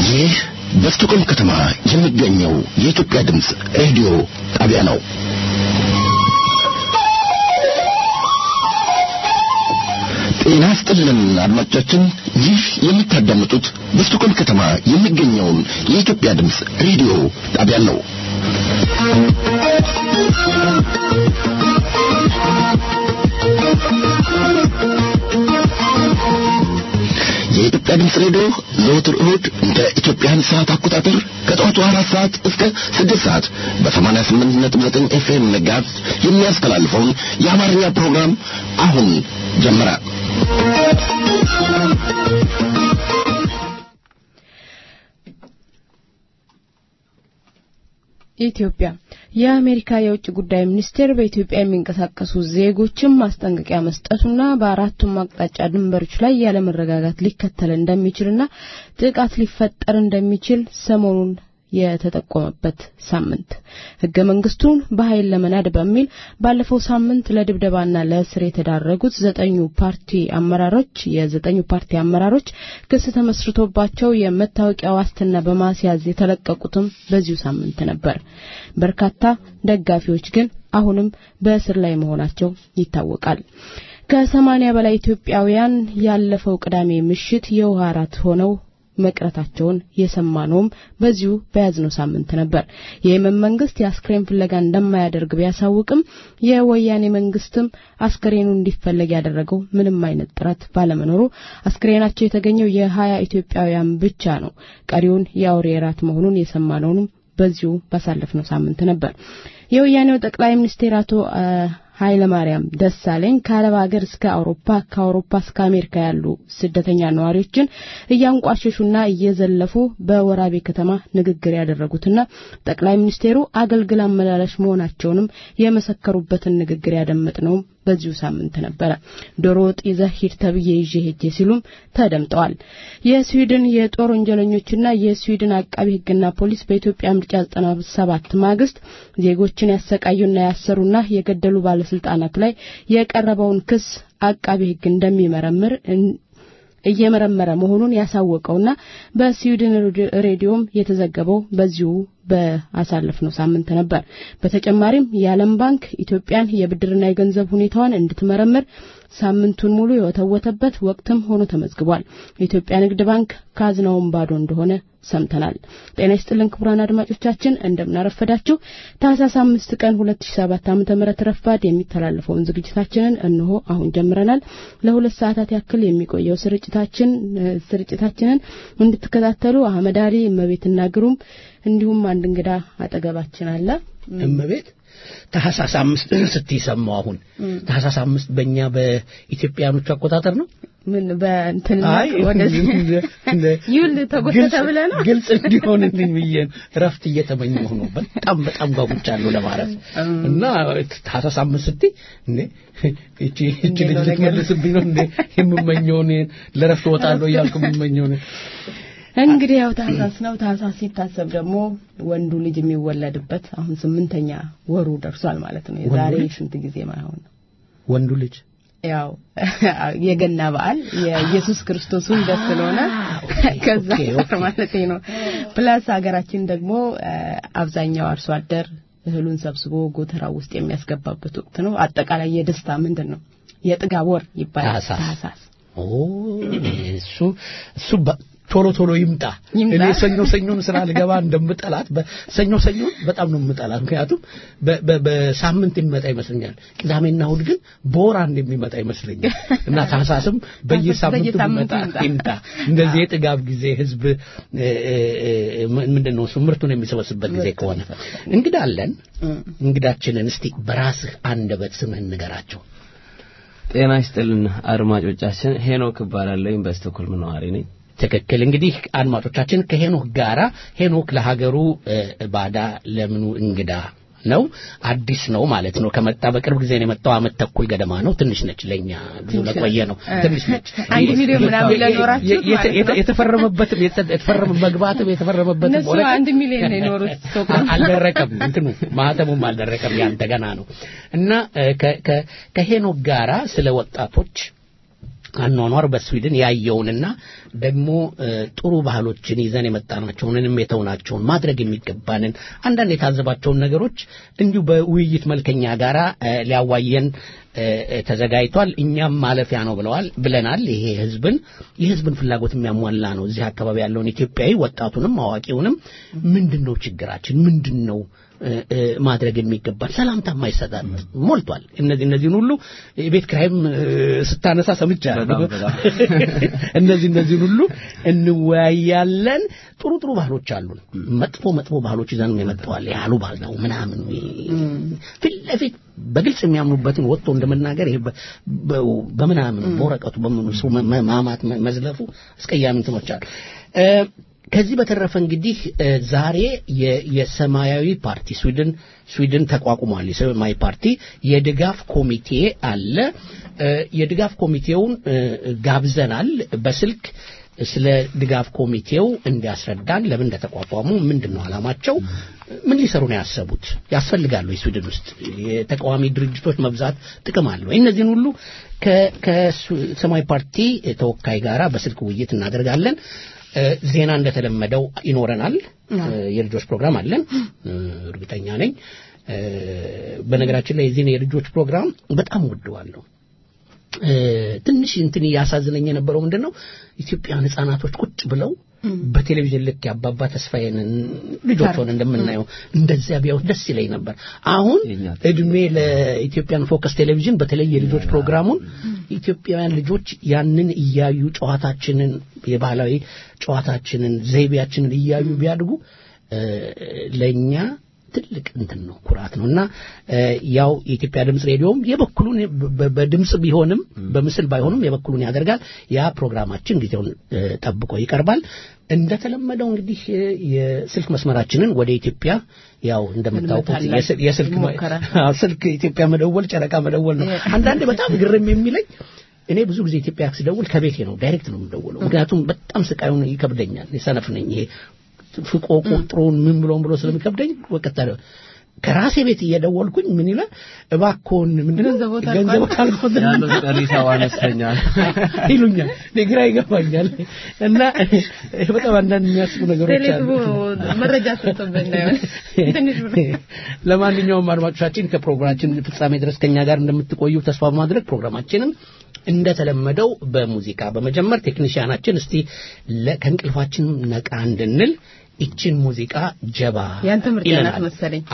ይህ በስቶኮልም ከተማ የሚገኘው የኢትዮጵያ ድምጽ ሬዲዮ ጣቢያ ነው። ጤና ይስጥልን አድማጮቻችን፣ ይህ የምታዳምጡት በስቶኮልም ከተማ የሚገኘውን የኢትዮጵያ ድምጽ ሬዲዮ ጣቢያ ነው። የኢትዮጵያ ድምጽ ሬዲዮ ዘወትር እሁድ እንደ ኢትዮጵያን ሰዓት አቆጣጠር ከጠዋቱ 4 ሰዓት እስከ 6 ሰዓት በ88.9 ኤፍኤም ጋር የሚያስተላልፈውን የአማርኛ ፕሮግራም አሁን ጀመረ። ኢትዮጵያ የአሜሪካ የውጭ ጉዳይ ሚኒስቴር በኢትዮጵያ የሚንቀሳቀሱ ዜጎችን ማስጠንቀቂያ መስጠቱና በአራቱም አቅጣጫ ድንበሮች ላይ ያለ መረጋጋት ሊከተል እንደሚችልና ጥቃት ሊፈጠር እንደሚችል ሰሞኑን የተጠቆመበት ሳምንት ሕገ መንግስቱን በኃይል ለመናድ በሚል ባለፈው ሳምንት ለድብደባና ለእስር የተዳረጉት የዘጠኙ ፓርቲ አመራሮች ክስ ተመስርቶባቸው የመታወቂያ ዋስትና በማስያዝ የተለቀቁትም በዚሁ ሳምንት ነበር። በርካታ ደጋፊዎች ግን አሁንም በእስር ላይ መሆናቸው ይታወቃል። ከ80 በላይ ኢትዮጵያውያን ያለፈው ቅዳሜ ምሽት የውሃ አራት ሆነው መቅረታቸውን የሰማነውም በዚሁ በያዝነው ሳምንት ነበር። የየመን መንግስት የአስክሬን ፍለጋ እንደማያደርግ ቢያሳውቅም የወያኔ መንግስትም አስክሬኑ እንዲፈለግ ያደረገው ምንም አይነት ጥረት ባለመኖሩ አስክሬናቸው የተገኘው የ20 ኢትዮጵያውያን ብቻ ነው። ቀሪውን የአውሬ ራት መሆኑን የሰማነውም በዚሁ ባሳለፍነው ሳምንት ነበር። የወያኔው ጠቅላይ ሚኒስትር አቶ ኃይለ ማርያም ደሳለኝ ከአረብ ሀገር እስከ አውሮፓ ከአውሮፓ እስከ አሜሪካ ያሉ ስደተኛ ነዋሪዎችን እያንቋሸሹና እየዘለፉ በወራቤ ከተማ ንግግር ያደረጉትና ጠቅላይ ሚኒስትሩ አገልግል አመላላሽ መሆናቸውንም የመሰከሩበትን ንግግር ያደመጥነው በዚሁ ሳምንት ነበር። ዶሮ ወጥ ይዘህ ሂድ ተብዬ ይዤ ሄጄ ሲሉም ተደምጠዋል። የስዊድን የጦር ወንጀለኞችና የስዊድን አቃቢ ሕግና ፖሊስ በኢትዮጵያ ምርጫ 97 ማግስት ዜጎችን ያሰቃዩና ያሰሩና የገደሉ ባለስልጣናት ላይ የቀረበውን ክስ አቃቢ ሕግ እየመረመረ መሆኑን ያሳወቀውና በስዊድን ሬዲዮም የተዘገበው በዚሁ በአሳለፍነው ሳምንት ነበር። በተጨማሪም የዓለም ባንክ ኢትዮጵያን የብድርና የገንዘብ ሁኔታዋን እንድትመረምር ሳምንቱን ሙሉ የወተወተበት ወቅትም ሆኖ ተመዝግቧል። የኢትዮጵያ ንግድ ባንክ ካዝናውን ባዶ እንደሆነ ሰምተናል። ጤና ይስጥልን ክቡራን አድማጮቻችን፣ እንደምናረፈዳችሁ ታህሳስ 5 ቀን 2007 ዓ.ም ረፋድ የሚተላለፈውን ዝግጅታችንን እነሆ አሁን ጀምረናል። ለ2 ሰዓታት ያክል የሚቆየው ስርጭታችንን እንድትከታተሉ አህመድ አሊ እመቤትና ግሩም እንዲሁም አንድ እንግዳ አጠገባችን አለ። እመቤት ታህሳስ 5 ስትይሰማው አሁን ታህሳስ 5 በእኛ በኢትዮጵያኖች አቆጣጠር ነው። ምን በእንትን ወደዚህ ይል ተጎተተ ብለና ግልጽ እንዲሆንልኝ ብዬ ረፍት እየተመኘሁ ነው። በጣም ጓጉቻለሁ ለማረፍ እና ታህሳስ 5 ስትይ እቺ ልጅ ልትመልስብኝ ነው እንዴ? የምመኘውን ለረፍት ወጣለሁ ያልኩ የምመኘው ነው። እንግዲህ ያው ታህሳስ ነው። ታህሳስ ሲታሰብ ደግሞ ወንዱ ልጅ የሚወለድበት አሁን 8ኛ ወሩ ደርሷል ማለት ነው። የዛሬ ስንት ጊዜ ማይሆን ወንዱ ልጅ ያው የገና በዓል የኢየሱስ ክርስቶስን ደስ ስለሆነ ከዛ ማለት ነው። ፕላስ ሀገራችን ደግሞ አብዛኛው አርሶ አደር እህሉን ሰብስቦ ጎተራ ውስጥ የሚያስገባበት ወቅት ነው። አጠቃላይ የደስታ ምንድነው የጥጋብ ወር ይባላል ታህሳስ። እሱ ቶሎ ይምጣ። እኔ ሰኞን ስራ ልገባ እንደምጠላት በሰኞ በጣም ነው የምጠላት። ምክንያቱም በሳምንት የሚመጣ ይመስለኛል። ቅዳሜና እሁድ ግን በወር አንድ የሚመጣ ይመስለኛል እና ታህሳስም በየሳምንቱ ይምጣ። እንደዚህ የጥጋብ ጊዜ ህዝብ ምንድነው ምርቱን የሚሰበስብበት ጊዜ ከሆነ እንግዳለን። እንግዳችንን እስቲ በራስህ አንደበት ስምህን ንገራቸው። ጤና ይስጥልን አድማጮቻችን፣ ሄኖክ እባላለሁ። በስቶክሆልም ነዋሪ ነኝ። ትክክል። እንግዲህ አድማጮቻችን ከሄኖክ ጋራ ሄኖክ ለሀገሩ ባዳ ለምኑ እንግዳ ነው። አዲስ ነው ማለት ነው። ከመጣ በቅርብ ጊዜ ነው የመጣው። አመት ተኩል ገደማ ነው። ትንሽ ነች ለኛ ብዙ ለቆየ ነው። ትንሽ ነች። 1 ሚሊዮን ምናምን ለኖራችሁ የተፈረመ መግባትም የተፈረመበት ነው። 1 ሚሊዮን ነው የኖሩት። አልደረቀም። እንትኑ ማህተሙም አልደረቀም። ያንተ ገና ነው እና ከሄኖክ ጋራ ስለ ወጣቶች አኗኗር በስዊድን ያየውንና ደግሞ ጥሩ ባህሎችን ይዘን የመጣናቸውንም የተውናቸውን ማድረግ የሚገባንን አንዳንድ የታዘባቸውን ነገሮች እንዲሁ በውይይት መልከኛ ጋራ ሊያዋየን ተዘጋጅቷል እኛም ማለፊያ ነው ብለናል ይሄ የህዝብን ፍላጎት የሚያሟላ ነው እዚህ አካባቢ ያለውን ኢትዮጵያዊ ወጣቱንም አዋቂውንም ምንድነው ችግራችን ምንድነው ማድረግ የሚገባል ሰላምታ ማይሰጣት ሞልቷል እነዚህን ሁሉ ቤት ክራይም ስታነሳ ሰምቻለሁ እነዚህ ሁሉ እንወያያለን ጥሩ ባህሎች አሉን መጥፎ ባህሎች ይዘን የመጣዋል ያሉ ባልታው ምናምን ፊት በግልጽ የሚያምኑበትን ወጥቶ እንደመናገር ይሄ በምናምን በወረቀቱ ማማት መዝለፉ አስቀያሚ እንትኖች አሉ ከዚህ በተረፈ እንግዲህ ዛሬ የሰማያዊ ፓርቲ ስዊድን ተቋቁሟል የሰማያዊ ፓርቲ የድጋፍ ኮሚቴ አለ የድጋፍ ኮሚቴውን ጋብዘናል በስልክ ስለ ድጋፍ ኮሚቴው እንዲያስረዳን ለምን እንደተቋቋሙ ምንድነው አላማቸው ምን ሊሰሩ ነው ያሰቡት ያስፈልጋሉ የስዊድን ውስጥ የተቃዋሚ ድርጅቶች መብዛት ጥቅም አለው እነዚህን ሁሉ ከሰማያዊ ፓርቲ ተወካይ ጋራ በስልክ ውይይት እናደርጋለን ዜና እንደተለመደው ይኖረናል የልጆች ፕሮግራም አለን እርግጠኛ ነኝ በነገራችን ላይ የልጆች ፕሮግራም በጣም ወደዋለሁ ትንሽ እንትን ያሳዝነኝ የነበረው ምንድነው ኢትዮጵያውያን ህፃናቶች ቁጭ ብለው በቴሌቪዥን ልክ ያባባ ተስፋዬን ልጆች ሆነ እንደምናየው እንደዚያ ቢያው ደስ ይለኝ ነበር አሁን እድሜ ለኢትዮጵያን ፎከስ ቴሌቪዥን በተለይ የልጆች ፕሮግራሙን ኢትዮጵያውያን ልጆች ያንን እያዩ ጨዋታችንን የባህላዊ ጨዋታችንን ዘይቤያችንን እያዩ ቢያድጉ ለኛ ትልቅ እንትን ነው ኩራት ነውና ያው የኢትዮጵያ ድምጽ ሬዲዮም የበኩሉን በድምጽ ቢሆንም በምስል ባይሆንም የበኩሉን ያደርጋል ያ ፕሮግራማችን ጊዜውን ጠብቆ ይቀርባል እንደተለመደው እንግዲህ የስልክ መስመራችንን ወደ ኢትዮጵያ ያው እንደምታውቁት ስልክ ኢትዮጵያ መደወል ጨረቃ መደወል ነው አንዳንዴ በጣም ግርም የሚለኝ እኔ ብዙ ጊዜ ኢትዮጵያ ስደውል ከቤቴ ነው ዳይሬክት ነው የምደውለው ምክንያቱም በጣም ስቃዩን ይከብደኛል የሰነፍ ነኝ ይሄ ፍቆ ቁጥሩን ምን ብሎ ስለሚከብደኝ ወቀታለ ከራሴ ቤት እየደወልኩኝ ምን ይላል እባክዎን ምንድነው ገንዘብ ካልኩት ያለው ጠሪሳው አነስተኛል ይሉኛል ለግራ ይገባኛል እና በጣም አንዳንድ የሚያስቡ ነገሮች አሉ መረጃ ተሰጥቶብናል ለማንኛውም አድማጮቻችን ከፕሮግራማችን ፍጻሜ ድረስ ከኛ ጋር እንደምትቆዩ ተስፋ በማድረግ ፕሮግራማችንን እንደተለመደው በሙዚቃ በመጀመር ቴክኒሻናችን እስቲ ከእንቅልፋችን ነቃ እንድንል እቺን ሙዚቃ ጀባ ያንተ ምርጫ ናት መሰለኝ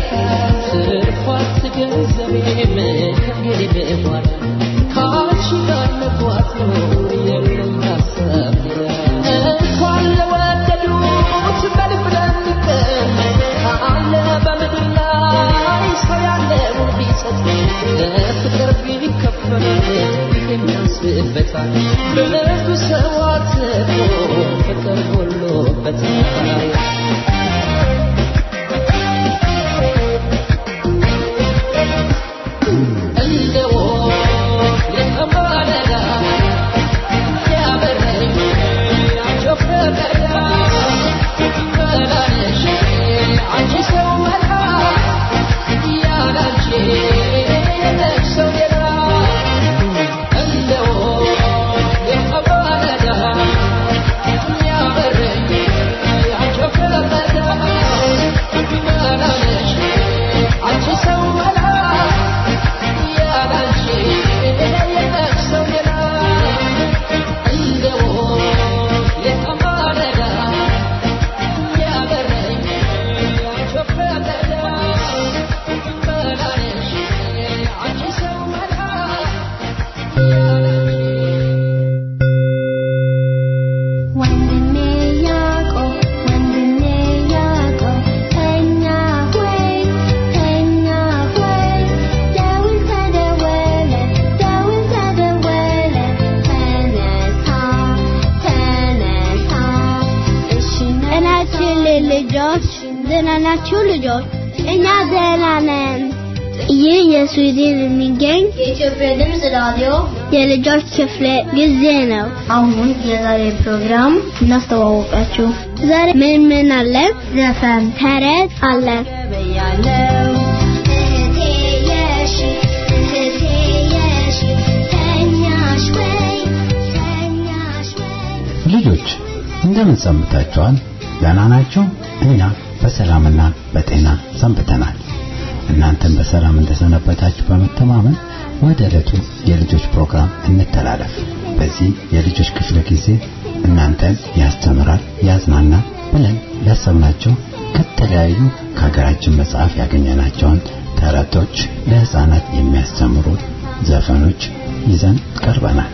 ናችሁ ልጆች እኛ ደህና ነን ይህ የስዊድን የሚገኝ የኢትዮጵያ ድምጽ ራዲዮ የልጆች ክፍለ ጊዜ ነው አሁን የዛሬ ፕሮግራም እናስተዋወቃችሁ ዛሬ ምን አለ ዘፈን ተረት አለ ልጆች እንደምን ሰምታችኋል ደህና ናችሁ እኛ በሰላምና በጤና ሰንብተናል እናንተም በሰላም እንደሰነበታችሁ በመተማመን ወደ ዕለቱ የልጆች ፕሮግራም እንተላለፍ በዚህ የልጆች ክፍለ ጊዜ እናንተን ያስተምራል ያዝናናል ብለን ያሰብናቸው ከተለያዩ ከሀገራችን መጽሐፍ ያገኘናቸውን ተረቶች ለህፃናት የሚያስተምሩ ዘፈኖች ይዘን ቀርበናል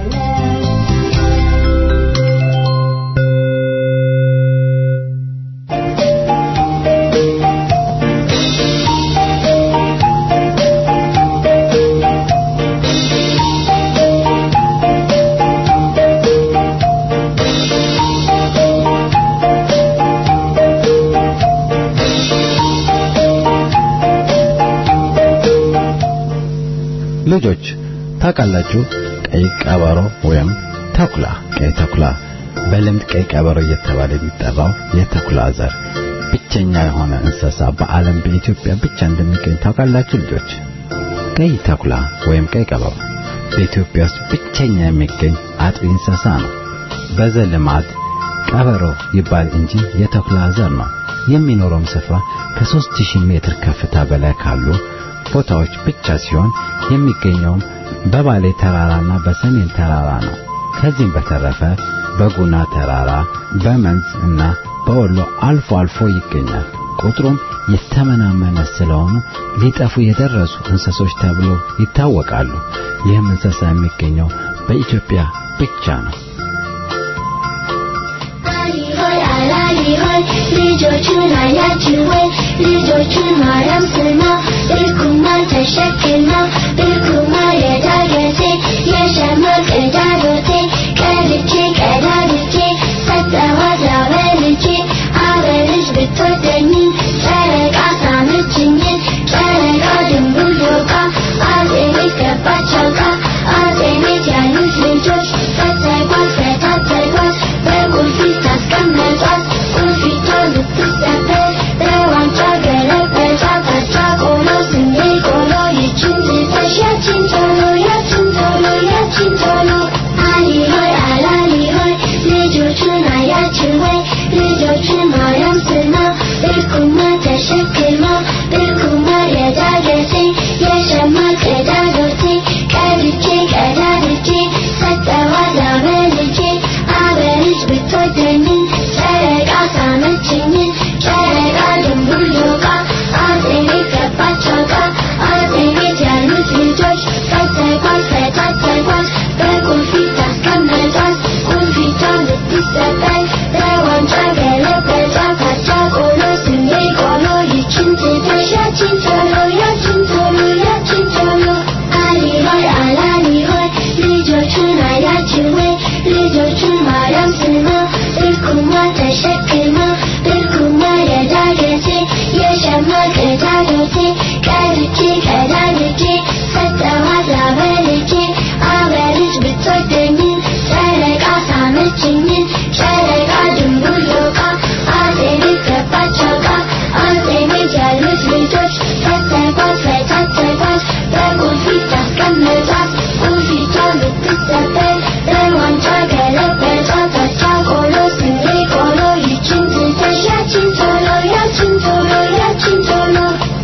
ልጆች ታውቃላችሁ ቀይ ቀበሮ ወይም ተኩላ ቀይ ተኩላ በልምድ ቀይ ቀበሮ እየተባለ የሚጠራው የተኩላ ዘር ብቸኛ የሆነ እንስሳ በዓለም በኢትዮጵያ ብቻ እንደሚገኝ ታውቃላችሁ ልጆች ቀይ ተኩላ ወይም ቀይ ቀበሮ በኢትዮጵያ ውስጥ ብቸኛ የሚገኝ አጥቢ እንስሳ ነው በዘልማድ ቀበሮ ይባል እንጂ የተኩላ ዘር ነው የሚኖረው ስፍራ ከ3000 ሜትር ከፍታ በላይ ካሉ ቦታዎች ብቻ ሲሆን የሚገኘው በባሌ ተራራና በሰሜን ተራራ ነው ከዚህም በተረፈ በጉና ተራራ በመንዝ እና በወሎ አልፎ አልፎ ይገኛል ቁጥሩም የተመናመነ ስለሆነ ሊጠፉ የደረሱ እንስሶች ተብሎ ይታወቃሉ ይህም እንስሳ የሚገኘው በኢትዮጵያ ብቻ ነው ልጆቹን አያችሁ ወይ ልጆቹን ማርያም ስማ ብርኩማ ተሸክማ ብርኩማ የዳገቴ የሸማ ቀዳዶቴ ቀልቼ ቀዳድቼ ሰጠኋት ላበልቼ አበልሽ ብትወደኝ ጨረቃ ሳመችኝ ጨረቃ ድንቡል ዶቃ አጼ ቤት ገባች አውቃ አጼ ቤት ያሉት ልጆች ፈተጓት ፈታተጓት በቁልፊት ታስቀመጧት Tolo, ልጆቹን ማርያም ስማ ብርኩማ ተሸክማ ብርኩማ የዳገቴ የሸማ ቅዳገቴ ቀድቼ ቀዳድቼ ሰጠኋት ላበልቼ አበልጅ ብትወደኝ ጨረቃ ሳመችኝ ጨረቃ ድንቡሎቃ አጼ ቤት ገባች አውቃ አጼ ቤት ያሉት ልጆች ፈተጓት ፈታተጓት በቁልፊት አስቀመጧት ቁልፊቷ ብትሰበር በዋንጫ ገለበጧት አቻ ቆሎ ስንዴ ቆሎ ይችን ትተሽ ያችን ቶሎ ያችን ቶሎ ያችን ቶሎ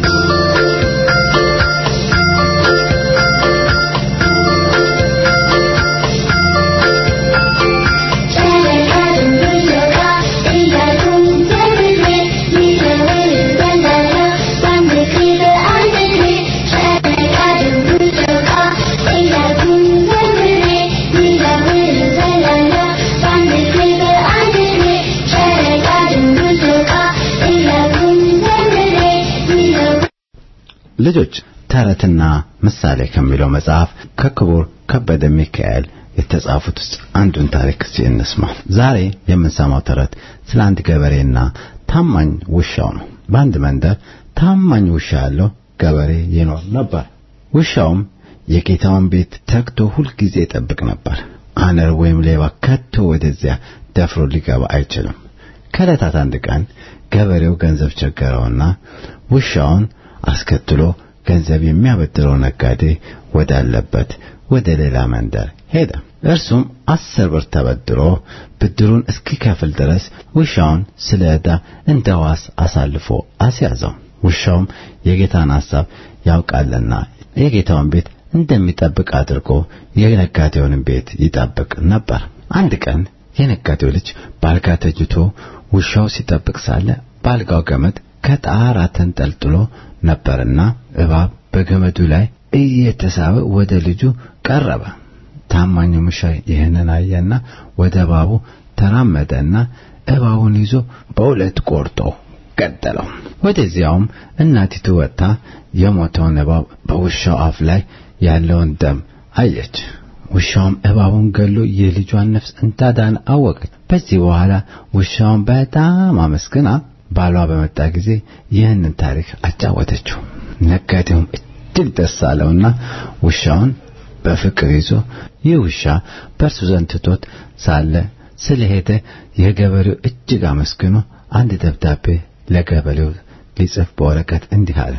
ልጆች ተረትና ምሳሌ ከሚለው መጽሐፍ ከክቡር ከበደ ሚካኤል የተጻፉት ውስጥ አንዱን ታሪክ እንስማ። ዛሬ የምንሰማው ተረት ስለ አንድ ገበሬና ታማኝ ውሻው ነው። በአንድ መንደር ታማኝ ውሻ ያለው ገበሬ ይኖር ነበር። ውሻውም የጌታውን ቤት ተግቶ ሁል ጊዜ ይጠብቅ ነበር። አነር ወይም ሌባ ከቶ ወደዚያ ደፍሮ ሊገባ አይችልም። ከዕለታት አንድ ቀን ገበሬው ገንዘብ ቸገረውና ውሻውን አስከትሎ ገንዘብ የሚያበድረው ነጋዴ ወዳለበት ወደ ሌላ መንደር ሄደ። እርሱም 10 ብር ተበድሮ ብድሩን እስኪከፍል ድረስ ውሻውን ስለ ዕዳ እንደ ዋስ አሳልፎ አስያዘው። ውሻውም የጌታን ሐሳብ ያውቃልና የጌታውን ቤት እንደሚጠብቅ አድርጎ የነጋዴውን ቤት ይጠብቅ ነበር። አንድ ቀን የነጋዴው ልጅ ባልጋ ተኝቶ ውሻው ሲጠብቅ ሳለ ባልጋው ገመድ ከጣራ ተንጠልጥሎ ነበርና እባብ በገመዱ ላይ እየተሳበ ወደ ልጁ ቀረበ። ታማኙ ውሻ ይህንን አየና ወደ እባቡ ተራመደና እባቡን ይዞ በሁለት ቆርጦ ገደለው። ወደዚያውም እናቲቱ ወጣ የሞተውን እባብ በውሻው አፍ ላይ ያለውን ደም አየች። ውሻውም እባቡን ገሎ የልጇን ነፍስ እንዳዳነ አወቀች። በዚህ በኋላ ውሻውን በጣም አመስግና ባሏ በመጣ ጊዜ ይህንን ታሪክ አጫወተችው። ነጋዴውም እጅግ ደስ አለውና ውሻውን በፍቅር ይዞ ይህ ውሻ በእርሱ ዘንድ ትቶት ሳለ ስለሄደ የገበሬው እጅግ አመስግኖ አንድ ደብዳቤ ለገበሬው ሊጽፍ በወረቀት እንዲህ አለ።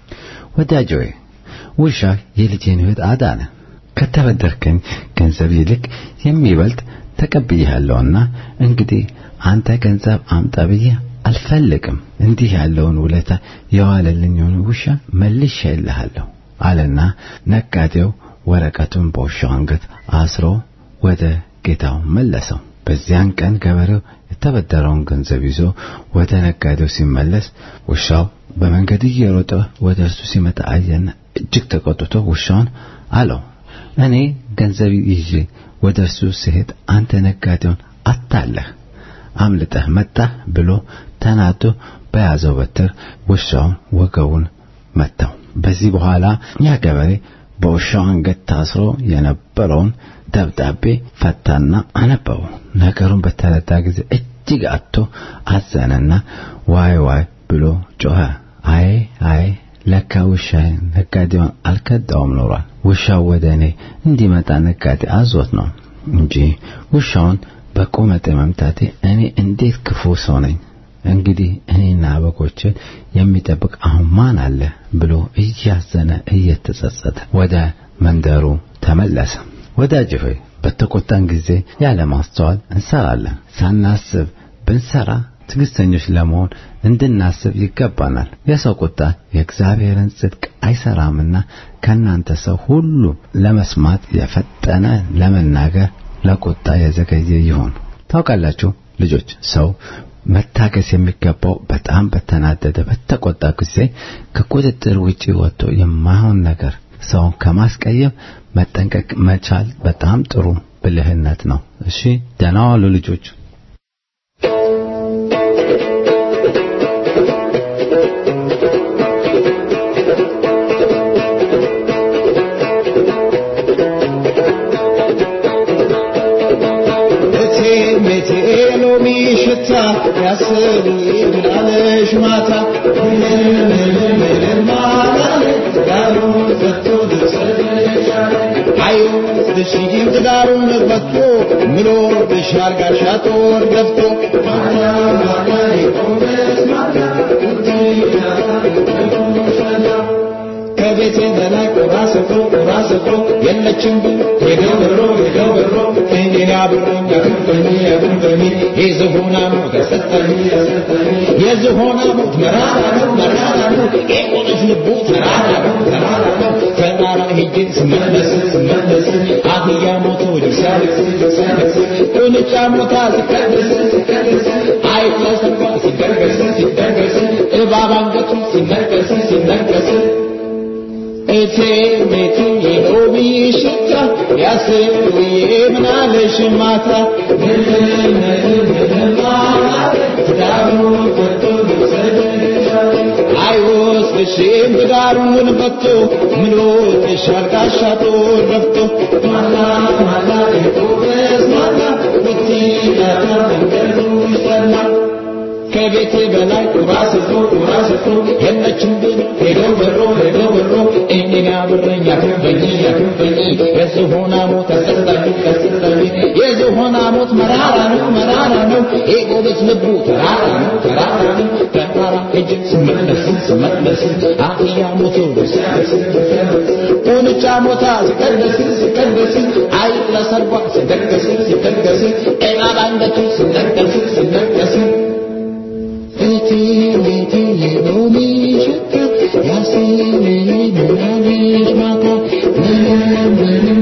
ወዳጄ ሆይ ውሻ የልጄን ሕይወት አዳነ። ከተበደርከኝ ገንዘብ ይልቅ የሚበልጥ ተቀብያለሁና እንግዲህ አንተ ገንዘብ አምጣ ብዬ አልፈልግም። እንዲህ ያለውን ውለታ የዋለልኝን ውሻ መልሼልሃለሁ አለና ነጋዴው ወረቀቱን በውሻው አንገት አስሮ ወደ ጌታው መለሰው። በዚያን ቀን ገበሬው የተበደረውን ገንዘብ ይዞ ወደ ነጋዴው ሲመለስ ውሻው በመንገድ እየሮጠ ወደ እርሱ ሲመጣ አየና እጅግ ተቆጥቶ ውሻውን አለው፣ እኔ ገንዘብ ይዤ ወደ እርሱ ስሄድ አንተ ነጋዴውን አታለህ አምልጠህ መጣህ ብሎ ተናዶ በያዘው በትር ውሻውን ወገቡን መታው። በዚህ በኋላ ያ ገበሬ በውሻው አንገት ታስሮ የነበረውን ደብዳቤ ፈታና አነበበው። ነገሩን በተረዳ ጊዜ እጅግ አጥቶ አዘነና ዋይ ዋይ ብሎ ጮኸ። አይ አይ ለካ ውሻዬ ነጋዴውን አልከዳውም ኖሯል። ውሻው ወደ እኔ እንዲመጣ ነጋዴ አዞት ነው እንጂ ውሻውን በቁመቴ መምታቴ እኔ እንዴት ክፉ ሰው ነኝ! እንግዲህ እኔና በጎችን የሚጠብቅ አሁን ማን አለ ብሎ እያዘነ እየተጸጸተ ወደ መንደሩ ተመለሰ። ወዳጄ ሆይ በተቆጣን ጊዜ ያለ ማስተዋል እንሰራለን። ሳናስብ ብንሰራ ትዕግስተኞች ለመሆን እንድናስብ ይገባናል። የሰው ቁጣ የእግዚአብሔርን ጽድቅ አይሰራምና ከናንተ ሰው ሁሉ ለመስማት የፈጠነ ለመናገር ለቁጣ የዘገየ ይሁን። ታውቃላችሁ ልጆች፣ ሰው መታገስ የሚገባው በጣም በተናደደ በተቆጣ ጊዜ ከቁጥጥር ውጪ ወጥቶ የማይሆን ነገር ሰውን ከማስቀየም መጠንቀቅ መቻል በጣም ጥሩ ብልህነት ነው። እሺ ደህና ዋሉ ልጆች። ቤቴ ሎሚ ሽታ ያስቡኝ ብላለሽ ማታ ጋሩ ፈቶ ደሰደሻለ አዩ ደሽጊም ትዳሩን ፈቶ ምሎ በሻር ጋሻ ጦር ገፍቶ ማታ ማታ ይቆመስ ማታ ከቤቴ በላይ ቁራስፎ የለችም ሄደው በሮ እኔን ያብረኝ ያክንፈኝ የዝሆና ሞት ያሰጠኝ የዝሆና ሞት መራራ ነው የቆነች ልቡ ተራራ ነው ተራራ ሄጄ ስመለስ አህያ ሞቶ ልብሳለስ ቁንጫ ሞታ ሲቀደስ አይተሰባ ሲደርገስ እባብ አንገቱ ሲነቀስ ቤቴ የሎሚ ሽታ ያስውዬ ምናለሽ ማታ ትዳሩ ፈቶ አይወስድሽም ትዳሩን ፈቶ ምሎ ተሻል ጋሻ ጦር ገፍቶ ማላ የቆመስ ማላ ብትዳታ መንገዱ ይሰላ ከቤቴ በላይ ቁራስፎ የለችም ሄደው በሮ እኔን ያብረኝ ያክንፈኝ የዝሆና ሞት ያሰጠኝ የዝሆና ሞት መራራ ነው የጎበዝ ልቡ ተራራ ነው ተራራ ሄጄ ስመለስ አህያ ሞቶ ቁንጫ ሞታ ሲቀደስ አይጥ ለሰርጓ ሲደገስ እባብ አንገቱ ሲነቀስ ቤቴ የሎሚ ሽታ ያስውዬ ምናለሽ ማታ ምንም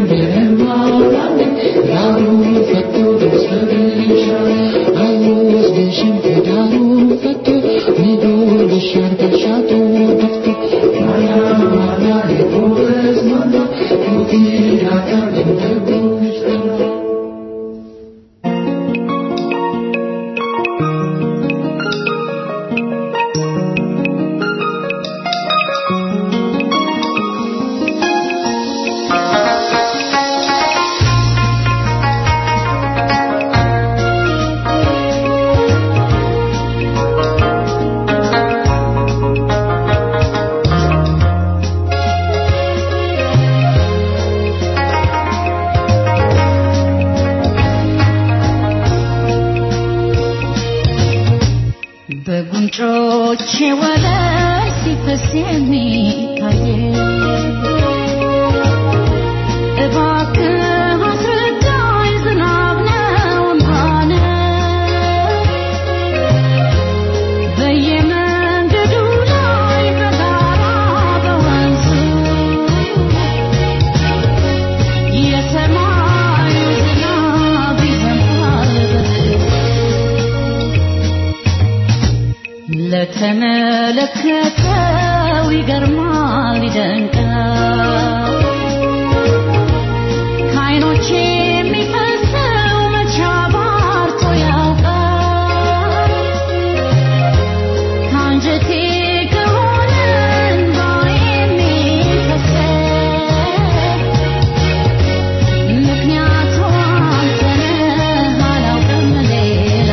ዳሩ ፈቶ ደሰደሻለ አይወስድሽም ትዳሩን ፈቶ ምሎ በሻር ጋሻ ጦር ገፍቶ ማላ የቆመስ ማላ ትዳታ መንገዱ ይሰላ በጉንጮቼ ወለል ሲፈስ የሚታየኝ እባክህ አስረዳኝ ዝናብ ነው እንባ ነው በየመንገዱ ላይ በጋራ በወንዙ የሰማዩ ዝናብ ይዘንባል ለተመለከተው ይገርማል ይደንቃል ከዓይኖቼ የሚፈሰው መቼ አባርቶ ያውቃል ከአንጀቴ ከሆነ እንባዬ የሚፈሰው ምክንያቱ አንተ ነህ አላውቅም ሌላ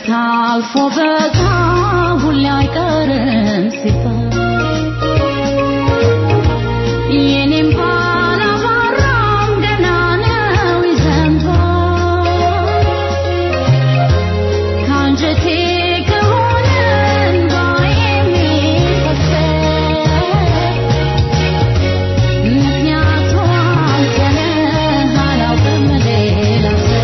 ታልፎ በቃ ሁሌ አይቀርም ሲባል የኔም ባላባራም ገና ነው ይዘንባል ካንጀቴ ከሆነ እንባዬ የሚፈሰው ምክንያቱ አንተ ነህ አላውቅም ሌላ ሰው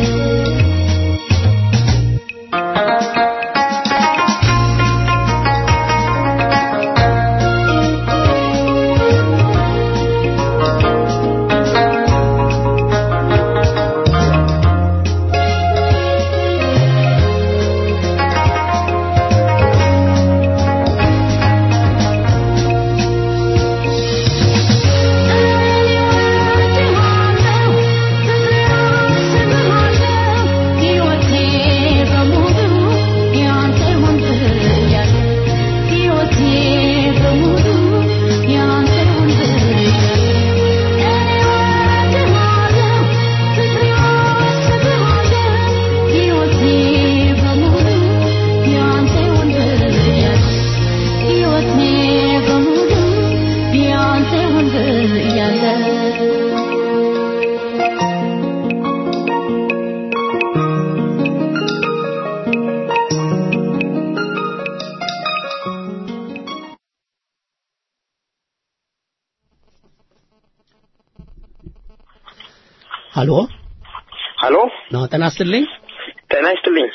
ሃሎ ሃሎ ነው ተናስተልኝ ተናስተልኝ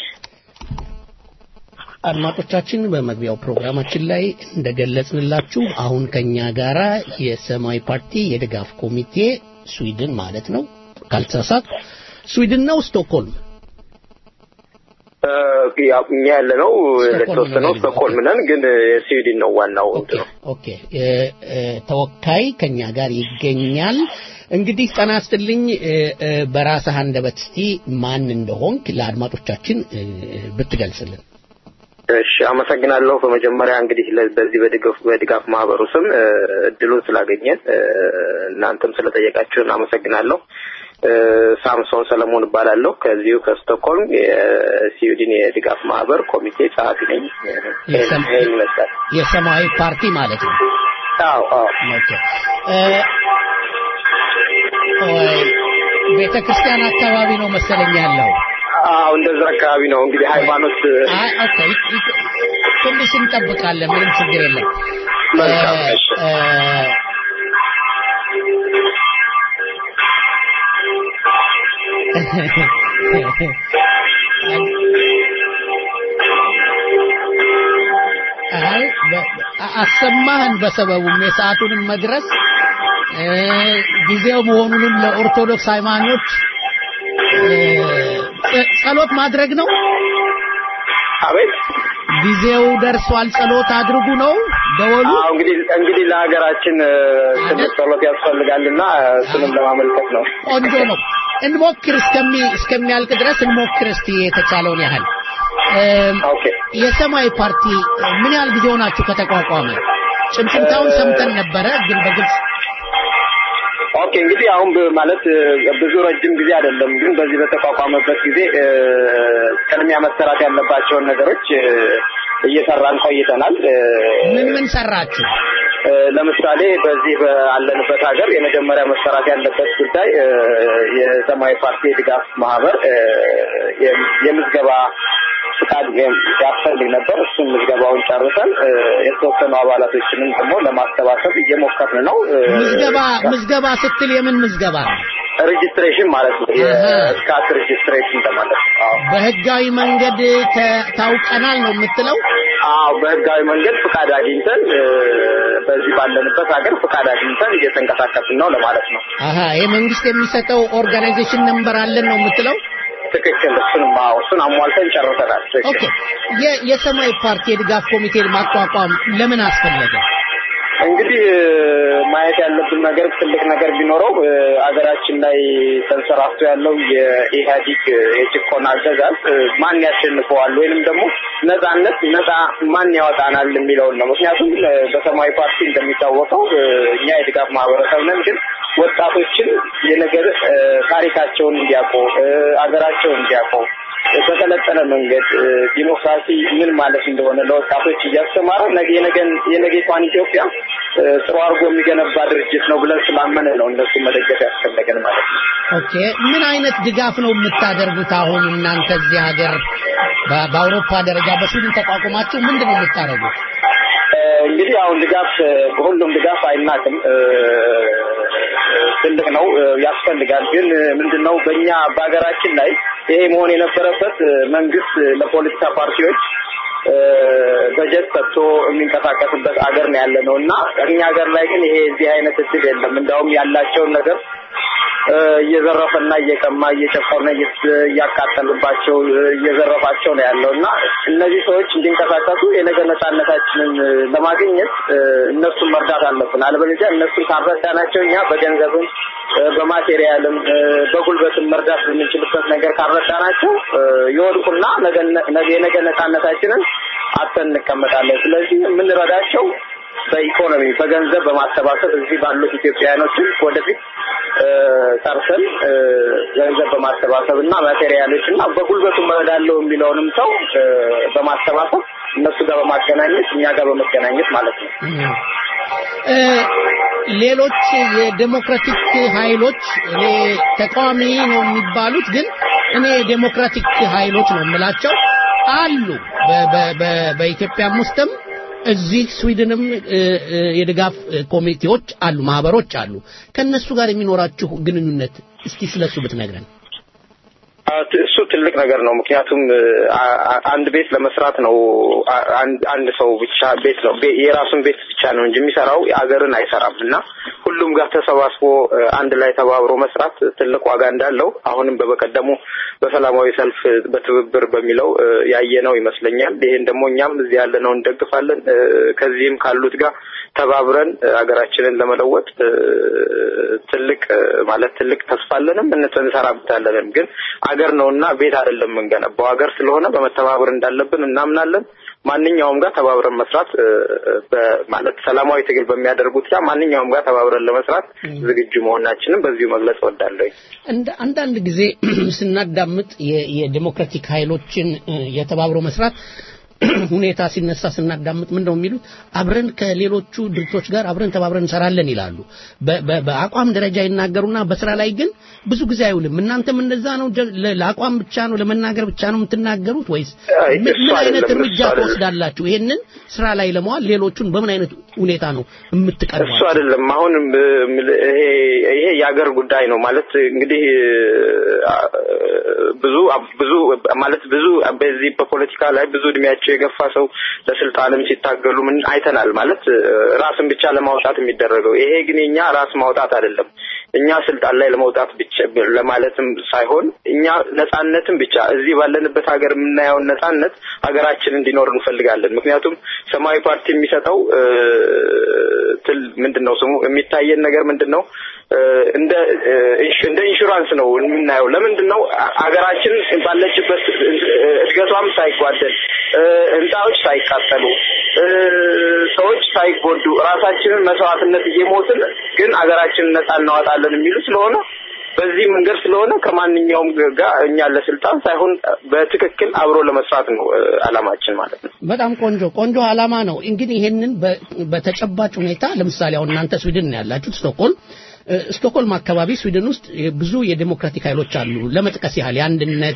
አድማጮቻችን በመግቢያው ፕሮግራማችን ላይ እንደገለጽንላችሁ አሁን ከኛ ጋራ የሰማያዊ ፓርቲ የድጋፍ ኮሚቴ ስዊድን ማለት ነው ካልተሳሳት ስዊድን ነው ስቶክሆልም እኛ ያለነው ለተወሰነው ስቶክሆልም ነን ግን ስዊድን ነው ዋናው ኦኬ ተወካይ ከኛ ጋር ይገኛል እንግዲህ ተናስተልኝ በራስህ አንደበት እስቲ ማን እንደሆንክ ለአድማጮቻችን ብትገልጽልን እሺ አመሰግናለሁ በመጀመሪያ እንግዲህ በዚህ በድጋፍ ማህበሩ ስም እድሉን ስላገኘን እናንተም ስለጠየቃችሁን አመሰግናለሁ ሳምሶን ሰለሞን ባላለው ከዚሁ ከስቶክሆልም የስዊድን የድጋፍ ማህበር ኮሚቴ ጸሐፊ ነኝ የሰማያዊ ፓርቲ ማለት ነው አዎ ኦኬ ቤተክርስቲያን አካባቢ ነው መሰለኝ ያለው አዎ እንደዛ አካባቢ ነው እንግዲህ ሃይማኖት ኦኬ ትንሽ እንጠብቃለን ምንም ችግር የለም አሰማህን በሰበቡም የሰዓቱንም መድረስ ጊዜው መሆኑንም ለኦርቶዶክስ ሃይማኖት ጸሎት ማድረግ ነው አቤት ጊዜው ደርሷል ጸሎት አድርጉ ነው ደወሉ እንግዲህ ለሀገራችን ትልቅ ጸሎት ያስፈልጋልና እሱንም ለማመልከት ነው ቆንጆ ነው እንሞክር እስከሚያልቅ ድረስ እንሞክር እስቲ የተቻለውን ያህል ኦኬ የሰማያዊ ፓርቲ ምን ያህል ጊዜ ሆናችሁ ከተቋቋመ ጭምጭምታውን ሰምተን ነበረ ግን በግልጽ ኦኬ እንግዲህ አሁን ማለት ብዙ ረጅም ጊዜ አይደለም ግን በዚህ በተቋቋመበት ጊዜ ቅድሚያ መሰራት ያለባቸውን ነገሮች እየሰራን ቆይተናል ምን ሰራችሁ ለምሳሌ በዚህ ባለንበት ሀገር የመጀመሪያ መሰራት ያለበት ጉዳይ የሰማያዊ ፓርቲ ድጋፍ ማህበር የምዝገባ ፍቃድ ያስፈልግ ነበር እሱን ምዝገባውን ጨርሰን የተወሰኑ አባላቶችንም ደግሞ ለማስተባበብ እየሞከርን ነው ምዝገባ ስትል የምን ምዝገባ ሬጅስትሬሽን ማለት ነው የስካት ሬጅስትሬሽን ማለት ነው በህጋዊ መንገድ ታውቀናል ነው የምትለው አዎ በህጋዊ መንገድ ፍቃድ አግኝተን በዚህ ባለንበት ሀገር ፍቃድ አግኝተን እየተንቀሳቀስን ነው ለማለት ነው የመንግስት የሚሰጠው ኦርጋናይዜሽን ነምበር አለን ነው የምትለው ትክክል እሱን አሟልተን ጨርሰናል ኦኬ የሰማያዊ ፓርቲ የድጋፍ ኮሚቴ ማቋቋም ለምን አስፈለገ እንግዲህ ማየት ያለብን ነገር ትልቅ ነገር ቢኖረው አገራችን ላይ ተንሰራፍቶ ያለው የኢህአዲግ የጭቆና አገዛዝ ማን ያሸንፈዋል ወይንም ደግሞ ነፃ ማን ያወጣናል የሚለው ነው ምክንያቱም በሰማያዊ ፓርቲ እንደሚታወቀው እኛ የድጋፍ ማህበረሰብ ነን ግን ወጣቶችን የነገር ታሪካቸውን እንዲያውቁ አገራቸውን እንዲያውቁ በተለጠነ መንገድ ዲሞክራሲ ምን ማለት እንደሆነ ለወጣቶች እያስተማረ የነገቷን ኢትዮጵያ ጥሩ አድርጎ የሚገነባ ድርጅት ነው ብለን ስላመነ ነው እነሱ መደገፍ ያስፈልገን ማለት ነው። ኦኬ ምን አይነት ድጋፍ ነው የምታደርጉት አሁን እናንተ እዚህ ሀገር በአውሮፓ ደረጃ በስዊድን ተቋቁማችሁ ምንድነው የምታደርጉት? እንግዲህ አሁን ድጋፍ ሁሉም ድጋፍ አይናቅም ትልቅ ነው ያስፈልጋል። ግን ምንድነው በእኛ በአገራችን ላይ ይሄ መሆን የነበረበት መንግስት ለፖለቲካ ፓርቲዎች በጀት ሰጥቶ የሚንቀሳቀስበት አገር ነው ያለነውና እኛ ሀገር ላይ ግን ይሄ እዚህ አይነት እድል የለም። እንደውም ያላቸውን ነገር እየዘረፈና እየቀማ እየጨፈረና እያቃጠሉባቸው እየዘረፋቸው ነው ያለውና እነዚህ ሰዎች እንዲንቀሳቀሱ የነገ ነፃነታችንን ለማግኘት እነሱን መርዳት አለብን። አለበለዚያ እነሱን ካረዳናቸው እኛ በገንዘብም በማቴሪያልም በጉልበትም መርዳት የምንችልበት ነገር ካረዳናቸው ይወድቁና የነገ ነፃነታችንን አጥተን እንቀመጣለን። ስለዚህ የምንረዳቸው በኢኮኖሚ በገንዘብ በማስተባበር እዚህ ባሉት ኢትዮጵያውያኖችን ወደፊት ጠርተን ገንዘብ በማስተባበርና ማቴሪያሎችና በጉልበቱ መረዳለው የሚለውንም ሰው በማስተባበር እነሱ ጋር በማገናኘት እኛ ጋር በመገናኘት ማለት ነው። ሌሎች የዴሞክራቲክ ኃይሎች እኔ ተቃዋሚ ነው የሚባሉት ግን እኔ ዴሞክራቲክ ኃይሎች ነው የምላቸው አሉ በኢትዮጵያም ውስጥም እዚህ ስዊድንም የድጋፍ ኮሚቴዎች አሉ ማህበሮች አሉ። ከነሱ ጋር የሚኖራችሁ ግንኙነት እስቲ ስለሱ ብትነግረን። እሱ ትልቅ ነገር ነው። ምክንያቱም አንድ ቤት ለመስራት ነው አንድ ሰው ብቻ ቤት ነው የራሱን ቤት ብቻ ነው እንጂ የሚሰራው አገርን አይሰራምና ሁሉም ጋር ተሰባስቦ አንድ ላይ ተባብሮ መስራት ትልቅ ዋጋ እንዳለው አሁንም በበቀደሙ በሰላማዊ ሰልፍ በትብብር በሚለው ያየነው ይመስለኛል። ይሄን ደግሞ እኛም እዚህ ያለነው እንደግፋለን። ከዚህም ካሉት ጋር ተባብረን አገራችንን ለመለወጥ ትልቅ ተስፋ አለንም እንሰራበታለን። ግን አገር ነውና ቤት አይደለም መንገነባው አገር ስለሆነ በመተባበር እንዳለብን እናምናለን። ማንኛውም ጋር ተባብረን መስራት ማለት ሰላማዊ ትግል በሚያደርጉት ጋር ማንኛውም ጋር ተባብረን ለመስራት ዝግጁ መሆናችንን በዚሁ መግለጽ እወዳለሁ። አንዳንድ ጊዜ ስናዳምጥ የዲሞክራቲክ ኃይሎችን የተባብሮ መስራት ሁኔታ ሲነሳ ስናዳምጥ ምንድነው የሚሉት አብረን ከሌሎቹ ድርጅቶች ጋር አብረን ተባብረን እንሰራለን ይላሉ። በአቋም ደረጃ ይናገሩና በስራ ላይ ግን ብዙ ጊዜ አይውልም። እናንተም እንደዛ ነው? ለአቋም ብቻ ነው ለመናገር ብቻ ነው የምትናገሩት ወይስ ምን አይነት እርምጃ ትወስዳላችሁ ይሄንን ስራ ላይ ለማዋል? ሌሎቹን በምን አይነት ሁኔታ ነው የምትቀርቡት? እሱ አይደለም አሁን ይሄ የሀገር ጉዳይ ነው ማለት እንግዲህ ብዙ ማለት ብዙ በዚህ በፖለቲካ ላይ ብዙ እድሜያቸው የገፋ ሰው ለስልጣንም ሲታገሉ ምን አይተናል ማለት ራስን ብቻ ለማውጣት የሚደረገው። ይሄ ግን የኛ ራስ ማውጣት አይደለም። እኛ ስልጣን ላይ ለማውጣት ብቻ ለማለትም ሳይሆን እኛ ነፃነትን ብቻ እዚህ ባለንበት ሀገር የምናየውን ነፃነት ሀገራችን እንዲኖር እንፈልጋለን። ምክንያቱም ሰማያዊ ፓርቲ የሚሰጠው ምንድነው ስሙ የሚታየን ነገር ምንድነው እንደ ኢንሹራንስ ነው የምናየው። ለምንድነው ሀገራችን ባለችበት እድገቷም ሳይጓደል እንታዎች ሳይቃጠሉ ሰዎች ሳይጎዱ ራሳችንን መስዋዕትነት እየሞትን ግን ሀገራችንን ነፃ እናወጣለን የሚሉ ስለሆነ በዚህ መንገድ ስለሆነ ከማንኛውም ጋር እኛ ለስልጣን ሳይሆን በትክክል አብሮ ለመስራት ነው አላማችን ማለት ነው። በጣም ቆንጆ አላማ ነው። እንግዲህ ይሄንን በተጨባጭ ሁኔታ ለምሳሌ አሁን እናንተ ስዊድን ነው ያላችሁት ስቶክሆልም አካባቢ ስዊድን ውስጥ ብዙ የዲሞክራቲክ ኃይሎች አሉ። ለመጥቀስ ያህል የአንድነት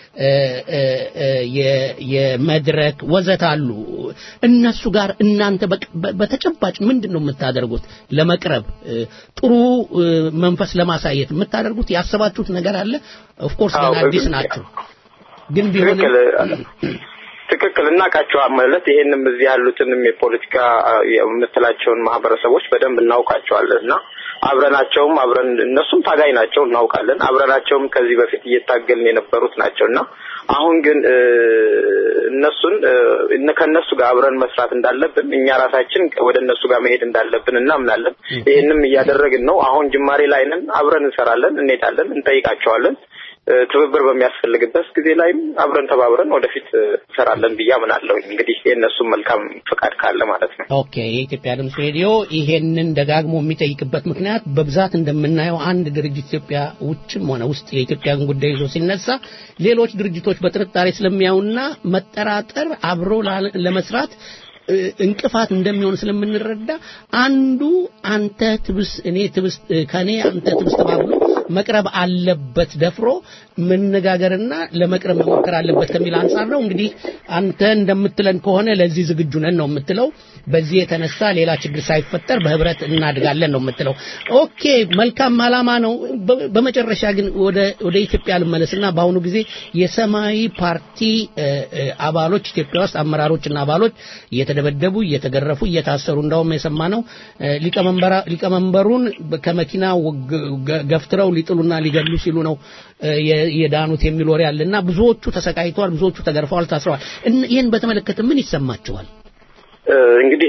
የመድረክ ወዘተ አሉ። እነሱ ጋር እናንተ በተጨባጭ ምንድነው የምታደርጉት? ለመቅረብ ጥሩ መንፈስ ለማሳየት የምታደርጉት ያሰባችሁት ነገር አለ? ኦፍ ኮርስ ገና አዲስ ናችሁ ግን ቢሆንም ትክክል እናቃቸው ማለት ይሄንም እዚህ ያሉትንም የፖለቲካ የምትላቸውን ማህበረሰቦች በደንብ እናውቃቸዋለንና አብረናቸውም እነሱም ታጋይ ናቸው እናውቃለን። አብረናቸውም ከዚህ በፊት እየታገልን የነበሩት ናቸውና አሁን ግን ከነሱ ጋር አብረን መስራት እንዳለብን እኛ ራሳችን ወደ እነሱ ጋር መሄድ እንዳለብን እናምናለን። ይሄንም እያደረግን ነው። አሁን ጅማሬ ላይ ነን። አብረን እንሰራለን፣ እንሄዳለን፣ እንጠይቃቸዋለን። ትብብር በሚያስፈልግበት ጊዜ ላይም አብረን ተባብረን ወደፊት እንሰራለን ብዬ አምናለሁ። እንግዲህ የነሱም መልካም ፍቃድ ካለ ማለት ነው። ኦኬ የኢትዮጵያ ድምጽ ሬዲዮ ይሄንን ደጋግሞ የሚጠይቅበት ምክንያት በብዛት እንደምናየው አንድ ድርጅት ኢትዮጵያ ውጭም ሆነ ውስጥ የኢትዮጵያን ጉዳይ ይዞ ሲነሳ ሌሎች ድርጅቶች በጥርጣሬ ስለሚያዩና መጠራጠር አብሮ ለመስራት እንቅፋት እንደሚሆን ስለምንረዳ አንዱ አንተ ትብስ እኔ ትብስ ከኔ አንተ ትብስ ተባብሎ መቅረብ አለበት ደፍሮ መነጋገርና ለመቅረብ መሞከር አለበት ከሚል አንፃር ነው። እንግዲህ አንተ እንደምትለን ከሆነ ለዚህ ዝግጁ ነን ነው የምትለው። በዚህ የተነሳ ሌላ ችግር ሳይፈጠር በህብረት እናድጋለን ነው የምትለው። ኦኬ መልካም ዓላማ ነው። በመጨረሻ ግን ወደ ኢትዮጵያ ልመለስና በአሁኑ ጊዜ የሰማያዊ ፓርቲ አባሎች ኢትዮጵያ ውስጥ አመራሮችና አባሎች እየተደበደቡ እየተገረፉ እየታሰሩ እንደውም የሰማነው ሊቀመንበሩን ከመኪና ገፍትረው ሊጥሉና ሊገሉ ሲሉ ነው የዳኑት የሚል ወሬ አለና ብዙዎቹ ተሰቃይተዋል፣ ብዙዎቹ ተገርፈዋል፣ ታስረዋል። ይሄን በተመለከተ ምን ይሰማችኋል? እንግዲህ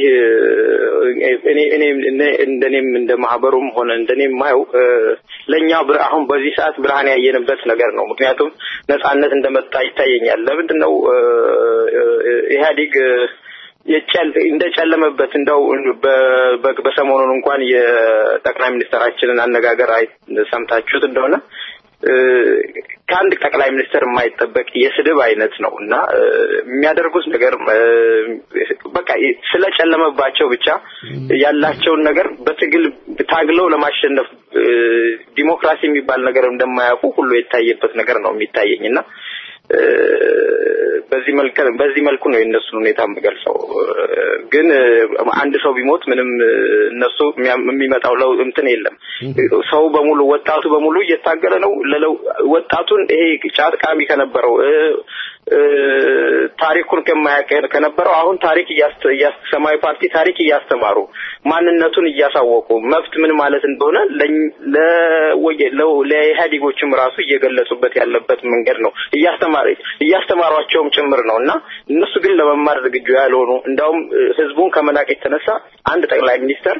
እንደኔም እንደ ማህበሩም ሆነ እንደኔም ማየው ለኛ አሁን በዚህ ሰዓት ብርሃን ያየንበት ነገር ነው። ምክንያቱም ነጻነት እንደመጣ ይታየኛል። ለምንድነው ኢህአዴግ እንደጨለመበት እንደው በሰሞኑን እንኳን የጠቅላይ ሚኒስትራችንን አነጋገር ሰምታችሁት እንደሆነ ከአንድ ጠቅላይ ሚኒስትር የማይጠበቅ የስድብ አይነት ነውና የሚያደርጉት ነገር በቃ ስለጨለመባቸው ብቻ ያላቸውን ነገር በትግል ታግለው ለማሸነፍ ዲሞክራሲ የሚባል ነገር እንደማያውቁ ሁሉ የታየበት ነገር ነው የሚታየኝና በዚህ መልኩ ነው የነሱን ሁኔታ የምገልጸው። ግን አንድ ሰው ቢሞት ምንም እነሱ የሚመጣው ለው እንትን የለም። ሰው በሙሉ ወጣቱ በሙሉ እየታገለ ነው። ወጣቱን ይሄ ጫጥቃሚ ከነበረው ታሪኩን ከነበረው አሁን ታሪክ ሰማያዊ ፓርቲ ታሪክ እያስተማሩ ማንነቱን እያሳወቁ መብት ምን ማለት እንደሆነ ለኢህአዴጎችም ራሱ እየገለጹበት ያለበት መንገድ ነው እያስተማሯቸውም ጭምር ነውና እነሱ ግን ለመማር ዝግጁ ያልሆኑ እንደውም ህዝቡን ከመናቅ የተነሳ አንድ ጠቅላይ ሚኒስትር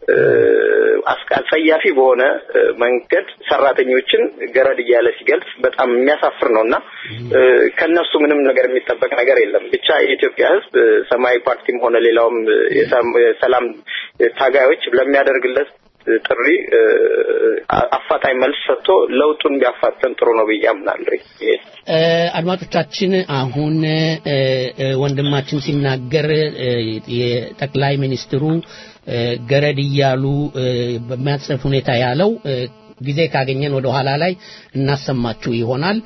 አስቀያፊ በሆነ መንገድ ሰራተኞችን ገረድ እያለ ሲገልጽ በጣም የሚያሳፍር ነውና ከነሱ ምንም ነገር የሚጠበቅ ነገር የለም። ብቻ የኢትዮጵያ ህዝብ ሰማያዊ ፓርቲም ሆነ ሌላውም የሰላም ታጋዮች ለሚያደርግለት ጥሪ አፋጣኝ መልስ ሰጥቶ ለውጡን ቢያፋጥን ጥሩ ነው ብዬ አምናለሁ። አድማጮቻችን አሁን ወንድማችን ሲናገር የጠቅላይ ሚኒስትሩ ገረድ እያሉ በሚያጽፍ ሁኔታ ያለው ጊዜ ካገኘን ወደ ኋላ ላይ እናሰማችሁ ይሆናል።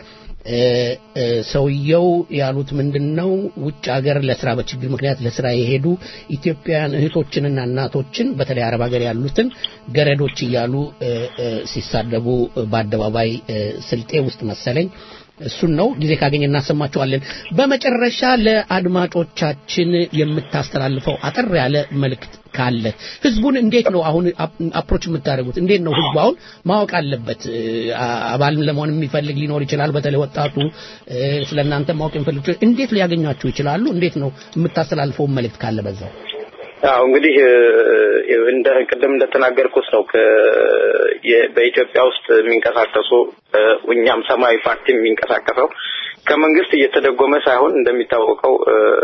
ሰውየው ያሉት ምንድነው ውጭ ሀገር ለስራ በችግር ምክንያት ለስራ የሄዱ ኢትዮጵያውያን እህቶችንና እናቶችን በተለይ አረብ ሀገር ያሉትን ገረዶች እያሉ ሲሳደቡ በአደባባይ ስልጤ ውስጥ መሰለኝ እሱን ነው ጊዜ ካገኘ እናሰማቸዋለን። በመጨረሻ ለአድማጮቻችን የምታስተላልፈው አጠር ያለ መልእክት ካለ ህዝቡን እንዴት ነው አሁን አፕሮች የምታደርጉት? እንዴት ነው ህዝቡ አሁን ማወቅ አለበት? አባል ለመሆን የሚፈልግ ሊኖር ይችላል። በተለይ ወጣቱ ስለናንተ ማወቅ የሚፈልግ እንዴት ሊያገኛችሁ ይችላሉ? እንዴት ነው የምታስተላልፈው መልእክት ካለ በዛው? እንግዲህ እንደ ቅድም እንደተናገርኩት ነው በኢትዮጵያ ውስጥ የሚንቀሳቀሱ እኛም ሰማያዊ ፓርቲ የሚንቀሳቀሰው ከመንግስት እየተደጎመ ሳይሆን እንደሚታወቀው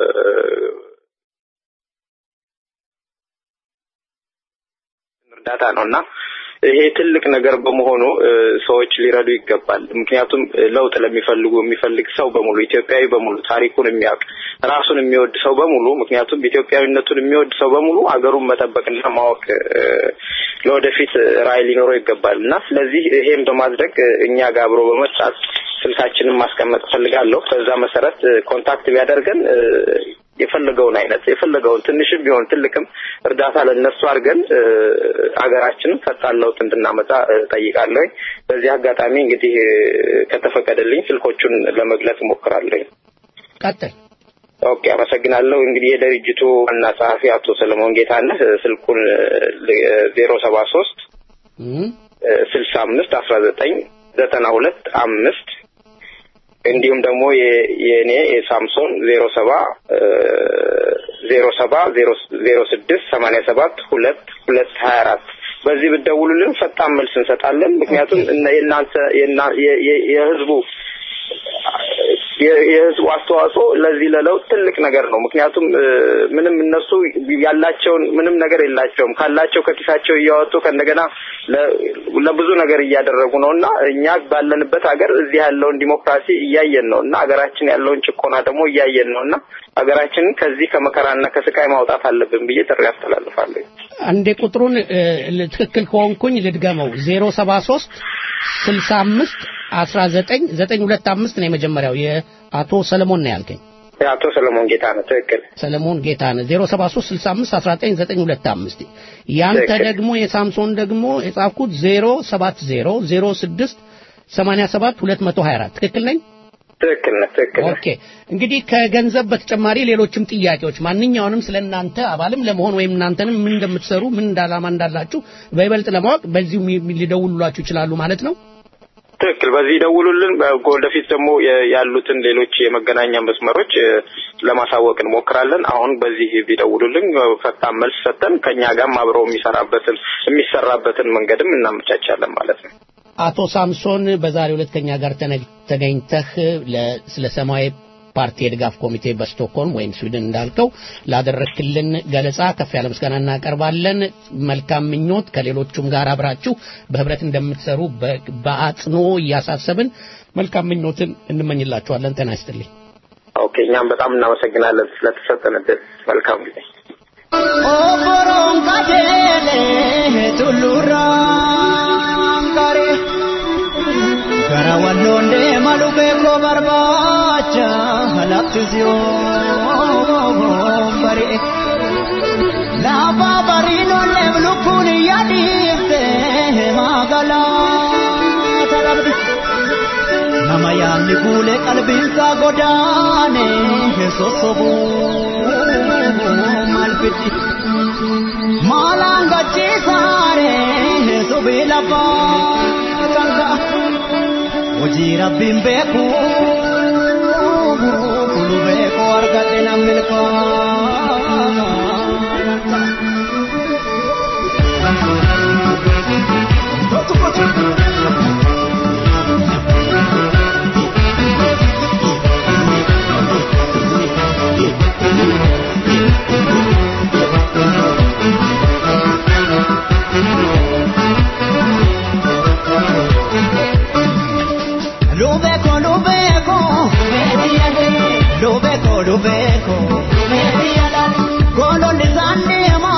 እርዳታ ነውና ይሄ ትልቅ ነገር በመሆኑ ሰዎች ሊረዱ ይገባል። ምክንያቱም ለውጥ የሚፈልግ ሰው በሙሉ ኢትዮጵያዊ በሙሉ ታሪኩን የሚያውቅ ራሱን የሚወድ ሰው በሙሉ ምክንያቱም ኢትዮጵያዊነቱን የሚወድ ሰው በሙሉ አገሩን መጠበቅና ማወቅ ለወደፊት ራዕይ ሊኖረው ይገባልና ስለዚህ ይሄን በማድረግ እኛ ጋር አብሮ በመስራት ስልካችንን ማስቀመጥ ፈልጋለሁ። በዛ መሰረት ኮንታክት ቢያደርገን የፈለገውን ትንሽም ቢሆን ትልቅም እርዳታ ለነሱ አድርገን አገራችንን ፈጣን ለውጥ እንድናመጣ ጠይቃለሁ። በዚህ አጋጣሚ እንግዲህ ከተፈቀደልኝ ስልኮቹን ለመግለጽ ሞክራለሁ። ቀጥል። ኦኬ አመሰግናለሁ። እንግዲህ የድርጅቱ ዋና ጸሐፊ አቶ ሰለሞን ጌታነህ ስልኩን 073 65 19 92 5 እንዲሁም ደግሞ የኔ የሳምሶን 07 06 87 2 224 በዚህ ብትደውሉልን ፈጣን መልስ እንሰጣለን ምክንያቱም የእናንተ የህዝቡ የህዝቡ አስተዋጽኦ ለዚህ ለለውጥ ትልቅ ነገር ነው ምክንያቱም ምንም እነሱ ያላቸውን ምንም ነገር የላቸውም ካላቸው ከኪሳቸው እያወጡ ከነገና ለብዙ ነገር እያደረጉ ነውና እኛ ባለንበት ሀገር እዚህ ያለውን ዲሞክራሲ እያየን ነውና ሀገራችን ያለውን ጭቆና ደግሞ እያየን ነውና ሀገራችንን ከዚህ ከመከራና ከስቃይ ማውጣት አለብን ብዬ ጥሪ አስተላልፋለሁ አንዴ ቁጥሩን ለትክክል ከሆንኩኝ ልድገመው 073 65 19 ነው የመጀመሪያው የአቶ ሰለሞን ነው ያልከኝ አቶ ሰለሞን ጌታነህ ትክክል ሰለሞን ጌታነህ 073 65 19 ያንተ ደግሞ የሳምሶን ደግሞ የጻፍኩት 070 06 87 224 ትክክል ነኝ ትክክል ኦኬ እንግዲህ ከገንዘብ በተጨማሪ ሌሎችም ጥያቄዎች ማንኛውንም ስለናንተ አባልም ለመሆን ወይም እናንተንም ምን እንደምትሰሩ ምን እንዳላማ እንዳላችሁ በይበልጥ ለማወቅ በዚሁ ሊደውሉላችሁ ይችላሉ ማለት ነው ትክክል በዚህ ደውሉልን ወደፊት ደግሞ ያሉትን ሌሎች የመገናኛ መስመሮች ለማሳወቅ እንሞክራለን አሁን በዚህ ቢደውሉልን ፈጣን መልስ ሰጠን ከኛ ጋር አብረው የሚሰራበትን መንገድም እናመቻቻለን ማለት ነው አቶ ሳምሶን በዛሬው ዕለት ከኛ ጋር ተገኝተህ ስለ ሰማያዊ ፓርቲ የድጋፍ ኮሚቴ በስቶክሆልም ወይም ስዊድን እንዳልከው ላደረክልን ገለጻ ከፍ ያለ ምስጋና እናቀርባለን መልካም ምኞት ከሌሎቹም ጋር አብራችሁ በህብረት እንደምትሰሩ በአጽኖ ያሳሰብን መልካም ምኞትን እንመኝላችኋለን ጤና ይስጥልኝ ኦኬ እኛም በጣም እናመሰግናለን ስለተሰጠን እድል መልካም ጊዜ ኦቦሮን ካቴሌ ቱሉራ Karawalonde malube ko barbacha halaptizio bari la babarino levlukuni yadite magala talabdi namayani kule kalbinka godane sosobu malpiti malanga chisare subila pa kanga Oji Rabbin beku kulu beku argate namilka Lubeko Golon de Zanema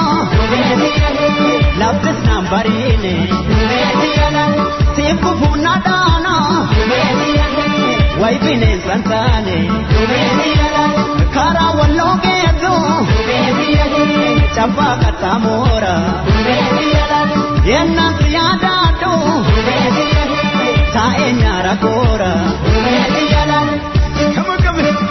Lapis Nambarine Simpu Punadana Waipine Santane Karawalogeto Chapaka Tamora Yenna Triadato Taenyara Kora Come on, come here.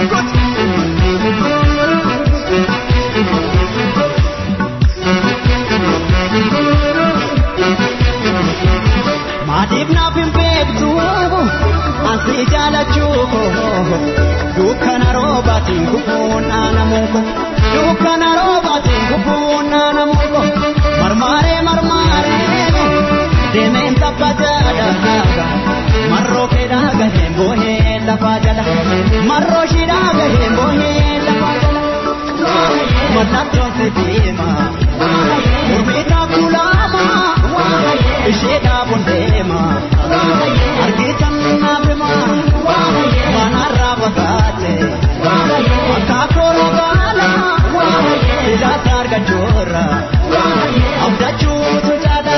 Madibna pimpektu asi jalachu dukana robati kupuna namuko dukana robati kupuna namuko marmare dementa pajada marro keda gahe bohe la pajada marro shida gahe bohe la pajada matato se dima urbita kulama sheda bondema argitan nabema manara bakate akakoro bala ila targa chora abdachu tujada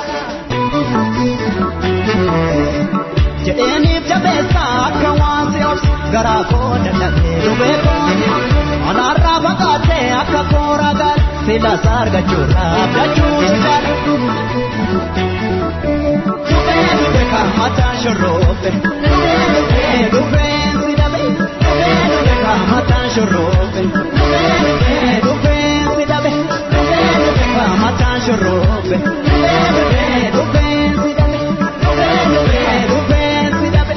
jedeni jabesa kawasios garako dalate lubeko manara bakate akakora gal ila targa chora abdachu tujada Mata shorope Dube sidabe Mata shorope Dube sidabe Mata shorope Dube sidabe Dube sidabe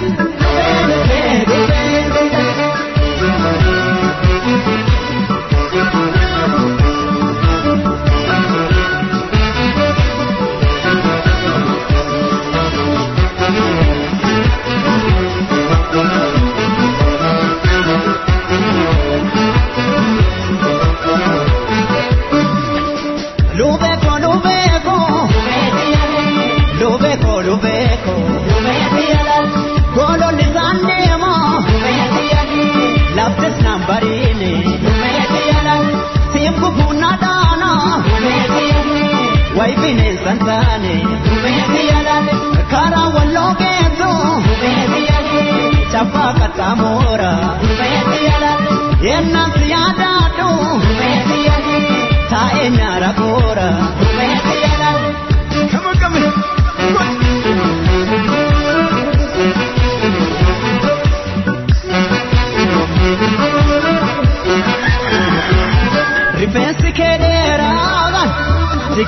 Dube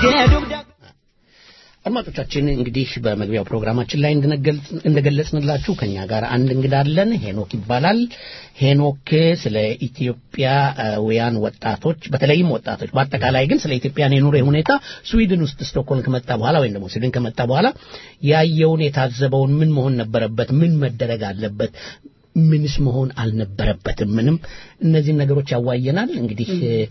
አድማጮቻችን እንግዲህ በመግቢያው ፕሮግራማችን ላይ እንደገለጽንላችሁ ከኛ ጋር አንድ እንግዳ አለን። ሄኖክ ይባላል። ሄኖክ ስለ ኢትዮጵያውያን ወጣቶች በተለይም ወጣቶች በአጠቃላይ ግን ስለ ኢትዮጵያን የኑሮ ሁኔታ ስዊድን ውስጥ ስቶክሆልም ከመጣ በኋላ ወይም ደግሞ ስዊድን ከመጣ በኋላ ያየውን የታዘበውን ምን መሆን ነበረበት፣ ምን መደረግ አለበት፣ ምንስ መሆን አልነበረበትም፣ ምንም እነዚህ ነገሮች ያዋየናል። እንግዲህ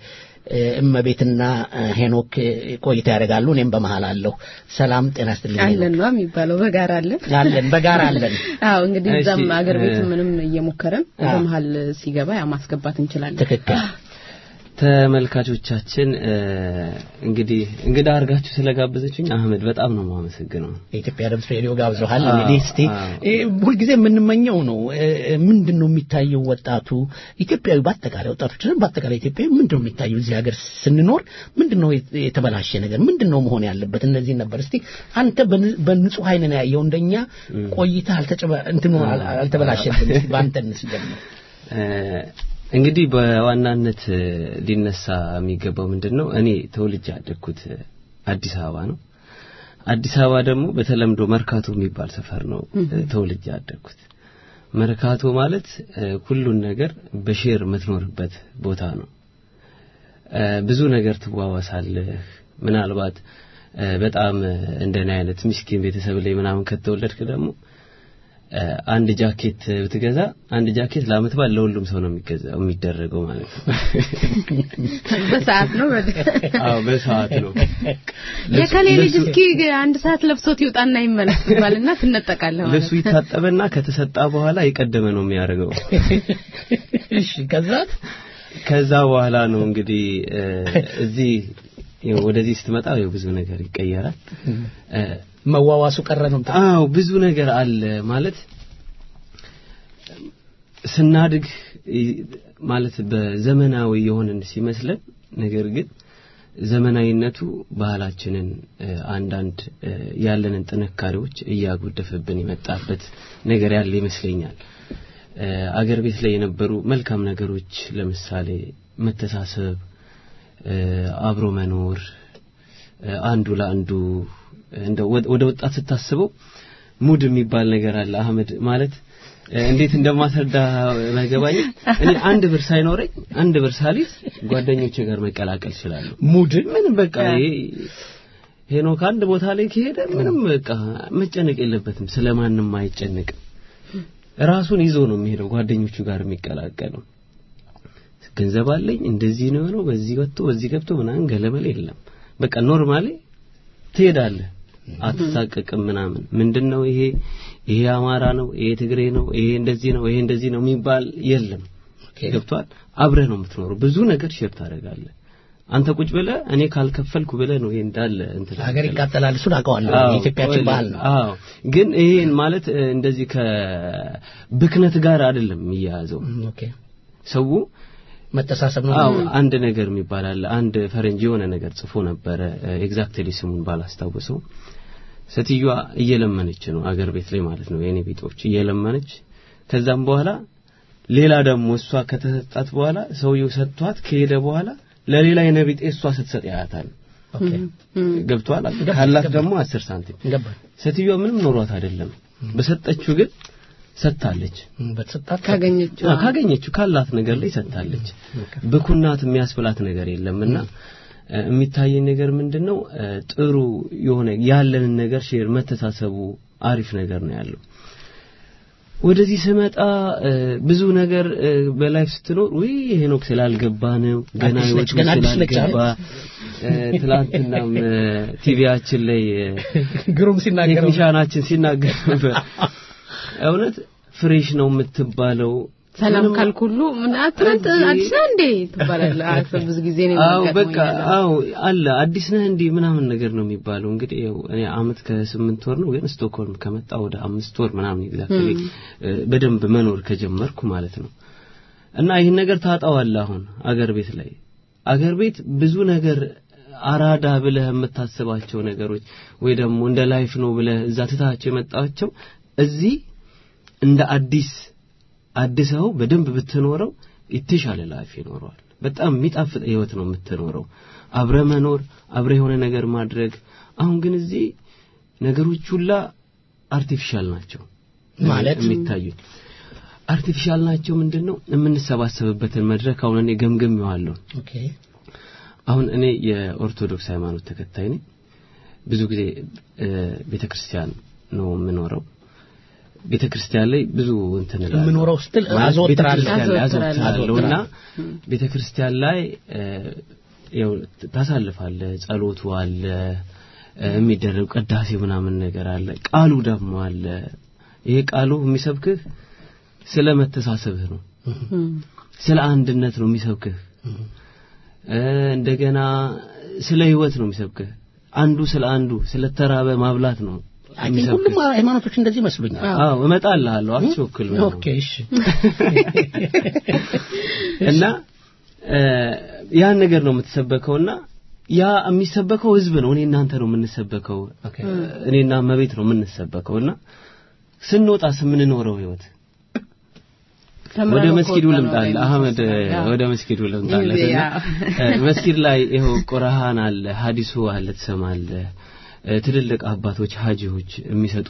እመቤትና ሄኖክ ቆይታ ያደርጋሉ። እኔም በመሃል አለሁ። ሰላም ጤና ይስጥልኝ። አለን ነው የሚባለው በጋራ አለን። አዎ እንግዲህ እዛም አገር ቤት ምንም እየሞከረን በመሃል ሲገባ ያ ማስገባት እንችላለን። ትክክል። ተመልካቾቻችን እንግዲህ እንግዳ አርጋችሁ ስለጋበዘችኝ አህመድ በጣም ነው የማመሰግነው። የኢትዮጵያ ድምጽ ሬዲዮ ጋብዘዋል። እንግዲህ እስቲ ሁልጊዜ የምንመኘው ነው ምንድነው የሚታየው ወጣቱ ኢትዮጵያዊ በአጠቃላይ ወጣቶችን በአጠቃላይ ኢትዮጵያዊ ምንድነው የሚታየው እዚህ ሀገር ስንኖር ምንድነው የተበላሸ ነገር ምንድነው መሆን ያለበት እነዚህ ነበር። እስቲ አንተ በንጹህ አይን ነው ያየው እንደኛ ቆይታ አልተበላሸብንም። በአንተ እንስጀምር። እንግዲህ በዋናነት ሊነሳ የሚገባው ምንድነው እኔ ተወልጄ ያደግኩት አዲስ አበባ ነው። አዲስ አበባ ደግሞ በተለምዶ መርካቶ የሚባል ሰፈር ነው ተወልጄ ያደግኩት። መርካቶ ማለት ሁሉን ነገር በሼር የምትኖርበት ቦታ ነው። ብዙ ነገር ትዋዋሳለህ። ምናልባት በጣም እንደኔ አይነት ምስኪን ቤተሰብ ላይ ምናምን ከተወለድክ ደግሞ አንድ ጃኬት ብትገዛ አንድ ጃኬት ለአመት በዓል ለሁሉም ሰው ነው የሚደረገው ማለት ነው። በሰዓት ነው አዎ በሰዓት ነው። የከሌ ልጅ እስኪ አንድ ሰዓት ለብሶት ይውጣና ይመለስ ይባልና ትነጠቃለህ ማለት ነው። ለሱ ይታጠበና ከተሰጣ በኋላ የቀደመ ነው የሚያደርገው። እሺ ከዛ በኋላ ነው እንግዲህ እዚህ ወደዚህ ስትመጣ ብዙ ነገር ይቀየራል። መዋዋሱ ቀረ ነው። አዎ ብዙ ነገር አለ ማለት ስናድግ ማለት በዘመናዊ የሆነን ሲመስለን ነገር ግን ዘመናዊነቱ ባህላችንን አንዳንድ ያለንን ጥንካሬዎች እያጎደፈብን የመጣበት ነገር ያለ ይመስለኛል። አገር ቤት ላይ የነበሩ መልካም ነገሮች ለምሳሌ መተሳሰብ፣ አብሮ መኖር፣ አንዱ ለአንዱ እንደው ወደ ወጣት ስታስበው ሙድ የሚባል ነገር አለ አህመድ ማለት እንዴት እንደማስረዳ ባይገባኝ እኔ አንድ ብር ሳይኖረኝ አንድ ብር ሳሊስ ጓደኞቼ ጋር መቀላቀል ይችላል። ሙድ ምን በቃ ሄኖክ አንድ ቦታ ላይ ከሄደ ምንም በቃ መጨነቅ የለበትም። ስለማንም አይጨነቅም። ራሱን ይዞ ነው የሚሄደው ጓደኞቹ ጋር የሚቀላቀለው። ገንዘብ አለኝ እንደዚህ ነው በዚህ ወጥቶ በዚህ ገብቶ ምናምን ገለመል የለም። በቃ ኖርማሊ ትሄዳለህ አትሳቀቅም ምናምን። ምንድነው ይሄ አማራ ነው ይሄ ትግሬ ነው ይሄ እንደዚህ ነው የሚባል የለም። ገብቷል። አብረህ ነው የምትኖረው። ብዙ ነገር ሼር ታደርጋለህ። አንተ ቁጭ ብለህ እኔ ካልከፈልኩ ብለህ ነው ይሄ እንዳለ እንትን ሀገር ይቃጠላል። እሱን አውቀዋለሁ። የኢትዮጵያችን ባህል ነው። አዎ ግን ይሄን ማለት እንደዚህ ከብክነት ጋር አይደለም የሚያያዘው። ኦኬ ሰው መተሳሰብ ነው። አዎ አንድ ነገር የሚባል አለ። አንድ ፈረንጅ የሆነ ነገር ጽፎ ነበር ኤግዛክትሊ ስሙን ባላስታውሰው። ሴትዮዋ እየለመነች ነው አገር ቤት ላይ ማለት ነው የኔ ቤቶች እየለመነች ከዛም በኋላ ሌላ ደግሞ እሷ ከተሰጣት በኋላ ሰውየው ሰጥቷት ከሄደ በኋላ ለሌላ የነቢጤ እሷ ስትሰጥ ያያታል። ኦኬ ገብቷል። ካላት ደግሞ 10 ሳንቲም ገባኝ። ሴትዮዋ ምንም ኖሯት አይደለም በሰጠችው ግን ሰጣለች። በተሰጣት ካገኘችው ካላት ነገር ላይ ሰጣለች። በኩናት የሚያስብላት ነገር የለምና የሚታየኝ ነገር ምንድነው ጥሩ የሆነ ያለንን ነገር ሼር መተሳሰቡ አሪፍ ነገር ነው ያለው። ወደዚህ ስመጣ ብዙ ነገር በላይፍ ስትኖር ሄኖክ ስላልገባ ነው ገና ይወጥ ስላልገባ ትላንትናም ቲቪያችን ላይ ግሩም ሲናገር ቴክኒሻናችን ሲናገር ነበር። እውነት ፍሬሽ ነው የምትባለው ሰላም ካልኩሉ ምን አትረጥ አዲስ ነህ እንዴ ትባላለህ። አክሰብ ብዙ ጊዜ ነው የሚያቀርበው። በቃ አለ አዲስ ነህ እንዴ ምናምን ነገር ነው የሚባለው። እንግዲህ እኔ አመት ከ8 ወር ነው ግን ስቶክሆልም ከመጣ ወደ 5 ወር ምናምን ኤግዛክትሊ በደንብ መኖር ከጀመርኩ ማለት ነው። እና ይሄን ነገር ታጣዋለህ አሁን አገር ቤት ብዙ ነገር አራዳ ብለህ የምታስባቸው ነገሮች ወይ ደግሞ እንደ ላይፍ ነው ብለህ እዛ ትታቸው የመጣቸው እዚህ እንደ አዲስው በደንብ ብትኖረው ይተሻለ ላይፍ ይኖራል። በጣም የሚጣፍጥ ህይወት ነው የምትኖረው አብረ መኖር አብረ የሆነ ነገር ማድረግ አሁን ግን እዚህ ነገሮች ሁላ አርቲፊሻል ናቸው ማለት የሚታዩት አርቲፊሻል ናቸው ምንድነው የምንሰባሰብበትን መድረክ አሁን እኔ ገምገምየዋለሁ ኦኬ አሁን እኔ የኦርቶዶክስ ሃይማኖት ተከታይ ነኝ ብዙ ጊዜ ቤተክርስቲያን ነው የምኖረው ቤተክርስቲያን ላይ ብዙ እንትን እላለሁ የምኖረው ስትል አዘወትራለሁና ቤተክርስቲያን ላይ ያው ታሳልፋለህ ጸሎቱ አለ የሚደረግ ቅዳሴ ምናምን ነገር አለ ቃሉ ደግሞ አለ ይሄ ቃሉ የሚሰብክህ ስለ መተሳሰብህ ነው ስለ አንድነት ነው የሚሰብክህ እንደገና ስለ ህይወት ነው የሚሰብክህ አንዱ ስለ አንዱ ስለ ተራበ ማብላት ነው ሁሉም ሃይማኖቶች እንደዚህ መስሉኛል አዎ እመጣልሃለሁ አትቾክል ኦኬ እሺ እና ያን ነገር ነው የምትሰበከውና ያ የሚሰበከው ህዝብ ነው እኔ እናንተ ነው የምንሰበከው እኔና መቤት ነው የምንሰበከውና ስንወጣ ስምንኖረው ህይወት ወደ መስጊዱ ልምጣል አህመድ ወደ መስጊዱ ልምጣል መስጊድ ላይ ይሄው ቁርአን አለ ሐዲሱ አለ ተሰማለህ ትልልቅ አባቶች ሐጂዎች የሚሰጡ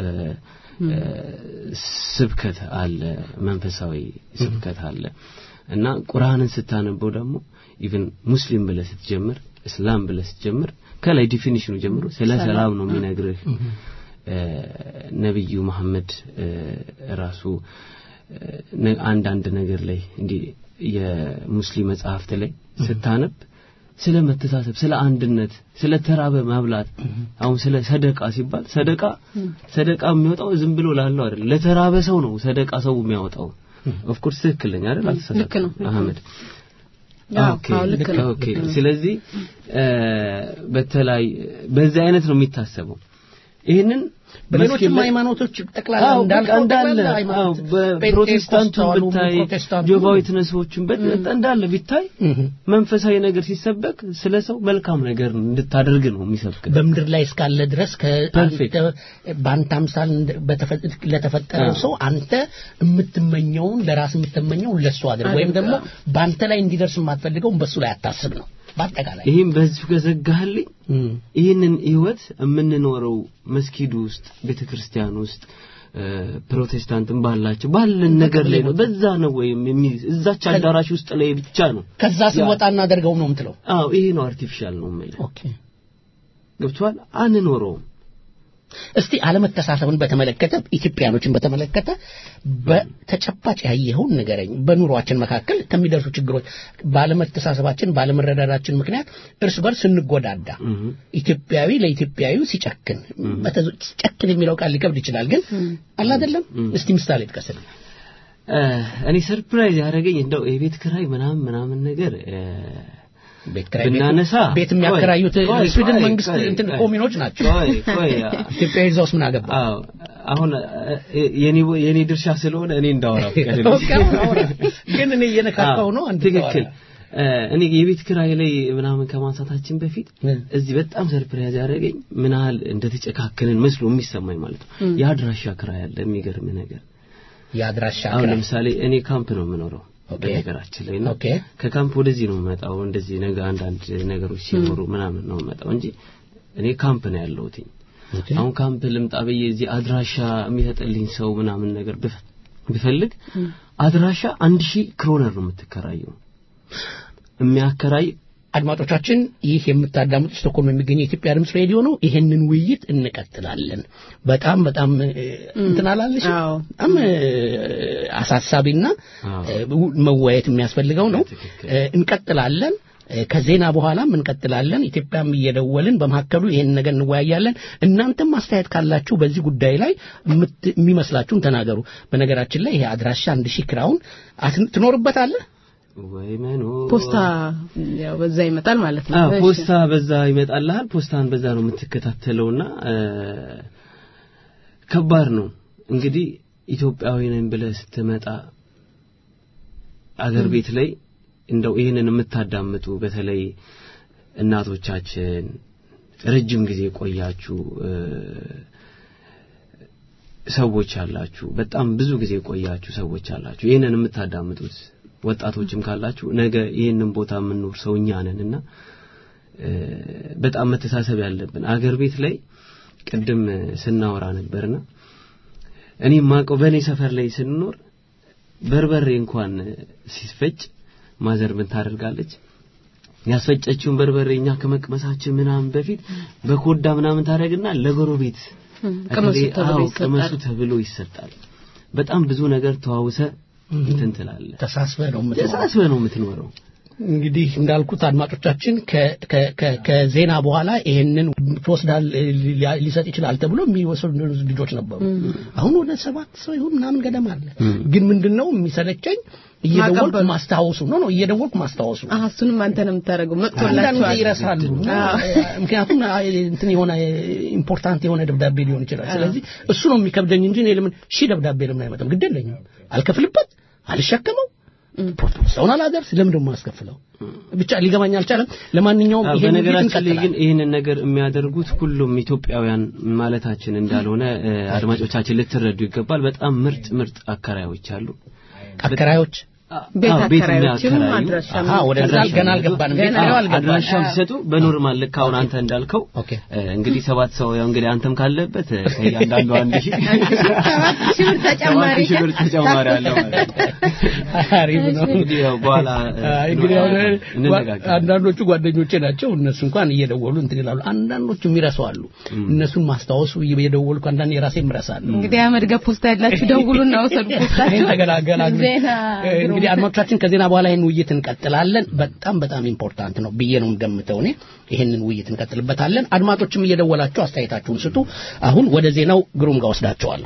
ስብከት አለ መንፈሳዊ ስብከት አለ እና ቁርአንን ስታነበው ደግሞ ኢቭን ሙስሊም ብለህ ስትጀምር እስላም ብለህ ስትጀምር ከላይ ዲፊኒሽኑ ጀምሮ ስለ ሰላም ነው የሚነግርህ ነብዩ መሐመድ ራሱ አንድ ነገር ላይ እንዲ የሙስሊም መጽሐፍት ላይ ስታነብ ስለ መተሳሰብ ስለ አንድነት ስለ ተራበ ማብላት አሁን ስለ ሰደቃ ሲባል ሰደቃ የሚወጣው ዝም ብሎ ላለው አይደል ለተራበ ሰው ነው ሰደቃ ሰው የሚያወጣው ኦፍ ኮርስ ትክክለኛ አይደል አልተሳሳተም አህመድ ኦኬ ስለዚህ በተለይ በዚህ አይነት ነው የሚታሰበው ይሄንን በሌሎችም ሃይማኖቶች ተቀላላ እንዳለ በፕሮቴስታንቱ ብታይ ጆባዊት ነሶችን እንዳለ ቢታይ መንፈሳዊ ነገር ሲሰበክ ስለሰው መልካም ነገር እንድታደርግ ነው የሚሰብክ በመድር ላይ እስካለ ድረስ በአንተ አምሳል ለተፈጠረው ሰው አንተ የምትመኘውን ለራስ የምትመኘውን ለሱ አድርግ ወይም ደግሞ በአንተ ላይ እንዲደርስ የማትፈልገው በሱ ላይ አታስብ ነው ባጠቃላይ ይሄን በዚህ ከዘጋህልኝ ይሄንን ህይወት የምንኖረው መስጊዱ ውስጥ ቤተክርስቲያን ውስጥ ፕሮቴስታንትም ባላቸው ባለን ነገር ላይ ነው በዛ ነው ወይም እዛች አዳራሽ ውስጥ ላይ ብቻ ነው ከዛ ሲወጣ እናደርገው ነው የምትለው አዎ ይሄ ነው አርቲፊሻል ነው ማለት ኦኬ ገብቷል አንኖረው እስቲ አለመተሳሰብን በተመለከተ ኢትዮጵያኖችን በተመለከተ በተጨባጭ ያየው ነገረኝ በኑሯችን መካከል ከሚደርሱ ችግሮች ባለመተሳሰባችን ባለመረዳዳችን ምክንያት እርስ በርስ እንጎዳዳ ኢትዮጵያዊ ለኢትዮጵያዊ ሲጨክን ሲጨክን የሚለው ቃል ሊከብድ ይችላል ግን አላ አይደለም እስቲ ምሳሌ ጥቀስልኝ እኔ ሰርፕራይዝ ያደረገኝ እንደው የቤት ክራይ ምናምን ነገር ቤት ክራይ ቤት የሚያከራዩት ስዊድን መንግስት እንትን ኮሚኖች ናቸው ኢትዮጵያ ይዘውስ ምን አገባ አዎ አሁን የኔ ድርሻ ስለሆነ እኔ እንዳወራው ግን እኔ የነካካው ነው አንተ ትክክል እኔ የቤት ክራይ ላይ ምናምን ከማንሳታችን በፊት እዚህ በጣም ሰርፕራይዝ ያደረገኝ ምናል እንደተጨካከንን መስሎ የሚሰማኝ ማለት ነው የአድራሻ ክራይ ያለ የሚገርም ነገር የአድራሻ ክራይ አሁን ለምሳሌ እኔ ካምፕ ነው የምኖረው በነገራችን ላይ ነው ከካምፕ ወደዚህ ነው መጣው እንደዚህ ነገር አንዳንድ ነገሮች ሲኖሩ ምናምን ነው መጣው እንጂ እኔ ካምፕ ነው ያለሁት አሁን ካምፕ ልምጣ በየዚህ አድራሻ የሚሰጥልኝ ሰው ምናምን ነገር ብፈልግ አድራሻ 1000 ክሮነር ነው የምትከራየው የሚያከራይ አድማጮቻችን ይህ የምታዳምጡት ስቶክሆልም የሚገኘው የኢትዮጵያ ድምጽ ሬዲዮ ነው ይሄንን ውይይት እንቀጥላለን በጣም እንትናላለሽ አሳሳቢና መወያየት የሚያስፈልገው ነው እንቀጥላለን ከዜና በኋላም እንቀጥላለን ኢትዮጵያም እየደወልን በመሐከሉ ይሄን ነገር እንወያያለን እናንተም ማስተያየት ካላችሁ በዚህ ጉዳይ ላይ የሚመስላችሁን ተናገሩ በነገራችን ላይ ይሄ አድራሻ 1000 ክራውን ትኖርበታለህ ወይ ማኑ ፖስታ ያው በዛ ይመጣል ማለት ነው ፖስታ በዛ ይመጣልሃል ፖስታን በዛ ነው የምትከታተለውና ከባድ ነው እንግዲህ ኢትዮጵያዊ ነኝ ብለህ ስትመጣ አገር ቤት ላይ እንደው ይሄንን የምታዳምጡ በተለይ እናቶቻችን ረጅም ጊዜ ቆያችሁ ሰዎች አላችሁ በጣም ብዙ ጊዜ ቆያችሁ ሰዎች አላችሁ ይሄንን የምታዳምጡት ወጣቶችም ካላችሁ ነገ ይሄንን ቦታ ምንኖር ሰውኛ ነንና በጣም መተሳሰብ ያለብን አገር ቤት ላይ ቅድም ስናወራ ነበርና እኔ ማቀው በኔ ሰፈር ላይ ስንኖር በርበሬ እንኳን ሲፈጭ ማዘር ምን ታደርጋለች ያስፈጨችውን በርበሬኛ ከመቅመሳችን ምናምን በፊት በኮዳ ምናምን ታረግና ለጎረቤት ቀመሱ ተብሎ ይሰጣል በጣም ብዙ ነገር ተዋውሰ እንትን ትላለህ ተሳስበህ ነው የምትኖረው እንግዲህ እንዳልኩት አድማጮቻችን ከዜና በኋላ ይሄንን ተወስዳል ሊሰጥ ይችላል ተብሎ የሚወሰዱ ልጆች ነበሩ አሁን ወደ 7 ሰው ይሁን ምናምን ገደማ አለ ግን ምንድነው የሚሰለቸኝ እየደወልኩ ማስታወሱ ነው እየደወልኩ ማስታወሱ እሱንም አንተ ነው የምታረገው መጥቶላችኋል ይረሳሉ ምክንያቱም እንትን የሆነ ኢምፖርታንት የሆነ ደብዳቤ ሊሆን ይችላል ስለዚህ እሱ ነው የሚከብደኝ እንጂ እኔ ለምን ደብዳቤ ለምን አይመጣም ግዴለኝም አልከፍልበት አልሸከመው ፕሮፖዛል አላደርስ ለምን ደሞ አስከፍለው ብቻ ሊገባኝ አልቻለም ለማንኛውም ይሄን ነገራችን ላይ ግን ይሄንን ነገር የሚያደርጉት ሁሉም ኢትዮጵያውያን ማለታችን እንዳልሆነ አድማጮቻችን ልትረዱ ይገባል በጣም ምርጥ አከራዮች አሉ አከራዮች ቤት አከራዮችም አድራሻም ወደዛ ገና አልገባንም ቤት አድራሻም ሲሰጡ በኖርማል ልክ አሁን አንተ እንዳልከው እንግዲህ 7 ሰው ያው እንግዲህ አንተም ካለበት ያንዳንዱ 1000 ብር ተጨማሪ አለው አሪፍ ነው እንግዲህ ያው በኋላ እንግዲህ አንዳንዶቹ ጓደኞቼ ናቸው እነሱ እንኳን እየደወሉ እንትን ይላሉ አንዳንዶቹ የሚረሳው አሉ እነሱን ማስታወሱ እየደወልኩ አንዳንድ የራሴን ምረሳለሁ እንግዲህ አመድጋ ፖስታ ያላችሁ ደውሉና ወሰዱ ፖስታችሁ ተገላገላችሁ እንግዲህ አድማጮቻችን ከዜና በኋላ ይሄን ውይይት እንቀጥላለን በጣም ኢምፖርታንት ነው ብዬ ነው እንደምተው እኔ ይሄንን ውይይት እንቀጥልበታለን አድማጮችም እየደወላችሁ አስተያየታችሁን ስጡ አሁን ወደ ዜናው ግሩም ጋር ወስዳቸዋለሁ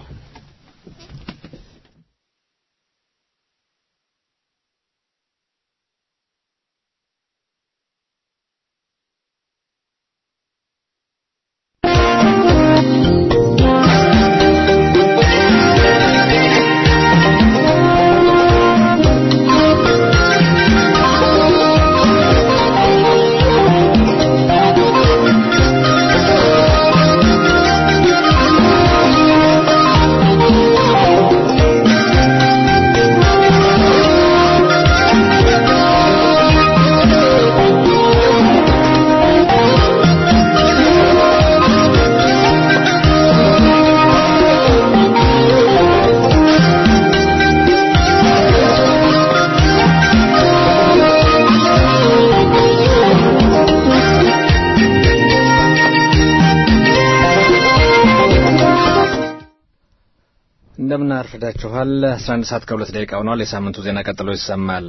እንደምን አርፍዳችኋል 11 ሰዓት ከ2 ደቂቃ ሆኗል የሳምንቱ ዜና ቀጥሎ ይሰማል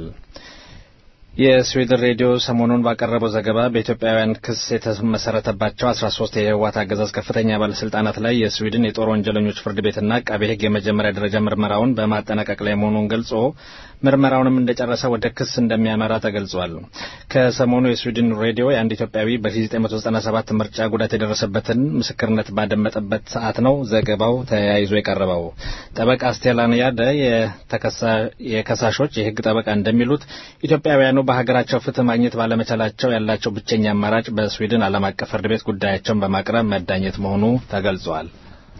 የስዊድን ሬዲዮ ሰሞኑን ባቀረበው ዘገባ በኢትዮጵያውያን ክስ የተመሰረተባቸው 13 የህወሓት አገዛዝ ከፍተኛ ባለስልጣናት ላይ የስዊድን የጦር ወንጀለኞች ፍርድ ቤትና አቃቤ ሕግ የመጀመሪያ ደረጃ ምርመራውን በማጠናቀቅ ላይ መሆኑን ገልጾ ምርመራውንም እንደጨረሰ ወደ ክስ እንደሚያመራ ተገልጿል ከሰሞኑ የስዊድን ሬዲዮ የአንድ ኢትዮጵያዊ በ1997 ምርጫ ጉዳት የደረሰበትን ምስክርነት ባደመጠበት ሰዓት ነው ዘገባው ተያይዞ የቀረበው ጠበቃ ስቴላን ያደ የከሳሾች የህግ ጠበቃ እንደሚሉት ኢትዮጵያውያኑ በሀገራቸው ፍትህ ማግኘት ባለመቻላቸው ያላቸው ብቸኛ አማራጭ በስዊድን ዓለም አቀፍ ፍርድ ቤት ጉዳያቸውን በማቅረብ መዳኘት መሆኑ ተገልጿል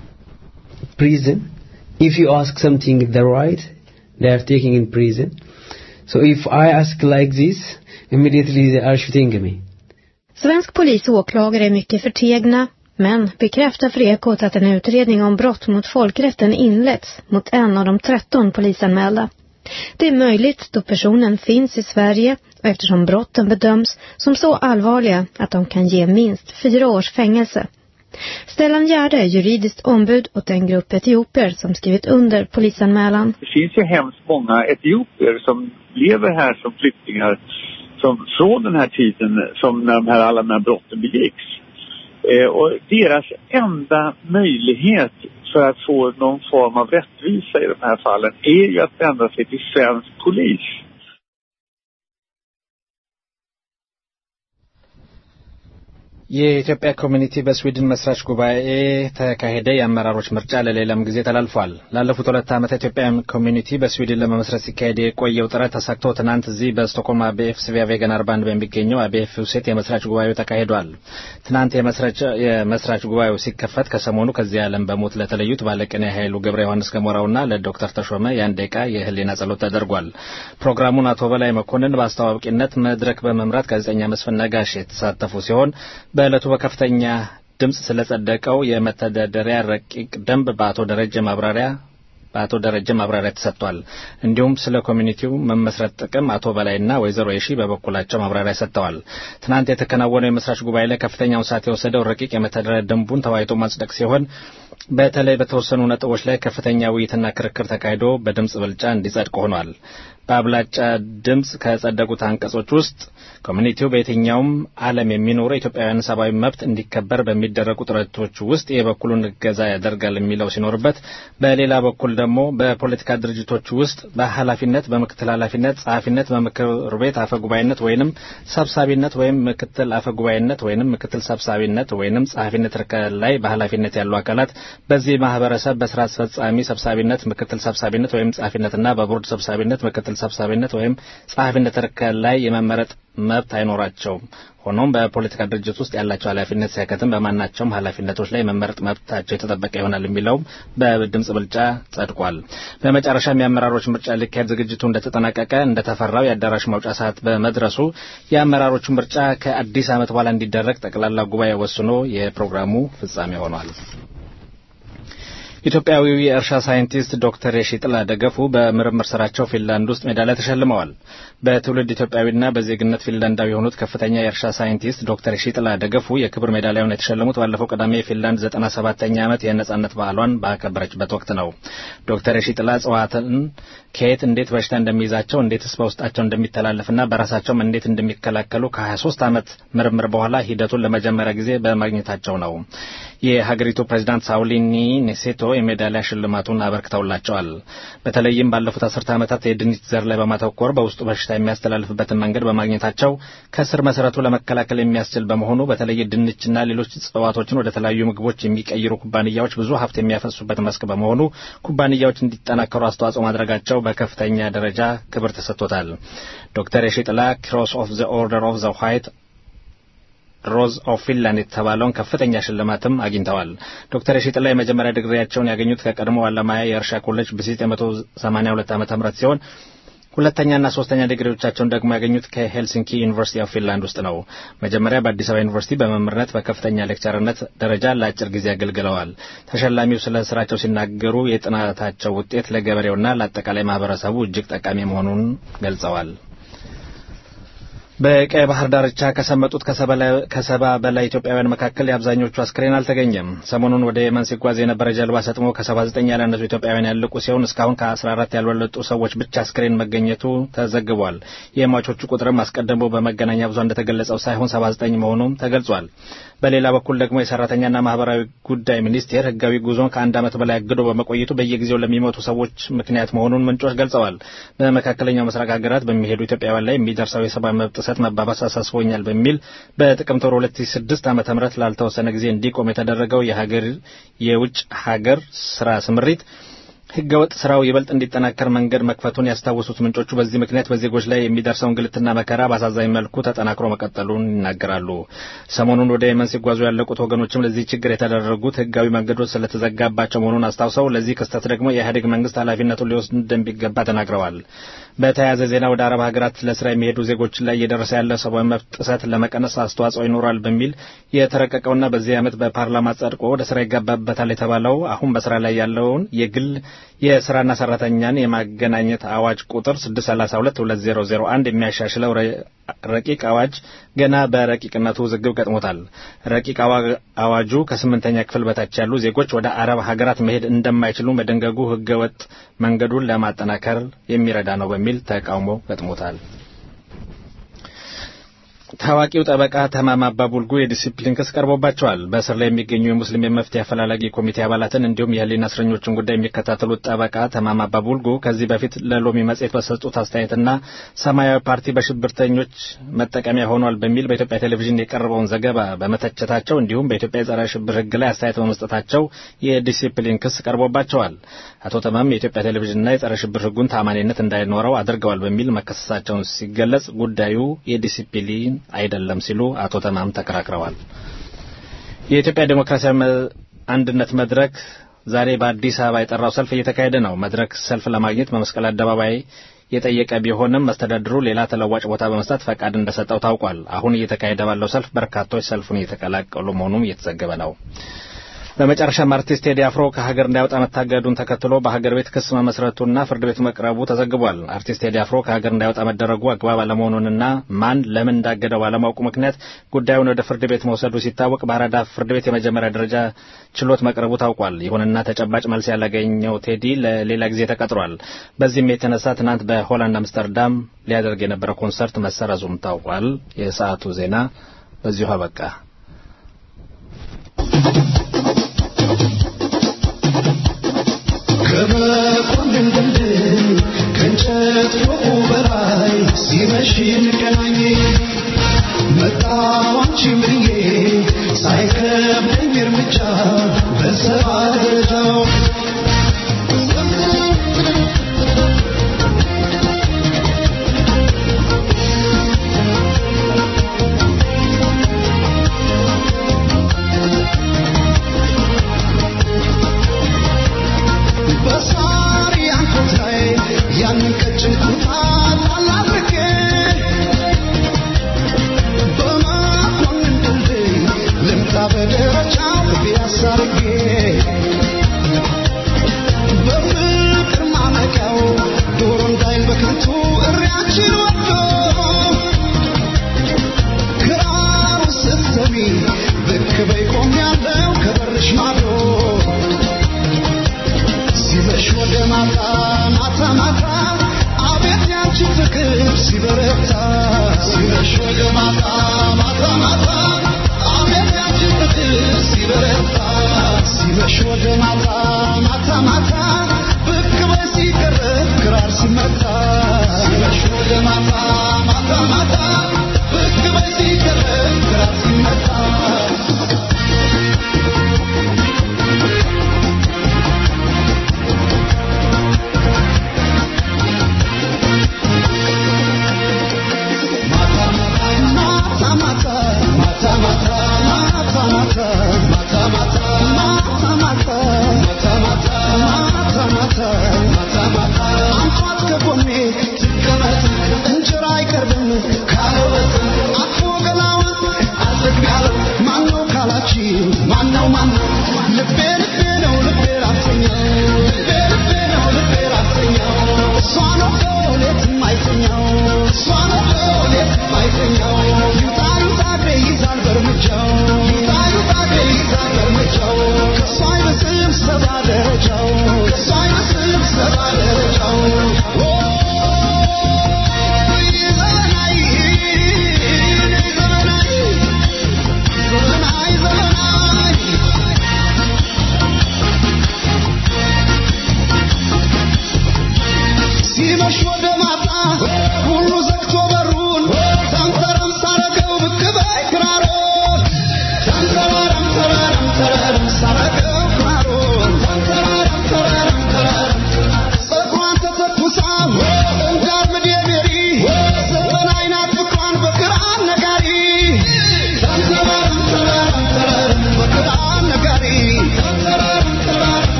prison if you ask something the right they are taking in prison so if I ask like this immediately they are shooting me Svensk polis och åklagare är mycket förtegna men bekräftar för Ekot att en utredning om brott mot folkrätten inletts mot en av de 13 polisanmälda. Det är möjligt då personen finns i Sverige och eftersom brotten bedöms som så allvarliga att de kan ge minst 4 års fängelse. Stellan Gärde är juridiskt ombud åt en grupp etiopier som skrivit under polisanmälan. Det finns ju hemskt många etiopier som lever här som flyktingar som från den här tiden som när alla de här brotten begicks. Och deras enda möjlighet för att få någon form av rättvisa i de här fallen är ju att vända sig till svensk polis. የኢትዮጵያ ኮሚኒቲ በስዊድን መስራች ጉባኤ ተካሄደ። የአመራሮች ምርጫ ለሌላም ጊዜ ተላልፏል። ላለፉት 2 ዓመታት ኢትዮጵያን ኮሚኒቲ በስዊድን ለመመስረት ሲካሄድ የቆየው ጥረት ተሳክቶ ትናንት እዚህ በስቶክሆልም ABF ስቪያ ቬገን 41 በሚገኘው ABF ውስጥ የመስራች ጉባኤው ተካሂዷል። ትናንት የመስራች ጉባኤው ሲከፈት ከሰሞኑ ከዚህ ዓለም በሞት ለተለዩት ባለቅኔ ኃይሉ ገብረ ዮሐንስ ገሞራውና ለዶክተር ተሾመ የአንድ ደቂቃ የህሊና ጸሎት ተደርጓል። ፕሮግራሙን አቶ በላይ መኮንን በአስተዋዋቂነት መድረክ በመምራት ጋዜጠኛ መስፍን ነጋሽ የተሳተፉ ሲሆን በዕለቱ በከፍተኛ ድምጽ ስለጸደቀው የመተዳደሪያ ረቂቅ ደንብ በአቶ ደረጀ ማብራሪያ ተሰጥቷል። እንዲሁም ስለ ኮሚኒቲው መመስረት ጥቅም አቶ በላይና ወይዘሮ የሺ በበኩላቸው ማብራሪያ ሰጥተዋል። ትናንት የተከናወነው የመስራች ጉባኤ ላይ ከፍተኛውን ሰዓት የወሰደው ረቂቅ የመተዳደሪያ ደንቡን ተወያይቶ ማጽደቅ ሲሆን በተለይ በተወሰኑ ነጥቦች ላይ ከፍተኛ ውይይትና ክርክር ተካሂዶ በድምጽ ብልጫ እንዲጸድቅ ሆኗል። በአብላጫ ድምጽ ከጸደቁት አንቀጾች ውስጥ ኮሚኒቲው በየትኛውም ዓለም የሚኖሩ ኢትዮጵያውያን ሰብአዊ መብት እንዲከበር በሚደረጉ ጥረቶች ውስጥ የበኩሉን እገዛ ያደርጋል የሚለው ሲኖርበት፣ በሌላ በኩል ደግሞ በፖለቲካ ድርጅቶች ውስጥ በኃላፊነት፣ በምክትል ኃላፊነት፣ ጸሐፊነት፣ በምክር ቤት አፈጉባኤነት ወይንም ሰብሳቢነት ወይም ምክትል አፈጉባኤነት ወይንም ምክትል ሰብሳቢነት ወይንም ጸሐፊነት እርከን ላይ በኃላፊነት ያሉ አካላት በዚህ ማህበረሰብ በስራ አስፈጻሚ ሰብሳቢነት፣ ምክትል ሰብሳቢነት ወይም ጸሐፊነትና በቦርድ ሰብሳቢነት፣ ምክትል ሰብሳቢነት ወይም ጸሐፊነት እርከን ላይ የመመረጥ መብት አይኖራቸውም። ሆኖም በፖለቲካ ድርጅት ውስጥ ያላቸው ኃላፊነት ሳይከትም በማናቸውም ኃላፊነቶች ላይ መመረጥ መብታቸው የተጠበቀ ይሆናል የሚለውም በድምጽ ብልጫ ጸድቋል። በመጨረሻም የአመራሮች ምርጫ ሊካሄድ ዝግጅቱ እንደተጠናቀቀ እንደተፈራው የአዳራሽ መውጫ ሰዓት በመድረሱ የአመራሮች ምርጫ ከአዲስ ዓመት በኋላ እንዲደረግ ጠቅላላ ጉባኤ ወስኖ የፕሮግራሙ ፍጻሜ ሆኗል። ኢትዮጵያዊው የእርሻ ሳይንቲስት ዶክተር የሺጥላ ደገፉ በምርምር ስራቸው ፊንላንድ ውስጥ ሜዳሊያ ተሸልመዋል። በትውልድ ኢትዮጵያዊና በዜግነት ፊንላንዳዊ የሆኑት ከፍተኛ የእርሻ ሳይንቲስት ዶክተር የሺጥላ ደገፉ የክብር ሜዳሊያውን የተሸለሙት ባለፈው ቅዳሜ የፊንላንድ 97ኛ ዓመት የነጻነት በዓሏን ባከበረችበት ወቅት ነው። ዶክተር የሺጥላ እጽዋትን ከየት እንዴት በሽታ እንደሚይዛቸው እንዴትስ በውስጣቸው እንደሚተላለፍና በራሳቸውም እንዴት እንደሚከላከሉ ከ23 ዓመት ምርምር በኋላ ሂደቱን ለመጀመሪያ ጊዜ በማግኘታቸው ነው። የሀገሪቱ ፕሬዝዳንት ሳውሊኒ ኔሴቶ የሜዳሊያ ሽልማቱን አበርክተውላቸዋል። በተለይም ባለፉት 10 ዓመታት የድንች ዘር ላይ በማተኮር በውስጡ በሽታ የሚያስተላልፍበትን መንገድ በማግኘታቸው ከስር መሰረቱ ለመከላከል የሚያስችል በመሆኑ በተለይ ድንችና ሌሎች እጽዋቶችን ወደ ተለያዩ ምግቦች የሚቀይሩ ኩባንያዎች ብዙ ሀብት የሚያፈሱበት መስክ በመሆኑ ኩባንያዎች እንዲጠናከሩ አስተዋጽኦ ማድረጋቸው በከፍተኛ ደረጃ ክብር ተሰጥቶታል። ዶክተር የሺጥላ ክሮስ ኦፍ ዘ ኦርደር ኦፍ ዘ ዋይት ሮዝ ኦፍ ፊንላንድ የተባለውን ከፍተኛ ሽልማትም አግኝተዋል። ዶክተር የሺጥላ የመጀመሪያ ዲግሪያቸውን ያገኙት ከቀድሞ አለማያ የእርሻ ኮሌጅ በ1982 ዓ.ም ሲሆን ሁለተኛና ሶስተኛ ዲግሪዎቻቸውን ደግሞ ያገኙት ከሄልሲንኪ ዩኒቨርሲቲ ኦፍ ፊንላንድ ውስጥ ነው። መጀመሪያ በአዲስ አበባ ዩኒቨርሲቲ በመምህርነት በከፍተኛ ሌክቸርነት ደረጃ ለአጭር ጊዜ አገልግለዋል። ተሸላሚው ስለ ስራቸው ሲናገሩ የጥናታቸው ውጤት ለገበሬውና ለአጠቃላይ ማህበረሰቡ እጅግ ጠቃሚ መሆኑን ገልጸዋል። በቀይ ባህር ዳርቻ ከሰመጡት ከሰባ በላይ ኢትዮጵያውያን መካከል የአብዛኞቹ አስክሬን አልተገኘም። ሰሞኑን ወደ የመን ሲጓዝ የነበረ ጀልባ ሰጥሞ ከ79 ያላነሱ ኢትዮጵያውያን ያለቁ ሲሆን እስካሁን ከ14 ያልበለጡ ሰዎች ብቻ አስክሬን መገኘቱ ተዘግቧል። የሟቾቹ ቁጥርም አስቀድሞ በመገናኛ ብዙሃን እንደተገለጸው ሳይሆን 79 መሆኑም ተገልጿል። በሌላ በኩል ደግሞ የሰራተኛና ማህበራዊ ጉዳይ ሚኒስቴር ህጋዊ ጉዞን ከአንድ ዓመት በላይ አግዶ በመቆየቱ በየጊዜው ለሚሞቱ ሰዎች ምክንያት መሆኑን ምንጮች ገልጸዋል። በመካከለኛው ምስራቅ ሀገራት በሚሄዱ ኢትዮጵያውያን ላይ የሚደርሰው የሰብአዊ መብት ጥሰት መባባስ አሳስቦኛል በሚል በጥቅምት 2006 ዓ.ም ላልተወሰነ ጊዜ እንዲቆም የተደረገው የውጭ ሀገር ስራ ስምሪት ህገወጥ ስራው ይበልጥ እንዲጠናከር መንገድ መክፈቱን ያስታወሱት ምንጮቹ በዚህ ምክንያት በዜጎች ላይ የሚደርሰው እንግልትና መከራ በአሳዛኝ መልኩ ተጠናክሮ መቀጠሉን ይናገራሉ። ሰሞኑን ወደ የመን ሲጓዙ ያለቁት ወገኖችም ለዚህ ችግር የተደረጉት ህጋዊ መንገዶች ስለተዘጋባቸው መሆኑን አስታውሰው ለዚህ ክስተት ደግሞ የኢህአዴግ መንግስት ኃላፊነቱን ሊወስድ እንደሚገባ ተናግረዋል። በተያያዘ ዜና ወደ አረብ ሀገራት ለስራ የሚሄዱ ዜጎች ላይ እየደረሰ ያለ ሰብአዊ መብት ጥሰት ለመቀነስ አስተዋጽኦ ይኖራል በሚል የተረቀቀውና በዚህ ዓመት በፓርላማ ጸድቆ ወደ ስራ ይገባበታል የተባለው አሁን በስራ ላይ ያለውን የግል የስራና ሰራተኛን የማገናኘት አዋጅ ቁጥር 632/2001 የሚያሻሽለው ረቂቅ አዋጅ ገና በረቂቅነቱ ውዝግብ ገጥሞታል። ረቂቅ አዋጁ ከ8ኛ ክፍል በታች ያሉ ዜጎች ወደ አረብ ሀገራት መሄድ እንደማይችሉ መደንገጉ ህገወጥ መንገዱን ለማጠናከር የሚረዳ ነው በሚል ተቃውሞ ገጥሞታል። ታዋቂው ጠበቃ ተማም አባቡልጉ የዲሲፕሊን ክስ ቀርቦባቸዋል። በእስር ላይ የሚገኙ የሙስሊም የመፍትሄ አፈላላጊ ኮሚቴ አባላትን እንዲሁም የህሊና እስረኞችን ጉዳይ የሚከታተሉት ጠበቃ ተማም አባቡልጉ ከዚህ በፊት ለሎሚ መጽሔት በሰጡት አስተያየትና ሰማያዊ ፓርቲ በሽብርተኞች መጠቀሚያ ሆኗል በሚል በኢትዮጵያ ቴሌቪዥን የቀረበውን ዘገባ በመተቸታቸው እንዲሁም በኢትዮጵያ የጸረ ሽብር ህግ ላይ አስተያየት በመስጠታቸው የዲሲፕሊን ክስ ቀርቦባቸዋል። አቶ ተማም የኢትዮጵያ ቴሌቪዥንና የጸረ ሽብር ህጉን ታማኒነት እንዳይኖረው አድርገዋል በሚል መከሰሳቸውን ሲገለጽ ጉዳዩ የዲሲፕሊን አይደለም ሲሉ አቶ ተማም ተከራክረዋል። የኢትዮጵያ ዴሞክራሲያዊ አንድነት መድረክ ዛሬ በአዲስ አበባ የጠራው ሰልፍ እየተካሄደ ነው። መድረክ ሰልፍ ለማግኘት በመስቀል አደባባይ የጠየቀ ቢሆንም መስተዳድሩ ሌላ ተለዋጭ ቦታ በመስጠት ፈቃድ እንደሰጠው ታውቋል። አሁን እየተካሄደ ባለው ሰልፍ በርካቶች ሰልፉን እየተቀላቀሉ መሆኑም እየተዘገበ ነው። በመጨረሻም አርቲስት ቴዲ አፍሮ ከሀገር እንዳይወጣ መታገዱን ተከትሎ በሀገር ቤት ክስ መመስረቱና ፍርድ ቤት መቅረቡ ተዘግቧል። አርቲስት ቴዲ አፍሮ ከሀገር እንዳይወጣ መደረጉ አግባብ አለመሆኑንና ማን ለምን እንዳገደው ባለማወቁ ምክንያት ጉዳዩን ወደ ፍርድ ቤት መውሰዱ ሲታወቅ በአራዳ ፍርድ ቤት የመጀመሪያ ደረጃ ችሎት መቅረቡ ታውቋል። ይሁንና ተጨባጭ መልስ ያላገኘው ቴዲ ለሌላ ጊዜ ተቀጥሯል። በዚህም የተነሳ ትናንት በሆላንድ አምስተርዳም ሊያደርግ የነበረው ኮንሰርት መሰረዙም ታውቋል። የሰዓቱ ዜና በዚሁ አበቃ። ከመኮንን ድልድይ ከእንጨት ፎቁ በላይ ሲመሽ እንገናኝ መጣሁ አንቺን ብዬ ሳይከብደኝ እርምጃ በሰባ ደረጃው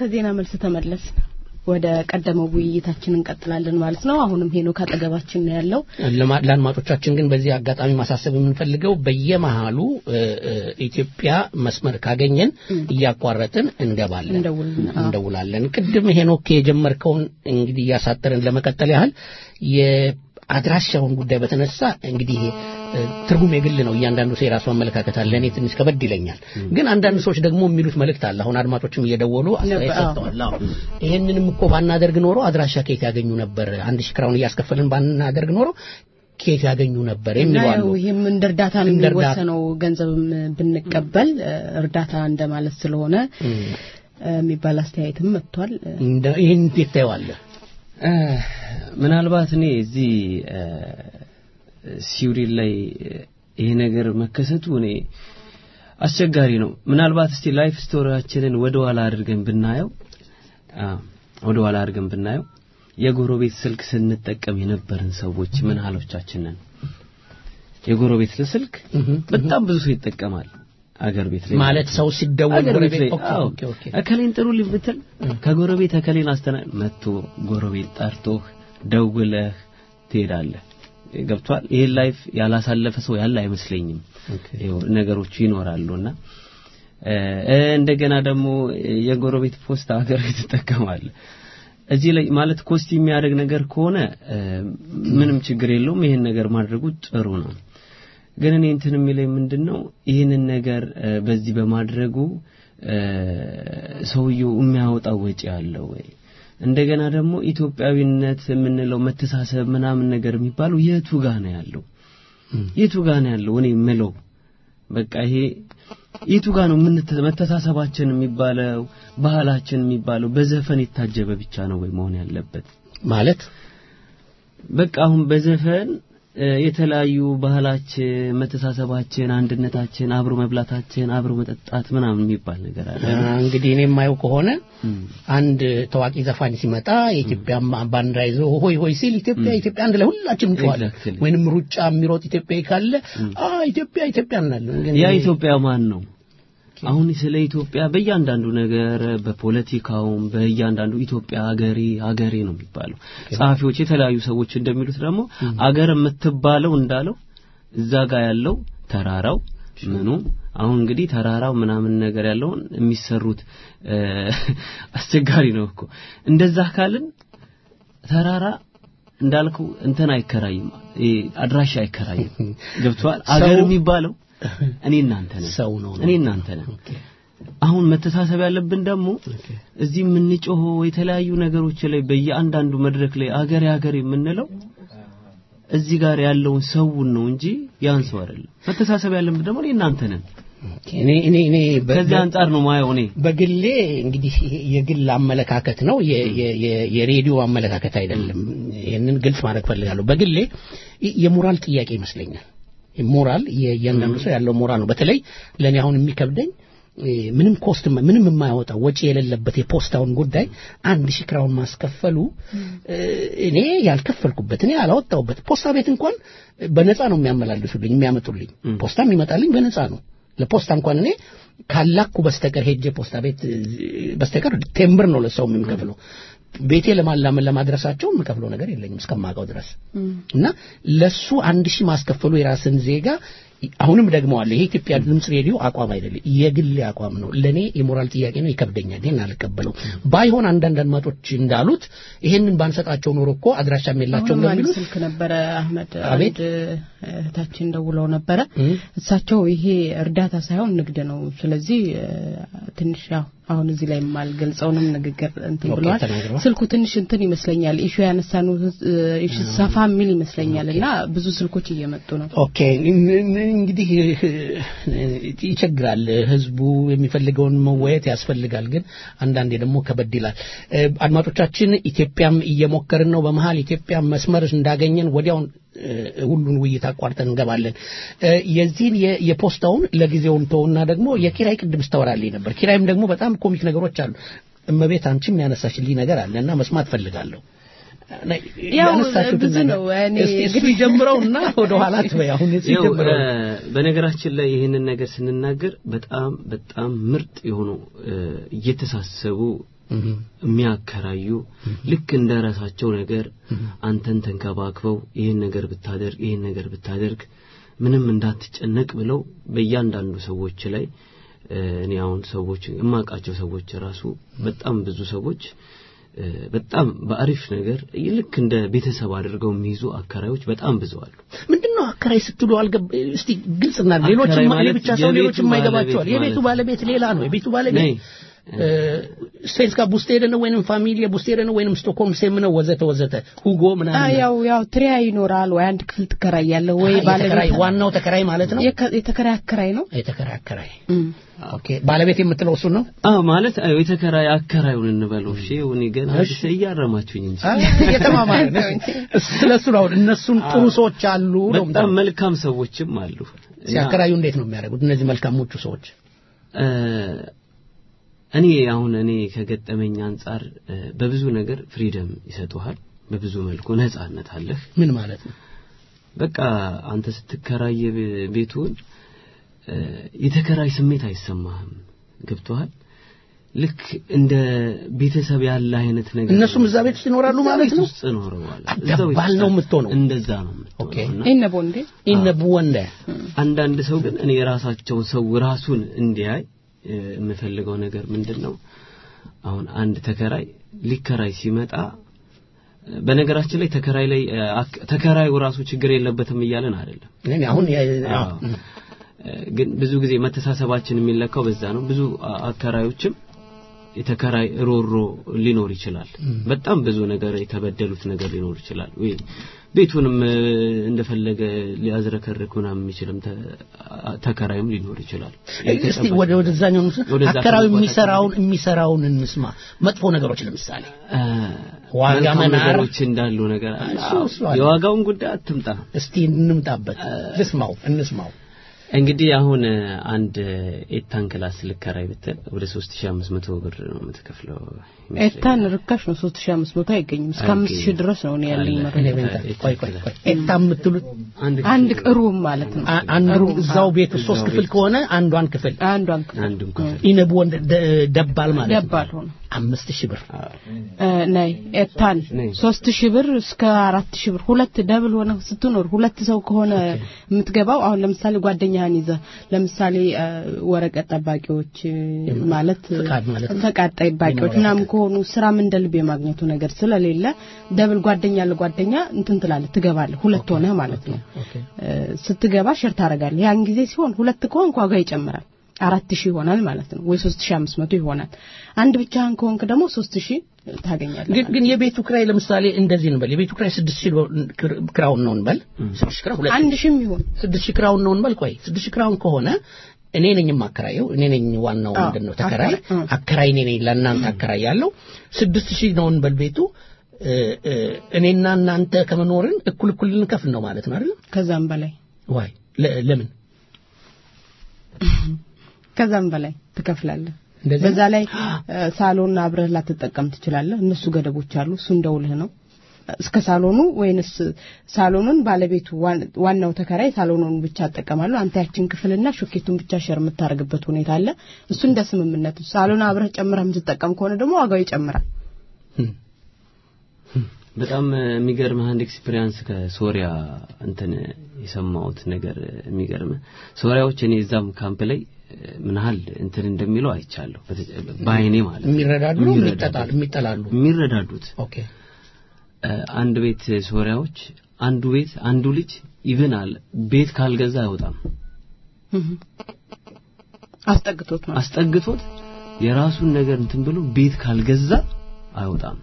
ከዜና መልስ ተመለስ ወደ ቀደመው ውይይታችን እንቀጥላለን ማለት ነው። አሁንም ሄኖክ አጠገባችን ነው ያለው። ለአድማጮቻችን ግን በዚህ አጋጣሚ ማሳሰብ የምንፈልገው በየመሃሉ ኢትዮጵያ መስመር ካገኘን እያቋረጥን እንደውላለን። ቅድም ሄኖክ የጀመርከውን እንግዲህ ያሳጠረን ለመቀጠል ያህል የአድራሻውን ጉዳይ በተነሳ እንግዲህ ትርጉም የግል ነው። እያንዳንዱ ሰው የራሱ አመለካከት አለ። እኔ ትንሽ ከበድ ይለኛል። ግን አንዳንድ ሰዎች ደግሞ የሚሉት መልእክት አለ። አሁን አድማጮችም እየደወሉ አስተያየት ሰጥተዋል። ይሄንንም እኮ ባናደርግ ኖሮ አድራሻ ከየት ያገኙ ነበር? 1000 ክራውን እያስከፈልን ባናደርግ ኖሮ ከየት ያገኙ ነበር የሚሉ አሉ። ይሄም እንደ እርዳታ ነው የሚወሰነው። ገንዘብም ብንቀበል እርዳታ እንደማለት ስለሆነ የሚባል አስተያየትም መጥቷል። ይሄን እንዴት ታየዋለህ? ምናልባት እኔ እዚህ ሲውሪል ላይ ይሄ ነገር መከሰቱ እኔ አስቸጋሪ ነው። ምናልባት እስቲ ላይፍ ስቶሪያችንን ወደ ኋላ አድርገን ብናየው የጎረቤት ስልክ ስንጠቀም የነበርን ሰዎች ምን ሐሎቻችን ነን? የጎረቤት ስልክ በጣም ብዙ ሰው ይጠቀማል። አገር ቤት ላይ ማለት ሰው ሲደወል ጎረቤት ኦኬ አከሌን ጥሩ ልብትል ከጎረቤት አከሌን መጥቶ ጎረቤት ጠርቶህ ደውለህ ትሄዳለህ። ገብቷል። ይሄ ላይፍ ያላሳለፈ ሰው ያለ አይመስለኝም። ነገሮች ይኖራሉና እንደገና ደግሞ የጎረቤት ፖስታ አገር ቤት ተጠቀማል። እዚህ ላይ ማለት ኮስት የሚያደርግ ነገር ከሆነ ምንም ችግር የለውም። ይሄን ነገር ማድረጉ ጥሩ ነው። ግን እኔ እንትን የሚለኝ ምንድነው ይሄንን ነገር በዚህ በማድረጉ ሰውየው የሚያወጣው ወጪ አለው ወይ? እንደገና ደግሞ ኢትዮጵያዊነት የምንለው መተሳሰብ ምናምን ነገር የሚባለው የቱ ጋር ነው ያለው? እኔ የምለው በቃ ይሄ የቱ ጋር ነው መተሳሰባችን የሚባለው ባህላችን የሚባለው በዘፈን የታጀበ ብቻ ነው ወይ መሆን ያለበት? ማለት በቃ አሁን በዘፈን የተለያዩ ባህላችን መተሳሰባችን አንድነታችን አብሮ መብላታችን አብሮ መጠጣት ምናምን የሚባል ነገር አለ። እንግዲህ እኔ የማየው ከሆነ አንድ ታዋቂ ዘፋኝ ሲመጣ የኢትዮጵያ ባንዲራ ይዞ ሆይ ሆይ ሲል ኢትዮጵያ አንድ ላይ ሁላችንም እንጮሃለን። ወይንም ሩጫ የሚሮጥ ኢትዮጵያዊ ካለ ኢትዮጵያ እንላለን። ያ ኢትዮጵያ ማን ነው? አሁን ስለ ኢትዮጵያ በእያንዳንዱ ነገር በፖለቲካውም በእያንዳንዱ ኢትዮጵያ አገሬ ነው የሚባለው። ጻፊዎች የተለያዩ ሰዎች እንደሚሉት ደግሞ አገር የምትባለው እንዳለው እዛ ጋር ያለው ተራራው ምኑ አሁን እንግዲህ ተራራው ምናምን ነገር ያለውን የሚሰሩት አስቸጋሪ ነው እኮ። እንደዛ ካልን ተራራ እንዳልከው እንትን አይከራይም፣ አድራሻ አይከራይም። ገብቷል። አገር የሚባለው እኔ እናንተ ነን። አሁን መተሳሰብ ያለብን ደግሞ እዚህ የምንጮኸው የተለያዩ ነገሮች ላይ በየአንዳንዱ መድረክ ላይ አገር የምንለው እዚህ ጋር ያለውን ሰውን ነው እንጂ ያን ሰው አይደለም። መተሳሰብ ያለብን ደግሞ እኔ እናንተ ነን። እኔ በዚህ አንፃር ነው ማየው። እኔ በግሌ እንግዲህ የግል አመለካከት ነው፣ የሬዲዮ አመለካከት አይደለም። ይሄንን ግልጽ ማድረግ ፈልጋለሁ። በግሌ የሞራል ጥያቄ ይመስለኛል። ሞራል የእያንዳንዱ ሰው ያለው ሞራል ነው። በተለይ ለኔ አሁን የሚከብደኝ ምንም ኮስት ምንም የማያወጣው ወጪ የሌለበት የፖስታውን ጉዳይ 1000 ክራውን ማስከፈሉ እኔ ያልከፈልኩበት እኔ ያላወጣውበት ፖስታ ቤት እንኳን በነፃ ነው የሚያመጡልኝ ፖስታም ይመጣልኝ በነፃ ነው። ለፖስታ እንኳን እኔ ካላኩ በስተቀር ሄጄ ፖስታ ቤት በስተቀር ቴምብር ነው ለሰው የሚከፍለው። ቤቴ ለማድረሳቸው የምከፍለው ነገር የለኝም እስከማውቀው ድረስ እና ለሱ 1000 ማስከፈሉ የራስን ዜጋ አሁንም ደግሞ አለ። ይሄ ኢትዮጵያ ድምጽ ሬዲዮ አቋም አይደለም፣ የግል አቋም ነው። ለኔ የሞራል ጥያቄ ነው፣ ይከብደኛል። ግን አልቀበለው ባይሆን አንዳንድ አድማጮች እንዳሉት ይሄንን ባንሰጣቸው ኖሮ እኮ አድራሻም የላቸውም ነው የሚሉት። ስልክ ነበር አህመድ አንድ እህታችን ደውለው ነበር። እሳቸው ይሄ እርዳታ ሳይሆን ንግድ ነው፣ ስለዚህ ትንሽ አሁን እዚህ ላይ ማልገልጸውንም ንግግር እንትን ብለዋል። ስልኩ ትንሽ እንትን ይመስለኛል ኢሹ ያነሳነው ኢሹ ሰፋ ሚል ይመስለኛልና ብዙ ስልኮች እየመጡ ነው። ኦኬ እንግዲህ ይቸግራል። ህዝቡ የሚፈልገውን መወያየት ያስፈልጋል፣ ግን አንዳንዴ ደግሞ ከበድ ይላል። አድማጮቻችን ኢትዮጵያም እየሞከርን ነው። በመሃል ኢትዮጵያ መስመር እንዳገኘን ወዲያው ሁሉን ውይይት አቋርጠን እንገባለን። የዚህን የፖስታውን ለጊዜውን ተውና ደግሞ የኪራይ ቅድም ስተወራልኝ ነበር። ኪራይም ደግሞ በጣም ኮሚክ ነገሮች አሉ። እመቤት አንቺም ያነሳሽልኝ ነገር አለና መስማት ፈልጋለሁ። ያው ብዙ ነው እንግዲህ ጀምረውና ወደ ኋላ ትበይ። አሁን እዚህ ጀምረው በነገራችን ላይ ይሄንን ነገር ስንናገር በጣም ምርጥ የሆኑ እየተሳሰቡ የሚያከራዩ ልክ እንደራሳቸው ነገር አንተን ተንከባክበው ይሄን ነገር ብታደርግ ምንም እንዳትጨነቅ ብለው በእያንዳንዱ ሰዎች ላይ እኔ አሁን ሰዎች እማቃቸው ሰዎች ራሱ በጣም ብዙ ሰዎች በጣም በአሪፍ ነገር ልክ እንደ ቤተሰብ አድርገው የሚይዙ አከራዮች በጣም ብዙ አሉ። ምንድነው አከራይ ስትሉ እስቲ ግልጽና ሌሎችም ብቻ ሰው ሌሎችም የማይገባቸዋል። የቤቱ ባለቤት ሌላ ነው። የቤቱ ባለቤት ስፔንስካ ቡስቴደ ነው ወይንም ፋሚሊያ ቡስቴደ ነው ወይንም ስቶክሆልም ሴም ነው ወዘተ ሁጎ ምናምን ያው ትሪያ ይኖራል ወይ አንድ ክፍል ትከራያለህ ወይ ባለቤት ዋናው ተከራይ ማለት ነው። የተከራይ አከራይ ነው። የተከራይ አከራይ ኦኬ ባለቤት የምትለው እሱ ነው ማለት የተከራይ አከራዩን እንበለው እሺ እኔ ገና እያረማችሁኝ እንጂ የተማማረ ነው ስለሱ ነው። እነሱን ጥሩ ሰዎች አሉ በጣም መልካም ሰዎችም አሉ። ሲያከራዩ እንዴት ነው የሚያደርጉት እነዚህ መልካሞቹ ሰዎች? እኔ ከገጠመኝ አንፃር በብዙ ነገር ፍሪደም ይሰጡሃል። በብዙ መልኩ ነፃነት አለህ። ምን ማለት ነው? በቃ አንተ ስትከራይ ቤቱን የተከራይ ስሜት አይሰማህም። ገብቶሃል? ልክ እንደ ቤተሰብ ያለ አይነት ነገር እነሱም እዛ ቤት ይኖራሉ ማለት ነው። ኖረዋል እዛው ባል ነው የምትሆነው። እንደዛ ነው። ኦኬ ኢነቦንዴ አንዳንድ ሰው ግን እኔ ራሳቸውን ሰው ራሱን እንዲያይ የምፈልገው ነገር ምንድነው? አሁን አንድ ተከራይ ሊከራይ ሲመጣ በነገራችን ላይ ተከራዩ ራሱ ችግር የለበትም እያለን አይደለም። እኔ አሁን ግን ብዙ ጊዜ መተሳሰባችን የሚለካው በዛ ነው። ብዙ አከራዮችም የተከራይ ሮሮ ሊኖር ይችላል። በጣም ብዙ ነገር የተበደሉት ነገር ሊኖር ይችላል። ወይ ቤቱንም እንደፈለገ ሊያዝረከርኩና የሚችልም ተከራይም ሊኖር ይችላል። እስቲ ወደዛኛው አከራዩ የሚሰራውን እንስማ። መጥፎ ነገሮች ለምሳሌ ዋጋ መናሮች እንዳሉ ነገር የዋጋውን ጉዳይ አትምጣ። እስቲ እንምጣበት እንስማው። እንግዲህ አሁን አንድ ኤታን ክላስ ልከራይ ብትል ወደ 3500 ብር ነው የምትከፍለው። ኤታን ርካሽ ነው። 3500 አይገኝም። እስከ 5000 ድረስ ነው ያለኝ መረጃ። ቆይ ኤታን የምትሉት አንድ ሩም ማለት ነው። አንዱ እዛው ቤት 3 ክፍል ከሆነ አንዱን ክፍል ኢነቡ ደባል ማለት ነው። ደባል ሆነ 5000 ብር ነይ ኤታን 3000 ብር እስከ 4000 ብር ሁለት ደብል ሆነ ስትኖር ሁለት ሰው ከሆነ የምትገባው። አሁን ለምሳሌ ጓደኛህን ይዘህ ለምሳሌ ወረቀት ጠባቂዎች ማለት ፈቃድ ጠባቂዎች ምናምን ከሆኑ ስራም እንደልብ የማግኘቱ ነገር ስለሌለ ደብል ጓደኛ ለጓደኛ እንትን ትላለህ ትገባለህ። ሁለት ሆነ ማለት ነው። ስትገባ ሸር ታረጋለህ። ያን ጊዜ ሲሆን ሁለት ከሆንክ ዋጋ ይጨምራል። 4000 ይሆናል ማለት ነው ወይ 3500 ይሆናል። አንድ ብቻህን ከሆንክ ደግሞ 3000 ታገኛለህ። ግን የቤቱ ክራይ ለምሳሌ እንደዚህ ነው በል የቤቱ ክራይ 6000 ክራውን ነው እንበል 6000 ክራው 1000 ይሆን 6000 ክራውን ነው እንበል። ቆይ 6000 ክራውን ከሆነ እኔ ነኝ የማከራየው እኔ ነኝ ዋናው ምንድነው ተከራይ አከራይ እኔ ነኝ ለእናንተ አከራይ ያለው 6000 ነው እንበል ቤቱ እኔና እናንተ ከመኖርን እኩል ልንከፍል ነው ማለት ነው አይደል? ከዛም በላይ ዋይ ለምን ከዛም በላይ ትከፍላለህ። በዛ ላይ ሳሎን አብረህ ላትጠቀም ትችላለህ። እነሱ ገደቦች አሉ። እሱ እንደውልህ ነው። እስከ ሳሎኑ ወይንስ ሳሎኑን ባለቤቱ ዋናው ተከራይ ሳሎኑን ብቻ ተጠቀማለሁ አንተ ያችን ክፍልና ሾኬቱን ብቻ ሸር የምታረግበት ሁኔታ አለ። እሱ እንደስምምነቱ ሳሎን አብረህ ጨምረህ የምትጠቀም ከሆነ ደግሞ ዋጋው ይጨምራል። በጣም የሚገርም አንድ ኤክስፒሪያንስ ከሶሪያ እንትን የሰማሁት ነገር የሚገርም ሶሪያዎች እኔ እዛም ካምፕ ላይ ምን ያህል እንትን እንደሚለው አይቻለሁ ባይኔ ማለት የሚረዳዱት ኦኬ አንድ ቤት ሶሪያዎች አንዱ ልጅ ኢቭን አለ ቤት ካልገዛ አይወጣም። አስጠግቶት የራሱን ነገር እንትን ብሎ ቤት ካልገዛ አይወጣም።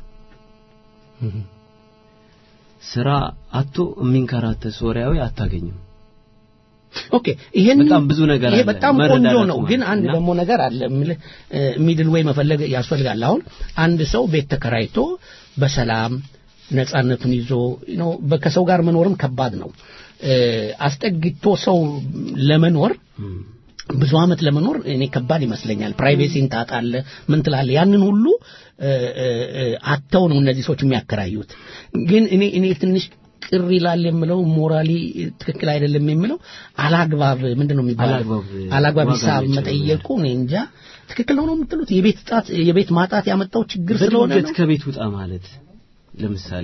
ስራ አጥቶ የሚንከራተ ሶሪያዊ አታገኝም። ኦኬ ይሄን በጣም ብዙ ነገር አለ። ይሄ በጣም ቆንጆ ነው። ግን አንድ ደግሞ ነገር አለ ሚድል ዌይ መፈለግ ያስፈልጋል። አሁን አንድ ሰው ቤት ተከራይቶ በሰላም ነፃነቱን ይዞ ነው ከሰው ጋር መኖርም ከባድ ነው። አስጠግቶ ሰው ለመኖር ብዙ አመት ለመኖር እኔ ከባድ ይመስለኛል። ፕራይቬሲን ታጣለህ ምን ትላለህ ያንን ሁሉ አተው ነው እነዚህ ሰዎች የሚያከራዩት። ግን እኔ ትንሽ ቅር ይላል የምለው ሞራሊ ትክክል አይደለም የምለው አላግባብ ምንድነው የሚባለው አላግባብ ሂሳብ መጠየቁ ነው እንጃ ትክክል ነው የምትሉት የቤት ማጣት ያመጣው ችግር ስለሆነ ነው ከቤት ውጣ ማለት ለምሳሌ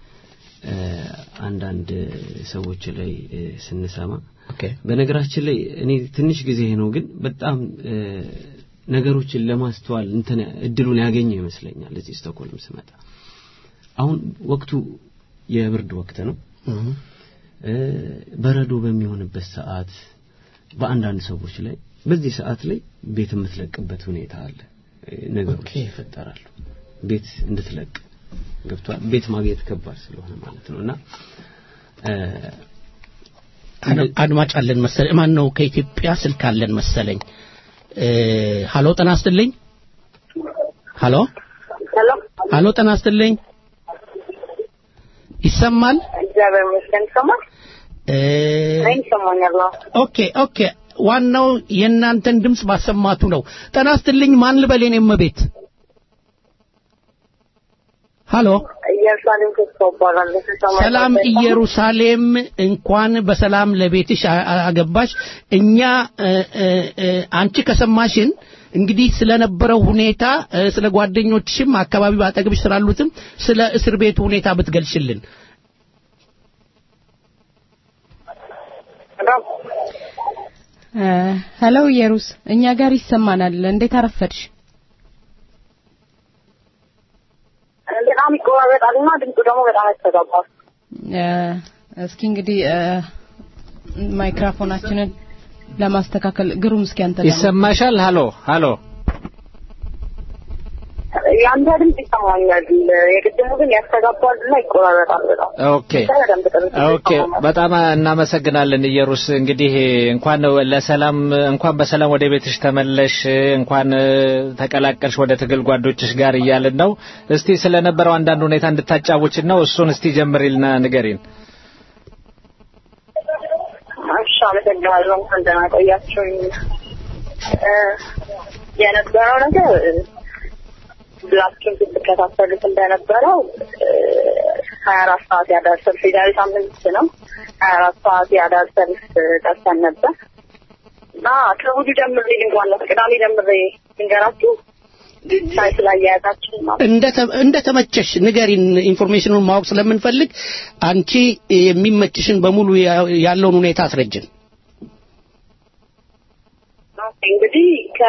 አንዳንድ ሰዎች ላይ ስንሰማ በነገራችን ላይ እኔ ትንሽ ጊዜ ነው ግን በጣም ነገሮችን ለማስተዋል እንትን እድሉን ያገኘ ይመስለኛል እዚህ ስቶክሆልም ስመጣ አሁን ወቅቱ የብርድ ወቅት ነው በረዶ በሚሆንበት ሰዓት በአንዳንድ ሰዎች ላይ በዚህ ሰዓት ላይ ቤት የምትለቅበት ሁኔታ አለ ነገሮች ይፈጠራሉ ቤት እንድትለቅ ገብቷል ቤት ማግኘት ከባድ ስለሆነ ማለት ነውና አድማጭ አለን መሰለኝ ማን ነው ከኢትዮጵያ ስልክ አለን መሰለኝ ሃሎ ጤና ይስጥልኝ ሃሎ ጤና ይስጥልኝ ይሰማል እግዚአብሔር ይመስገን ይሰማል ይሰማኛል ኦኬ ዋናው የእናንተን ድምጽ ባሰማቱ ነው ጤና ይስጥልኝ ማን ልበሌን የመቤት ሃሎ ኢየሩሳሌም ተስፋባላል ሰላም ኢየሩሳሌም እንኳን በሰላም ለቤትሽ አገባሽ እኛ አንቺ ከሰማሽን እንግዲህ ስለነበረው ሁኔታ ስለ ጓደኞችሽም አካባቢው አጠገብሽ ስላሉትም ስለ እስር ቤቱ ሁኔታ ብትገልጽልን ሄሎ ኢየሩስ እኛ ጋር ይሰማናል እንዴት አረፈድሽ በጣም ይቆራረጣልና ድምፁ ደግሞ በጣም ያስተጋባል እስኪ እንግዲህ ማይክሮፎናችንን ለማስተካከል ግሩም እስኪ አንተ ይሰማሻል ሃሎ ያንተ ድምጽ ይሰማኛል የግድሙ ግን ያስተጋባልና ይቆራረጣል በጣም ኦኬ በጣም እናመሰግናለን ኢየሩስ እንግዲህ እንኳን በሰላም ወደ ቤትሽ ተመለሽ እንኳን ተቀላቀልሽ ወደ ትግል ጓዶችሽ ጋር እያልን ነው እስቲ ስለነበረው አንዳንድ ሁኔታ እንድታጫውችን ነው እሱን እስቲ ጀምሪልና ንገሪን አመሰግናለሁ እንደና ቆያችሁ የነበረው ነገር ብላችሁን ስትከታተሉት እንደነበረው 24 ሰዓት ያዳር ሰልፍ ዛሬ ሳምንት ነው 24 ሰዓት ያዳር ሰልፍ ደርሰን ነበር እና ከእሑዱ ጀምሬ እንኳን ቅዳሜ ጀምሬ እንገራችሁ ሳይት ላይ ያያታችን ነው እንደ ተመቸሽ ንገሪን ኢንፎርሜሽኑን ማወቅ ስለምንፈልግ አንቺ የሚመችሽን በሙሉ ያለውን ሁኔታ አስረጅን እንግዲህ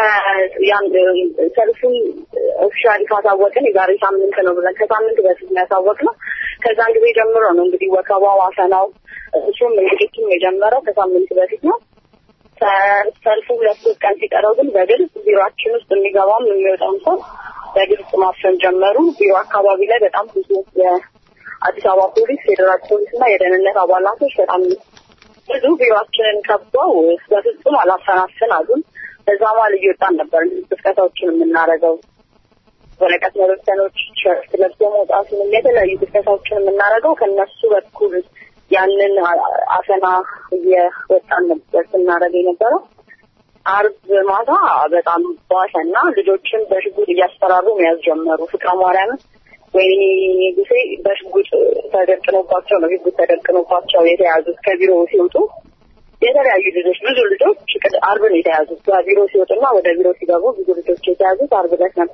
ሰልፉን ኦፊሻሊ ካሳወቅን የዛሬ ሳምንት ነው ብለን ከሳምንት በፊት ያሳወቅነው ከዛን ጊዜ ጀምሮ ነው እንግዲህ ወከባው አፈናው እሱም እንግዲህ የጀመረው ከሳምንት በፊት ነው ሰልፉ ሁለት ቀን ሲቀረው ግን በግልጽ ቢሮአችን ውስጥ የሚገባም የሚወጣም ሰው በግልጽ ማፈን ጀመሩ ቢሮ አካባቢ ላይ በጣም ብዙ የአዲስ አበባ ፖሊስ ፌደራል ፖሊስና የደህንነት አባላቶች በጣም ብዙ ቢሮአችንን ከበው በፍጹም አላፈናፍን አሉን በዛ ማለት እየወጣን ነበር እንቅስቃሴዎችን የምናደርገው ወረቀት መበተኖች ሸርት ለብሶ መውጣትን የተለያዩ እንቅስቃሴዎችን የምናደርገው ከነሱ በኩል ያንን አፈና እየወጣን ነበር ስናደርግ የነበረው አርብ ማታ በጣም ባሰና ልጆችን በሽጉጥ እያስፈራሩ መያዝ ጀመሩ ፍቅረ ማርያም ወይኔ ጊዜ በሽጉጥ ተደቅኖባቸው ነው ሽጉጥ ተደቅኖባቸው የተያዙት ከቢሮ ሲወጡ የተለያዩ ልጆች ብዙ ልጆች አርብ ነው የተያዙት ከቢሮ ሲወጡና ወደ ቢሮ ሲገቡ ብዙ ልጆች የተያዙት አርብ ዕለት ነው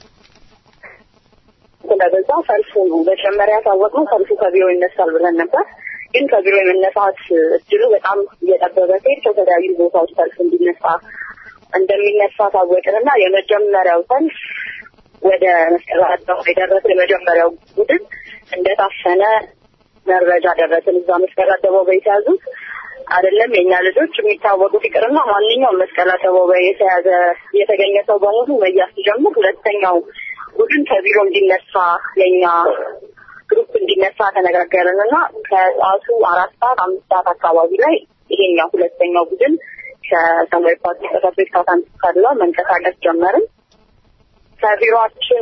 ስለበዛ ሰልፉ በመጀመሪያ ታወቀው ሰልፉ ከቢሮ ይነሳል ብለን ነበር ግን ከቢሮ የመነሳት እድሉ በጣም እየጠበበ ሲሄድ ከተለያዩ ቦታዎች ሰልፍ እንደሚነሳ ታወቀና የመጀመሪያው ሰልፍ ወደ መስቀል አደባባይ የደረሰ የመጀመሪያው ቡድን እንደታፈነ መረጃ ደረሰን እዛ መስቀል አደባባይ የተያዙት አይደለም የኛ ልጆች የሚታወቁት ይቅርና ማንኛውም መስቀል አደባባይ የተገኘ ሰው በሙሉ መያዝ ሲጀምር ሁለተኛው ቡድን ከቢሮ እንዲነሳ የኛ ግሩፕ እንዲነሳ ተነጋገርንና ከሰዓቱ 4 ሰዓት 5 ሰዓት አካባቢ ላይ ይሄኛው ሁለተኛው ቡድን ከሰማያዊ ፓርቲ ተከታታይ ካታንስ ካለ መንቀሳቀስ ጀመርን ከቢሮአችን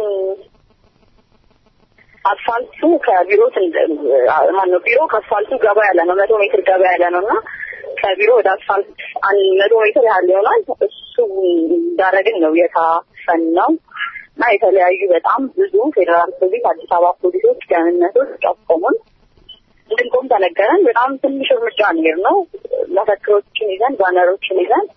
አስፋልቱ ከቢሮ ማነው ቢሮ ከአስፋልቱ ገባ ያለ ነው 100 ሜትር ገባ ያለ ነውና ከቢሮ ወደ አስፋልት 100 ሜትር ያህል ይሆናል እሱ ዳረግን ነው የታፈነው እና የተለያዩ በጣም ብዙ ፌደራል ፖሊስ አዲስ አበባ ፖሊሶች ደህንነቶች ጫቆሙን እንድንቆም ተነገረን። በጣም ትንሽ እርምጃ ነው መፈክሮችን ይዘን ባነሮችን ይዘን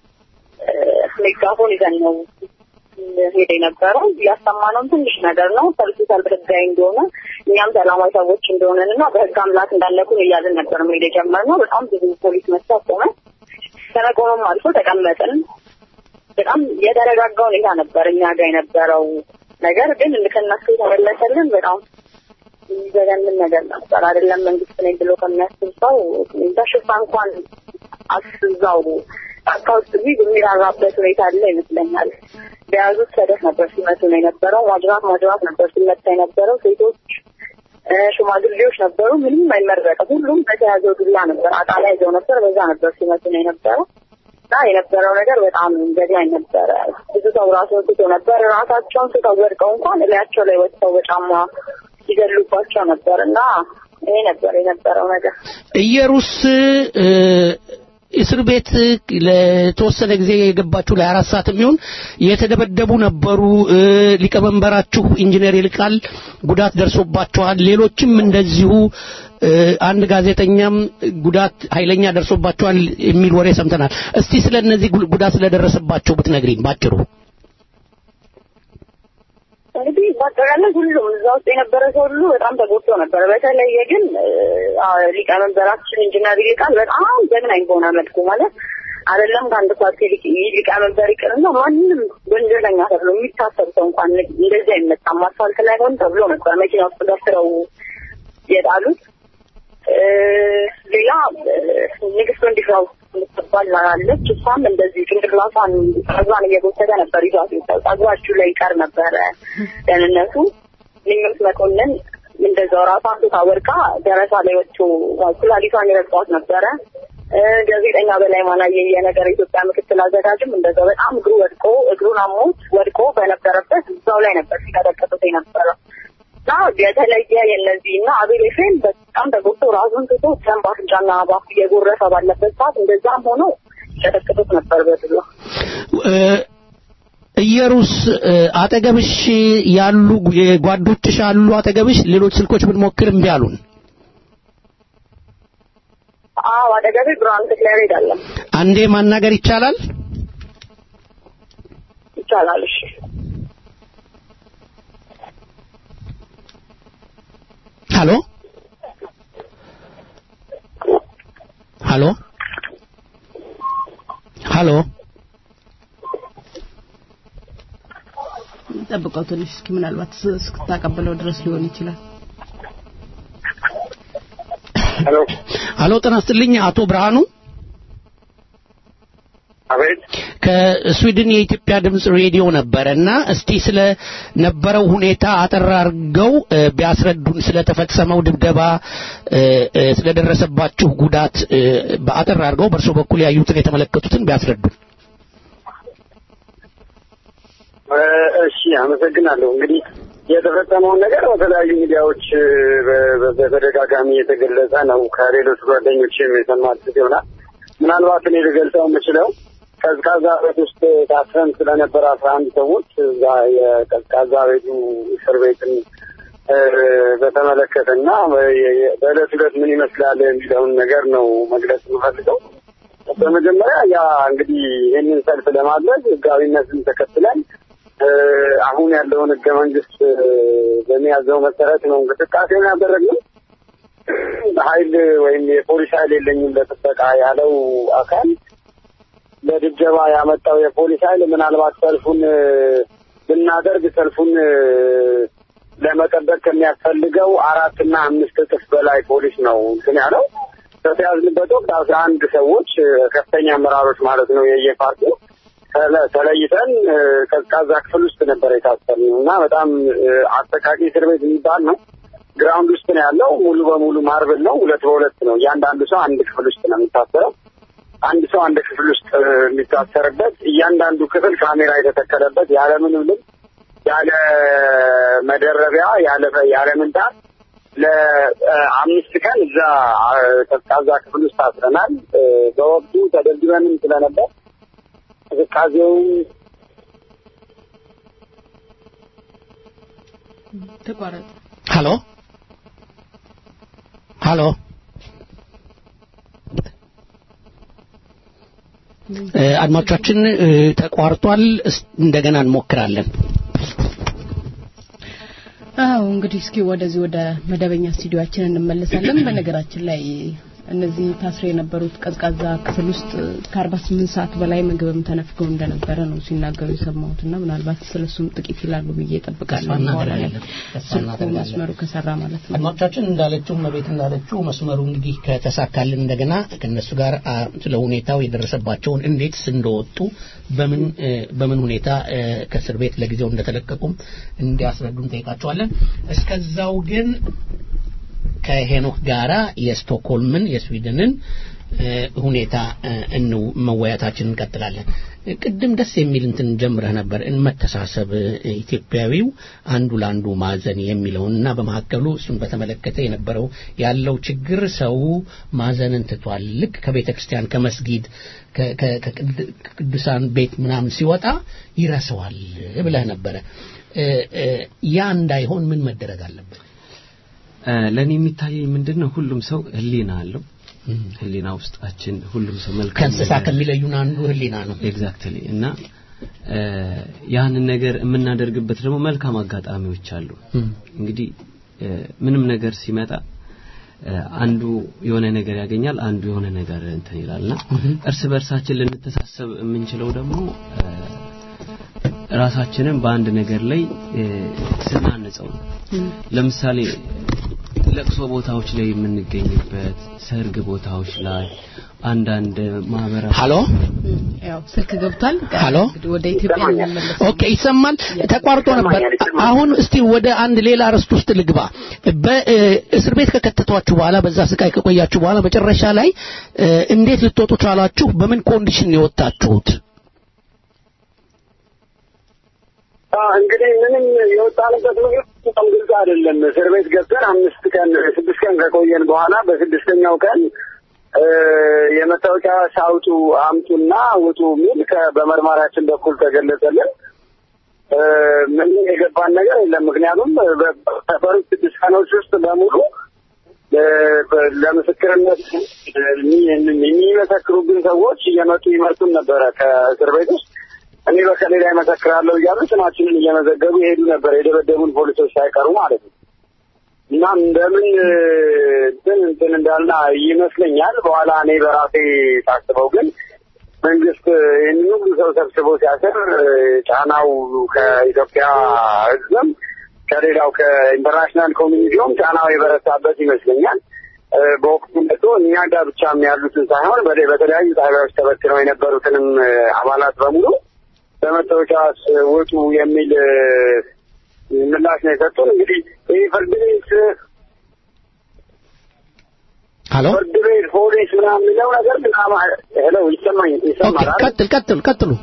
ሜጋፎን ይዘን ነው ሄደ የነበረው። ያስተማነው ትንሽ ነገር ነው። ሰልፉ ህጋዊ እንደሆነ እኛም ሰላማዊ ሰዎች እንደሆነና በህግ አምላክ እንዳለኩን እያልን ነበር መሄድ የጀመርነው። በጣም ብዙ ፖሊስ መጣ ቆመ። ተነቆመም አልፎ ተቀመጥን። በጣም የተረጋጋ ሁኔታ ነበር እኛ ጋር የነበረው ነገር። ግን ከነሱ ተመለሰልን በጣም የሚዘገንን ነገር ነበር። አይደለም መንግስት ነኝ ብሎ ከሚያስብ ሰው እንዳሽፋ እንኳን አስዛው አካውንት ቢግ የሚራራበት ሁኔታ አለ ይመስለኛል። በያዙት ሰደፍ ነበር ሲመቱ ነው የነበረው። ማጅራት ነበር ሲመታ የነበረው። ሴቶች ሽማግሌዎች ነበሩ። ምንም አይመረቀም። ሁሉም በተያዘው ዱላ ነበር አጣላይ ይዘው ነበር። በዛ ነበር ሲመቱ ነው የነበረው። እና የነበረው ነገር በጣም ዘግናኝ ነበረ። ብዙ ሰው ራሱን ስቶ ነበር። ራሳቸውን ስተው ወድቀው እንኳን እላያቸው ላይ ወጥተው በጫማ ይገሉባቸው ነበር። እና ይሄ ነበር የነበረው ነገር። ኢየሩስ እስር ቤት ለተወሰነ ጊዜ የገባችሁ ለ24 ሰዓት የሚሆን የተደበደቡ ነበሩ። ሊቀመንበራችሁ ኢንጂነር ይልቃል ጉዳት ደርሶባቸዋል። ሌሎችም እንደዚሁ አንድ ጋዜጠኛም ጉዳት ኃይለኛ ደርሶባቸዋል የሚል ወሬ ሰምተናል። እስቲ ስለነዚህ ጉዳት ስለደረሰባቸው ብትነግሪን ባጭሩ። እንግዲህ ባጠቃላይ ሁሉም እዛ ውስጥ የነበረ ሰው ሁሉ በጣም ተጎድቶ ነበር። በተለይ ግን ሊቀመንበራችን ኢንጂነር ይልቃል በጣም ዘግናኝ በሆነ መልኩ ማለት አይደለም ከአንድ ፓርቲ ሊቀመንበር ይቅርና ማንንም ወንጀለኛ ተብሎ የሚታሰብ ሰው እንኳን እንደዚህ አይመጣም። አስፋልት ላይ ሆን ተብሎ ነበር መኪና ውስጥ ገፍትረው የጣሉት። ሌላ ንግስት ወንድራው ምትባል አለች። እሷም እንደዚህ ጭንቅላቷን ጸጉሯን እየጎተተ ነበር ይዟት የወጣው። ጸጉራችሁ ላይ ይቀር ነበረ ደህንነቱ። ምንም መኮንን እንደዛው ራሷን ታወርቃ ደረሳ ላይ ወጥቶ ኩላሊቷን ይረግጧት ነበረ። ጋዜጠኛ በላይ ማናየ የነገር ኢትዮጵያ ምክትል አዘጋጅም እንደዛው በጣም እግሩን አሞት ወድቆ በነበረበት እዛው ላይ ነበር ሲቀጠቅጡት የነበረው። የተለየ የነዚህና አቤል ኤፍሬም በጣም ተጎድቶ ራሱን ትቶ ደም በአፍንጫና በአፉ እየጎረፈ ባለበት ሰዓት እንደዛም ሆኖ ሲቀጠቅጡት ነበር በድሎ። ኢየሩስ አጠገብሽ ያሉ ጓዶችሽ አሉ አጠገብሽ? ሌሎች ስልኮች ብንሞክር እምቢ አሉን። አዎ አጠገቤ ብርሃን ተክለሬ ዳለ። አንዴ ማናገር ይቻላል? ይቻላል። እሺ ሄሎ ሄሎ ሄሎ ጠብቀው ትንሽ እስኪ ምናልባት እስክታቀበለው ድረስ ሊሆን ይችላል። ሄሎ ሄሎ ጤና ይስጥልኝ አቶ ብርሃኑ። አቤት። ከስዊድን የኢትዮጵያ ድምጽ ሬዲዮ ነበርና እስቲ ስለ ነበረው ሁኔታ አጠራርገው ቢያስረዱን፣ ስለተፈጸመው ድብደባ፣ ስለደረሰባችሁ ጉዳት በአጠራርገው በእርሶ በኩል ያዩትን የተመለከቱትን ቢያስረዱን። እሺ አመሰግናለሁ። እንግዲህ የተፈጸመውን ነገር በተለያዩ ሚዲያዎች በተደጋጋሚ የተገለጸ ነው። ከሌሎች ጓደኞችም የሰማሁት ይሆናል። ምናልባት እኔ ልገልጸው የምችለው ቀዝቃዛ ቤት ውስጥ ታስረን ስለነበረ 11 ሰዎች እዛ የቀዝቃዛ ቤቱ እስር ቤትን በተመለከተና በዕለት ዕለት ምን ይመስላል የሚለውን ነገር ነው መግለጽ የምፈልገው። በመጀመሪያ ያ እንግዲህ ይህንን ሰልፍ ለማድረግ ህጋዊነትን ተከትለን አሁን ያለውን ህገ መንግስት በሚያዘው መሰረት ነው እንቅስቃሴውን ያደረግነው። ኃይል ወይም የፖሊስ ኃይል የለኝም ለጥበቃ ያለው አካል ለድብደባ ያመጣው የፖሊስ ኃይል ምናልባት ሰልፉን ብናደርግ ሰልፉን ለመጠበቅ ከሚያስፈልገው 4 እና 5 እጥፍ በላይ ፖሊስ ነው እንትን ያለው። በተያዝንበት ወቅት 11 ሰዎች ከፍተኛ አመራሮች ማለት ነው የየፓርቲው ተለይተን ቀዝቃዛ ክፍል ውስጥ ነበር የታሰርነው እና በጣም አጠቃቂ እስር ቤት የሚባል ነው። ግራውንድ ውስጥ ነው ያለው። ሙሉ በሙሉ ማርብል ነው። 2 በ2 ነው። እያንዳንዱ ሰው አንድ ክፍል ውስጥ ነው የሚታሰረው። አንድ ሰው አንድ ክፍል ውስጥ የሚታሰርበት፣ እያንዳንዱ ክፍል ካሜራ የተተከለበት፣ ያለ ምንም ልብስ፣ ያለ መደረቢያ፣ ያለ ምንጣፍ ለ5 ቀን እዛ ቀዝቃዛ ክፍል ውስጥ ታስረናል። በወቅቱ ተደብድበንም ስለነበር ቅዝቃዜው ተቋረጠ። ሄሎ ሃሎ አድማጮቻችን ተቋርጧል እንደገና እንሞክራለን አው እንግዲህ እስኪ ወደዚህ ወደ መደበኛ ስቱዲዮአችን እንመለሳለን በነገራችን ላይ እነዚህ ታስረ የነበሩት ቀዝቃዛ ክፍል ውስጥ ከ48 ሰዓት በላይ ምግብም ተነፍገው እንደነበረ ነው ሲናገሩ የሰማሁትና ምናልባት ስለሱም ጥቂት ይላሉ ብዬ እጠብቃለሁ መስመሩ ከሰራ ማለት ነው አድማጮቻችን እንዳለችው መቤት እንዳለችው መስመሩ እንግዲህ ከተሳካልን እንደገና ከነሱ ጋር ስለ ሁኔታው የደረሰባቸውን እንዴት እንደወጡ በምን ሁኔታ ከእስር ቤት ለጊዜው እንደተለቀቁም እንዲያስረዱን ጠይቃቸዋለን እስከዛው ግን ከሄኖክ ጋራ የስቶክሆልምን የስዊድንን ሁኔታ መወያታችንን እንቀጥላለን ቅድም ደስ የሚል እንትን ጀምረህ ነበር መተሳሰብ ኢትዮጵያዊው አንዱ ላንዱ ማዘን የሚለውና በመሐከሉ እሱን በተመለከተ የነበረው ያለው ችግር ሰው ማዘንን ትቷል ልክ ከቤተክርስቲያን ከመስጊድ ከቅዱሳን ቤት ምናምን ሲወጣ ይረሳዋል ብለህ ነበር ያ እንዳይሆን ምን መደረግ አለበት ለኔ የሚታየኝ ምንድነው ሁሉም ሰው ህሊና አለው ህሊና ውስጣችን ሁሉም ሰው መልካም ከንስሳ ከሚለዩን አንዱ ህሊና ነው ኤግዛክትሊ እና ያንን ነገር የምናደርግበት ደግሞ መልካም አጋጣሚዎች አሉ እንግዲህ ምንም ነገር ሲመጣ አንዱ የሆነ ነገር ያገኛል አንዱ የሆነ ነገር እንትን ይላልና እርስ በርሳችን ልንተሳሰብ የምንችለው ደግሞ ራሳችንን በአንድ ነገር ላይ ስናንጸው ለምሳሌ ለቅሶ ቦታዎች ላይ የምንገኝበት ሰርግ ቦታዎች ላይ አንዳንድ ማህበራት ሃሎ ያው ስልክ ገብቷል ሃሎ ወደ ኢትዮጵያ እንመለስ ኦኬ ይሰማል ተቋርጦ ነበር አሁን እስቲ ወደ አንድ ሌላ አርስት ውስጥ ልግባ በእስር ቤት ከከተቷችሁ በኋላ በዛ ስቃይ ከቆያችሁ በኋላ መጨረሻ ላይ እንዴት ልትወጡ ቻላችሁ በምን ኮንዲሽን የወጣችሁት እንግዲህ ምንም የወጣንበት ምክንያት በጣም ግልጽ አይደለም እስር ቤት ገብተን 6 ቀን ከቆየን በኋላ በስድስተኛው ቀን የመታወቂያ ሳውጡ አምጡና ውጡ ሚል በመርማሪያችን በኩል ተገለጸልን ምንም የገባን ነገር የለም ምክንያቱም በተፈሩት 6 ቀኖች ውስጥ በሙሉ ለምስክርነት የሚመሰክሩብን ሰዎች እየመጡ ይመርጡን ነበረ ከእስር ቤት ውስጥ እኔ በከሌ ላይ መሰክራለሁ እያሉ ስማችንን እየመዘገቡ ይሄዱ ነበር የደበደቡን ፖሊሶች ሳይቀሩ ማለት ነው እና እንደምን እንትን እንዳልና ይመስለኛል በኋላ እኔ በራሴ ታስበው ግን መንግስት ይህንን ሁሉ ሰው ሰብስቦ ሲያስር ጫናው ከኢትዮጵያ ህዝብም ከሌላው ከኢንተርናሽናል ኮሚኒቲውም ጫናው የበረታበት ይመስለኛል በወቅቱ መጥቶ እኛ ጋር ብቻም ያሉትን ሳይሆን በተለያዩ ጣቢያዎች ተበትነው የነበሩትንም አባላት በሙሉ በመታወቂያ ወጡ የሚል ምላሽ ነው የሰጡን እንግዲህ ይህ ፍርድ ቤት ሃሎ ፍርድ ቤት ፖሊስ ምናምን የሚለው ነገር በጣም ሄሎ ይሰማል ቀጥሉ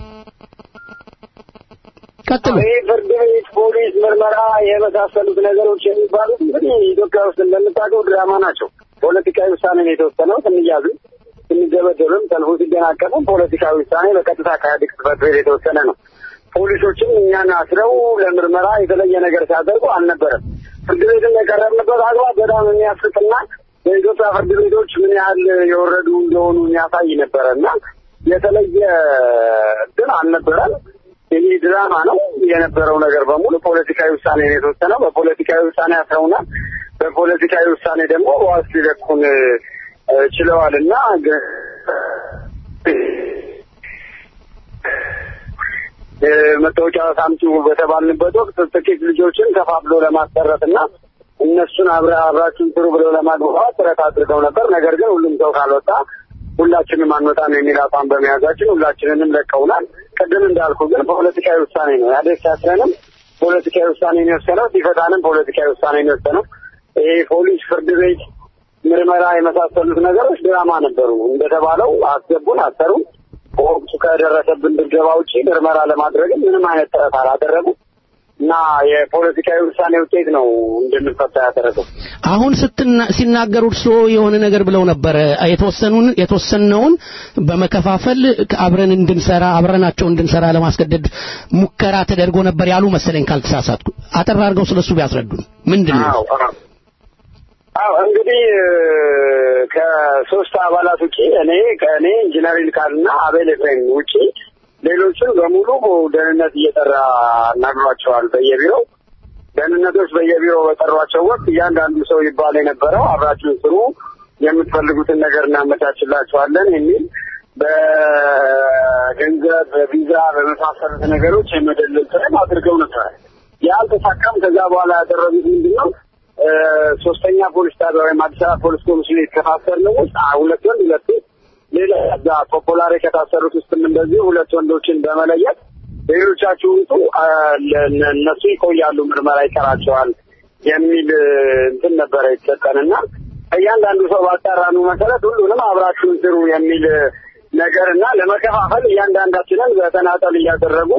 ይህ ፍርድ ቤት ፖሊስ ምርመራ የመሳሰሉት ነገሮች የሚባሉት እንግዲህ ኢትዮጵያ ውስጥ እንደምታውቀው ድራማ ናቸው ፖለቲካዊ ውሳኔ ነው የተወሰነው ስንያዙ ስንገበደብም ሰልፉ ሲገናቀፍም ፖለቲካዊ ውሳኔ በቀጥታ ከኢህአዴግ ጽሕፈት ቤት የተወሰነ ነው ፖሊሶችም እኛን አስረው ለምርመራ የተለየ ነገር ሲያደርጉ አልነበረም ፍርድ ቤትን የቀረብንበት አግባብ በጣም የሚያስቅና የኢትዮጵያ ፍርድ ቤቶች ምን ያህል የወረዱ እንደሆኑ የሚያሳይ ነበረና የተለየ ግን አልነበረም ይህ ድራማ ነው የነበረው ነገር በሙሉ ፖለቲካዊ ውሳኔ ነው የተወሰነው በፖለቲካዊ ውሳኔ አስረውና በፖለቲካዊ ውሳኔ ደግሞ በዋስ ሊለቁን ችለዋልና መታወቂያ ሳምጡ በተባልንበት ወቅት ጥቂት ልጆችን ከፋፍሎ ለማስቀረትና እነሱን አብራችሁን ስሩ ብለው ለማግባባት ጥረት አድርገው ነበር ነገር ግን ሁሉም ሰው ካልወጣ ሁላችንም አንወጣም የሚል አቋም በመያዛችን ሁላችንንም ለቀውናል ቅድም እንዳልኩ ግን ፖለቲካዊ ውሳኔ ነው ያደስ ያስረንም ፖለቲካዊ ውሳኔ ነው የወሰነው ሲፈታንም ፖለቲካዊ ውሳኔ ነው የወሰነው ይሄ ፖሊስ ፍርድ ቤት ምርመራ የመሳሰሉት ነገሮች ድራማ ነበሩ እንደተባለው አስገቡን አሰሩ ወቅቱ ከደረሰብን ድብደባ ውጪ ምርመራ ለማድረግ ምንም አይነት ጥረት አላደረጉም እና የፖለቲካዊ ውሳኔ ውጤት ነው እንድንፈታ ያደረገው አሁን ሲናገሩ እርሶ የሆነ ነገር ብለው ነበር የተወሰነውን በመከፋፈል አብረን አብረናቸው እንድንሰራ ለማስገደድ ሙከራ ተደርጎ ነበር ያሉ መሰለኝ ካልተሳሳትኩ አጠር አድርገው ስለሱ ቢያስረዱን ምንድነው አዎ እንግዲህ ከሶስት አባላት ውጪ እኔ ኢንጂነር ይልቃልና አቤል ኤፍሬም ውጪ ሌሎችን በሙሉ ደህንነት እየጠራ አናግሯቸዋል። በየቢሮው ደህንነቶች በየቢሮው በጠሯቸው ወቅት እያንዳንዱ ሰው ይባል የነበረው አብራችሁን ስሩ፣ የምትፈልጉትን ነገር እናመቻችላችኋለን የሚል በገንዘብ በቪዛ በመሳሰሉት ነገሮች የመደለል ጥረት አድርገው ነበር። ያልተሳካም። ከዛ በኋላ ያደረጉት ምንድነው ሶስተኛ ፖሊስ ጣቢያ ወይም አዲስ አበባ ፖሊስ ኮሚሽን የተከፋፈለ ነው። ሁለት ወንድ ሁለት ሌላ እዛ ፖፖላር ከታሰሩት ውስጥም እንደዚህ ሁለት ወንዶችን በመለየት ሌሎቻችሁ እነሱ ይቆያሉ፣ ምርመራ ይቀራቸዋል የሚል እንትን ነበረ የተሰጠንና እያንዳንዱ ሰው ባጣራኑ መሰረት ሁሉንም አብራችሁን ስሩ የሚል ነገርና ለመከፋፈል እያንዳንዳችንን በተናጠል እያደረጉ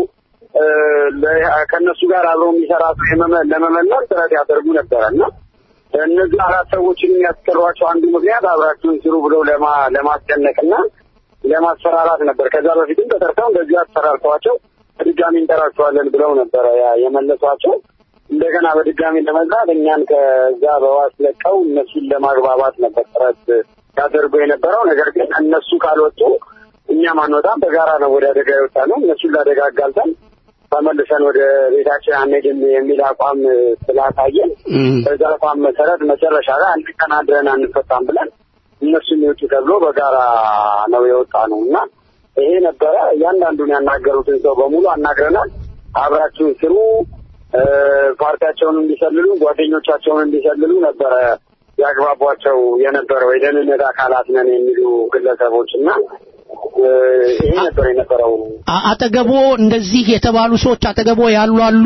ከነሱ ጋር አብሮ የሚሰራ ሰው ለመመለስ ጥረት ያደርጉ ነበርና እነዚህ አራት ሰዎችን የሚያስቀሯቸው አንዱ ምክንያት አብራችሁን ስሩ ብለው ለማስጨነቅና ለማስፈራራት ነበር። ከዛ በፊትም ተጠርተው እንደዚህ አስፈራርተዋቸው በድጋሚ እንጠራቸዋለን ብለው ነበር የመለሷቸው። እንደገና በድጋሚ ለመዝራት እኛን ከዛ በዋስ ለቀው እነሱን ለማግባባት ነበር ጥረት ያደርጉ የነበረው። ነገር ግን እነሱ ካልወጡ እኛም አንወጣም፣ በጋራ ነው ወደ አደጋ የወጣነው። እነሱን ለአደጋ አጋልጠን ተመልሰን ወደ ቤታችን አንሄድም የሚል አቋም ስላሳየን በዛ አቋም መሰረት መጨረሻ ላይ አንድ ቀን አድረን አንፈታም ብለን እነሱን ይወጡ ተብሎ በጋራ ነው የወጣነው እና ይሄ ነበረ። እያንዳንዱን ያናገሩትን ሰው በሙሉ አናግረናል። አብራችሁን ስሩ፣ ፓርቲያቸውን እንዲሰልሉ፣ ጓደኞቻቸውን እንዲሰልሉ ነበረ ያግባቧቸው የነበረው የደህንነት አካላት ነን የሚሉ ግለሰቦችና ይሄ ነበር የነበረው። አጠገቦ እንደዚህ የተባሉ ሰዎች አጠገቦ ያሉ አሉ?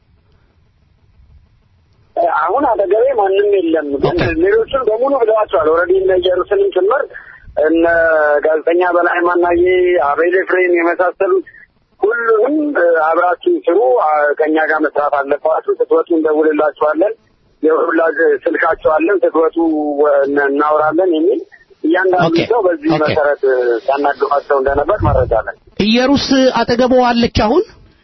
አሁን አጠገቤ ማንም የለም። ሌሎቹን በሙሉ ብለዋቸዋል። ኦልሬዲ እነ ኢየሩሳሌም ጭምር እነ ጋዜጠኛ በላይ ማናዬ፣ አቤል ኤፍሬም የመሳሰሉት ሁሉንም አብራችሁ ስሩ፣ ከኛ ጋር መስራት አለባችሁ፣ ስትወጡ እንደውልላችኋለን፣ የሁላጅ ስልካቸዋለን፣ ስትወጡ እናወራለን የሚል እያንዳንዱ ሰው በዚህ መሰረት ያናግሯቸው እንደነበር መረጃ አለን። ኢየሩስ አጠገቦ አለች አሁን?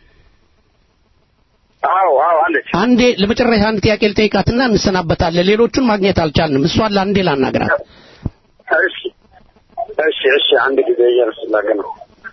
አዎ አለች። አንዴ ለመጨረሻ አንድ ጥያቄ ልጠይቃትና እንሰናበታለን። ሌሎቹን ማግኘት አልቻልንም። እሷን ለአንዴ ላናግራት። እሺ አንድ ጊዜ ኢየሩስ ላገነው።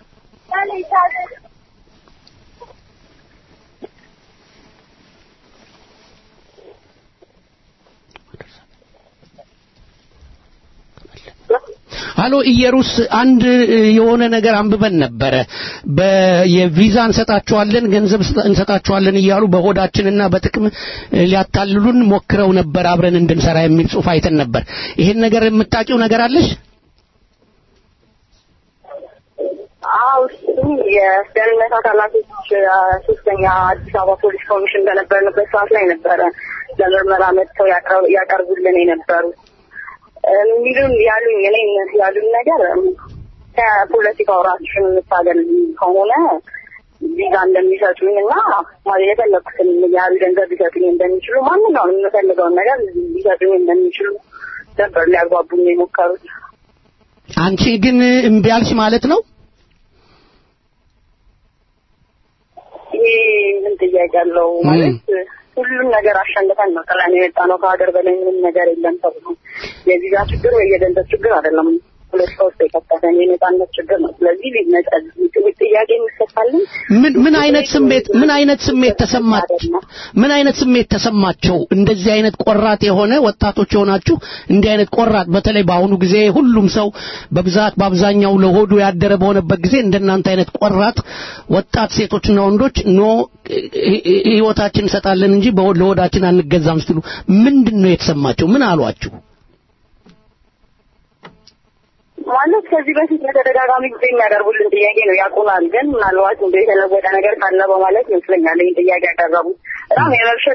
አሎ ኢየሩስ፣ አንድ የሆነ ነገር አንብበን ነበረ። የቪዛ እንሰጣቸዋለን፣ ገንዘብ እንሰጣቸዋለን እያሉ በሆዳችንና በጥቅም ሊያታልሉን ሞክረው ነበር አብረን እንድንሰራ የሚል ጽሑፍ አይተን ነበር። ይሄን ነገር የምታውቂው ነገር አለሽ? አዎ የደህንነት አካላቶች ሶስተኛ አዲስ አበባ ፖሊስ ኮሚሽን በነበርንበት ሰዓት ላይ ነበረ ለምርመራ መጥተው ያቀርቡልን የነበሩት ያሉኝ ነገር ከፖለቲካው ራሳችን የምታገል ከሆነ ቪዛ እንደሚሰጡኝና ማለት የፈለኩትን ያህል ገንዘብ ሊሰጡኝ እንደሚችሉ ማንኛውንም የምፈልገውን ነገር ሊሰጡኝ እንደሚችሉ ነበር ሊያግባቡኝ የሞከሩት። አንቺ ግን እምቢ አልሽ ማለት ነው? ምን ጥያቄ አለው? ማለት ሁሉም ነገር አሸንፈን ነው ጥለን የመጣ ነው። ከሀገር በላይ ምንም ነገር የለም ተብሎ የቪዛ ችግር ወይ የገንዘብ ችግር አይደለም። ፖለቲካ ውስጥ የከተተን የነጻነት ችግር ነው። ስለዚህ ጥያቄ የሚሰጣልን ምን አይነት ስሜት ተሰማቸው? እንደዚህ አይነት ቆራጥ የሆነ ወጣቶች የሆናችሁ እንዲህ አይነት ቆራጥ፣ በተለይ በአሁኑ ጊዜ ሁሉም ሰው በብዛት በአብዛኛው ለሆዱ ያደረ በሆነበት ጊዜ እንደናንተ አይነት ቆራጥ ወጣት ሴቶችና ወንዶች ህይወታችን እንሰጣለን እንጂ ለሆዳችን አንገዛም ስትሉ ምንድነው የተሰማቸው? ምን አሏችሁ? ማለት ከዚህ በፊት በተደጋጋሚ ጊዜ የሚያቀርቡልን ጥያቄ ነው። ያቁናል ግን ምናልባት እንደ የተለወጠ ነገር ካለ በማለት ይመስለኛል ይህን ጥያቄ ያቀረቡት። በጣም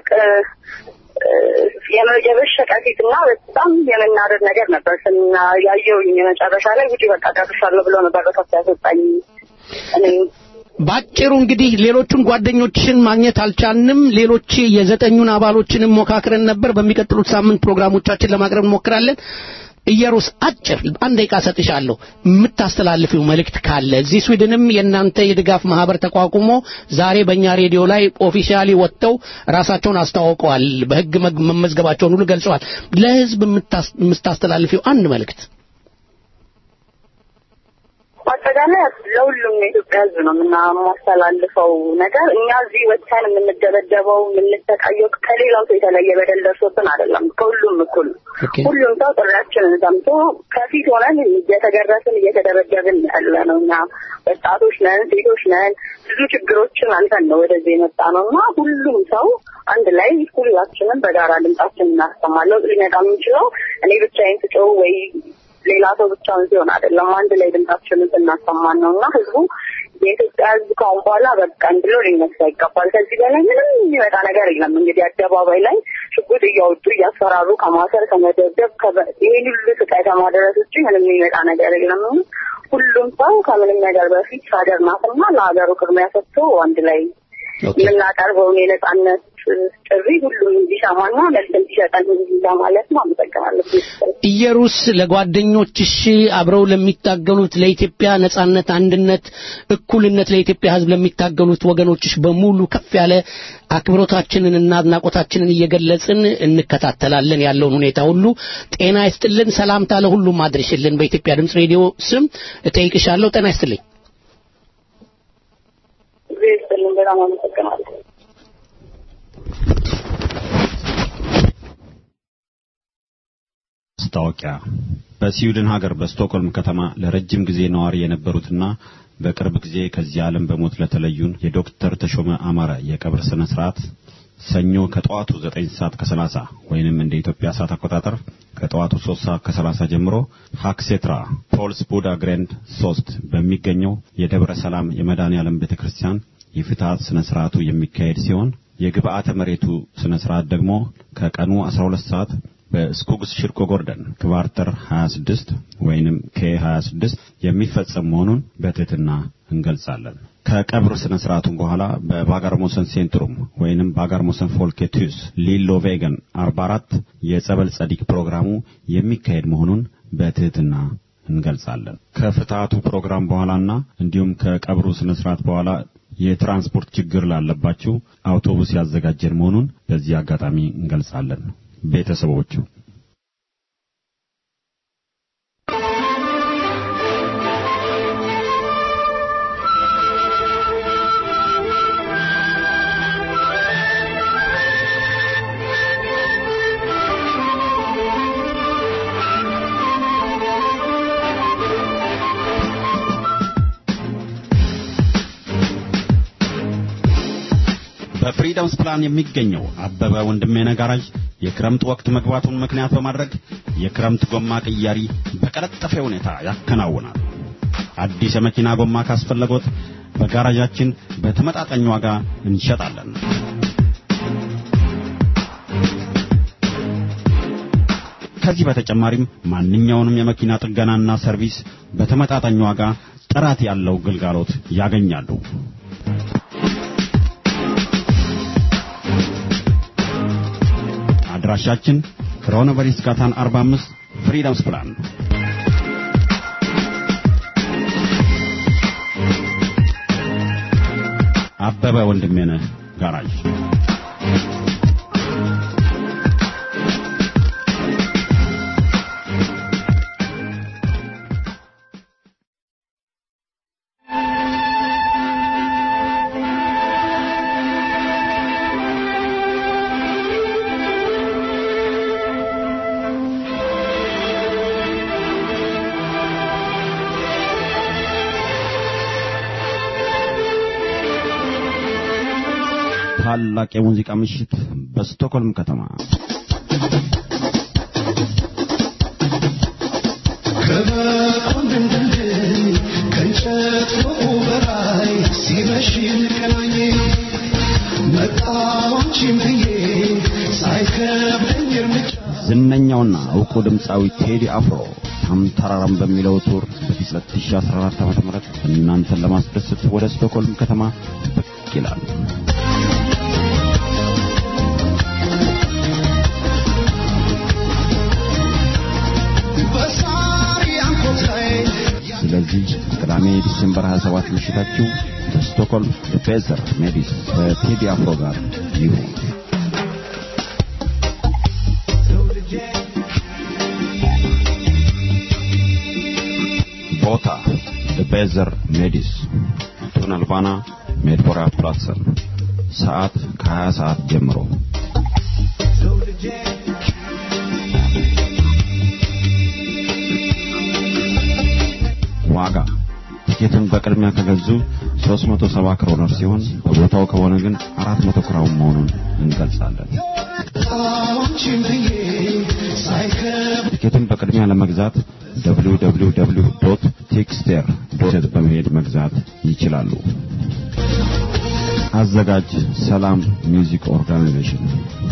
የመሸቀ ፊትና በጣም የመናደድ ነገር ነበር ያየሁኝ። የመጨረሻ ላይ ውጪ በቃ ጨርሻለሁ ብሎ ነበር በከፍታ ያስወጣኝ። ባጭሩ እንግዲህ ሌሎቹን ጓደኞችን ማግኘት አልቻልንም። ሌሎች የዘጠኙን አባሎችንም ሞካክረን ነበር። በሚቀጥሉት ሳምንት ፕሮግራሞቻችን ለማቅረብ እንሞክራለን። ኢየሩስ አጭር አንድ ደቂቃ ሰጥሻለሁ የምታስተላልፊው መልእክት ካለ እዚህ ስዊድንም የናንተ የድጋፍ ማህበር ተቋቁሞ ዛሬ በእኛ ሬዲዮ ላይ ኦፊሻሊ ወጥተው ራሳቸውን አስተዋውቀዋል በህግ መመዝገባቸውን ሁሉ ገልጸዋል ለህዝብ የምታስተላልፊው አንድ መልእክት አጠቃላይ ለሁሉም የኢትዮጵያ ህዝብ ነው የምናስተላልፈው ነገር እኛ እዚህ ወጥተን የምንደበደበው የምንሰቃየው ከሌላው ሰው የተለየ በደል ደርሶብን አይደለም ከሁሉም እኩል ሁሉም ሰው ጥሪያችንን ሰምቶ ከፊት ሆነን እየተገረስን እየተደበደብን ያለ ነው እኛ ወጣቶች ነን ሴቶች ነን ብዙ ችግሮችን አልፈን ነው ወደዚህ የመጣ ነውና ሁሉም ሰው አንድ ላይ ሁላችንም በጋራ ድምጻችንን እናሰማለን ሊነቃ የምንችለው እኔ ብቻዬን ስጮህ ወይ ሌላ ሰው ብቻውን ሲሆን አይደለም አንድ ላይ ድምጻችንን እናሰማን ነውና ህዝቡ የኢትዮጵያ ህዝብ ካሁን በኋላ በቃ እንድሎ ሊነሳ ይገባል ከዚህ በላይ ምንም የሚመጣ ነገር የለም እንግዲህ አደባባይ ላይ ሽጉጥ እያወጡ እያስፈራሩ ከማሰር ከመደብደብ ይሄን ሁሉ ስቃይ ከማድረስ ውጭ ምንም የሚመጣ ነገር የለም ሁሉም ሰው ከምንም ነገር በፊት ሀገር ናትና ለሀገሩ ቅድሚያ ሰጥቶ አንድ ላይ የምናቀርበውን የነጻነት ጥሪ ሁሉም እንዲሰማና መልስ እንዲሰጠን ለማለት ነው አመሰግናለሁ ኢየሩስ ለጓደኞችሽ አብረው ለሚታገሉት ለኢትዮጵያ ነጻነት አንድነት እኩልነት ለኢትዮጵያ ህዝብ ለሚታገሉት ወገኖችሽ በሙሉ ከፍ ያለ አክብሮታችንን እና አድናቆታችንን እየገለጽን እንከታተላለን ያለውን ሁኔታ ሁሉ ጤና ይስጥልን ሰላምታ ለሁሉም አድርሽልን በኢትዮጵያ ድምጽ ሬዲዮ ስም እጠይቅሻለሁ ጤና ይስጥልኝ በጣም አመሰግናለሁ ማስታወቂያ በስዊድን ሀገር በስቶክሆልም ከተማ ለረጅም ጊዜ ነዋሪ የነበሩትና በቅርብ ጊዜ ከዚህ ዓለም በሞት ለተለዩን የዶክተር ተሾመ አማረ የቀብር ስነ ስርዓት ሰኞ ከጠዋቱ 9:30 ወይንም እንደ ኢትዮጵያ ሰዓት አቆጣጠር ከጠዋቱ 3:30 ጀምሮ ሃክሴትራ ፖልስ ቡዳ ግሬንድ 3 በሚገኘው የደብረ ሰላም የመድኃኔዓለም ቤተክርስቲያን የፍትሐት ስነ ስርዓቱ የሚካሄድ ሲሆን የግብአተ መሬቱ ስነ ስርዓት ደግሞ ከቀኑ 12 ሰዓት በስኩግስ ሽርኮ ጎርደን ክቫርተር 26 ወይንም K26 የሚፈጸም መሆኑን በትህትና እንገልጻለን ከቀብር ስነ ስርዓቱ በኋላ በባጋርሞሰን ሴንትሩም ወይንም ባጋርሞሰን ፎልኬቱስ ሊሎ ቬገን 44 የጸበል ጸዲቅ ፕሮግራሙ የሚካሄድ መሆኑን በትህትና እንገልጻለን ከፍትሐቱ ፕሮግራም በኋላና እንዲሁም ከቀብሩ ስነ ስርዓት በኋላ የትራንስፖርት ችግር ላለባችሁ አውቶቡስ ያዘጋጀን መሆኑን በዚህ አጋጣሚ እንገልጻለን ቤተሰቦቹ በፍሪደምስ ፕላን የሚገኘው አበበ ወንድሜነ ጋራጅ የክረምት ወቅት መግባቱን ምክንያት በማድረግ የክረምት ጎማ ቅያሪ በቀለጠፈ ሁኔታ ያከናውናል። አዲስ የመኪና ጎማ ካስፈለጎት በጋራጃችን በተመጣጣኝ ዋጋ እንሸጣለን። ከዚህ በተጨማሪም ማንኛውንም የመኪና ጥገናና ሰርቪስ በተመጣጣኝ ዋጋ ጥራት ያለው ግልጋሎት ያገኛሉ። አድራሻችን ክሮኖቨሪስ ጋታን 45 ፍሪደምስ ፕላን አበበ ወንድሜነ ጋራጅ ታላቅ የሙዚቃ ምሽት በስቶክሆልም ከተማ ከእንጨት በላይ ሲመሽ እንገናኝ መጣሁንቺም ብዬ ሳይከብደኝ እርምጃ ዝነኛውና ዕውቁ ድምፃዊ ቴዲ አፍሮ ታምታራራም በሚለው ቱር በ2014 ዓ.ም እናንተን ለማስደሰት ወደ ስቶክሆልም ከተማ ብቅ ይላል። ስለዚህ ቅዳሜ ዲሴምበር 27 ምሽታችሁ በስቶክሆልም በፌዘር ሜዲስ ከቴዲ አፍሮ ጋር ይሁን። ቦታ በፌዘር ሜዲስ ቱነልባና ሜድቦራ ፕላትሰን ሰዓት ከ20 ሰዓት ጀምሮ ዋጋ ቲኬትን በቅድሚያ ከገዙ 370 ክሮነር ሲሆን በቦታው ከሆነ ግን 400 ክራውን መሆኑን እንገልጻለን። ቲኬትን በቅድሚያ ለመግዛት www.tickster.net በመሄድ መግዛት ይችላሉ። አዘጋጅ ሰላም ሚውዚክ ኦርጋናይዜሽን።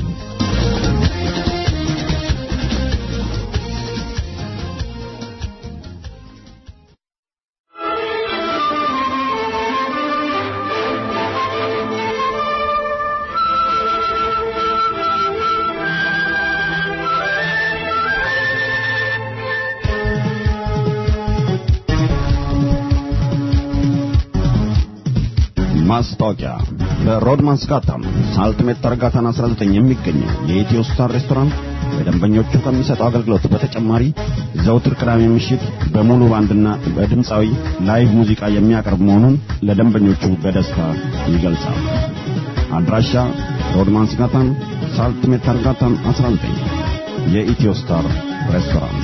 ማስታወቂያ በሮድማንስ ካታም ሳልትሜት ተርጋታን 19 የሚገኘው የኢትዮ ስታር ሬስቶራንት በደንበኞቹ ከሚሰጠው አገልግሎት በተጨማሪ ዘውትር ቅዳሜ ምሽት በሙሉ ባንድና በድምጻዊ ላይቭ ሙዚቃ የሚያቀርብ መሆኑን ለደንበኞቹ በደስታ ይገልጻል። አድራሻ ሮድማንስ ካታም ሳልትሜት ተርጋታን 19 የኢትዮ ስታር ሬስቶራንት።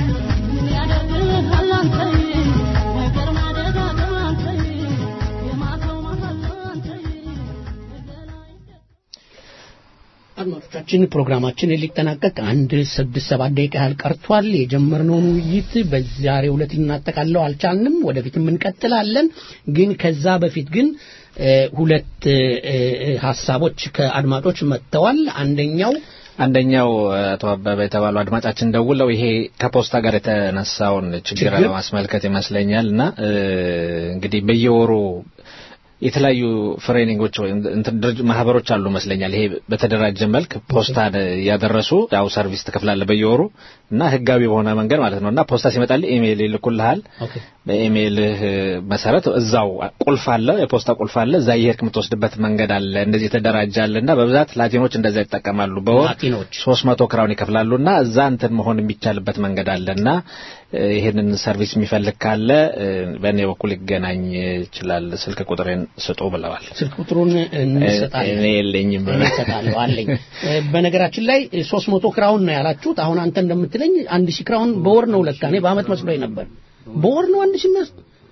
አድማጮቻችን ፕሮግራማችን ሊጠናቀቅ 1-6-7 ደቂቃ ያህል ቀርቷል። የጀመርነውን ውይይት በዛሬው ዕለት ልናጠቃልለው አልቻልንም። ወደፊትም እንቀጥላለን። ግን ከዛ በፊት ግን ሁለት ሐሳቦች ከአድማጮች መጥተዋል። አንደኛው አቶ አበበ የተባለው አድማጫችን ደውለው ይሄ ከፖስታ ጋር የተነሳውን ችግር ለማስመልከት ይመስለኛልና እንግዲህ በየወሩ የተለያዩ ፍሬኒንጎች ወይ ማህበሮች አሉ መስለኛል። ይሄ በተደራጀ መልክ ፖስታ ያደረሱ ያው ሰርቪስ ተከፍላለ በየወሩ እና ህጋዊ በሆነ መንገድ ማለት ነውና ፖስታ ሲመጣል ኢሜል ይልኩልሃል። በኢሜል መሰረት እዛው ቁልፍ አለ፣ የፖስታ ቁልፍ አለ። እዛ ይሄርክ የምትወስድበት መንገድ አለ። እንደዚህ ተደራጃለና በብዛት ላቲኖች እንደዛ ይጠቀማሉ። በወር 300 ክራውን ይከፍላሉና እዛ እንትን መሆን የሚቻልበት መንገድ አለና ይሄንን ሰርቪስ የሚፈልግ ካለ በእኔ በኩል ይገናኝ ይችላል። ስልክ ቁጥሬን ስጡ ብለዋል። ስልክ ቁጥሩን እንሰጣለን። እኔ የለኝም እንሰጣለሁ አለኝ። በነገራችን ላይ 300 ክራውን ነው ያላችሁት። አሁን አንተ እንደምትለኝ 1000 ክራውን በወር ነው ለካ። እኔ በአመት መስሎኝ ነበር። በወር ነው 1000 ነው።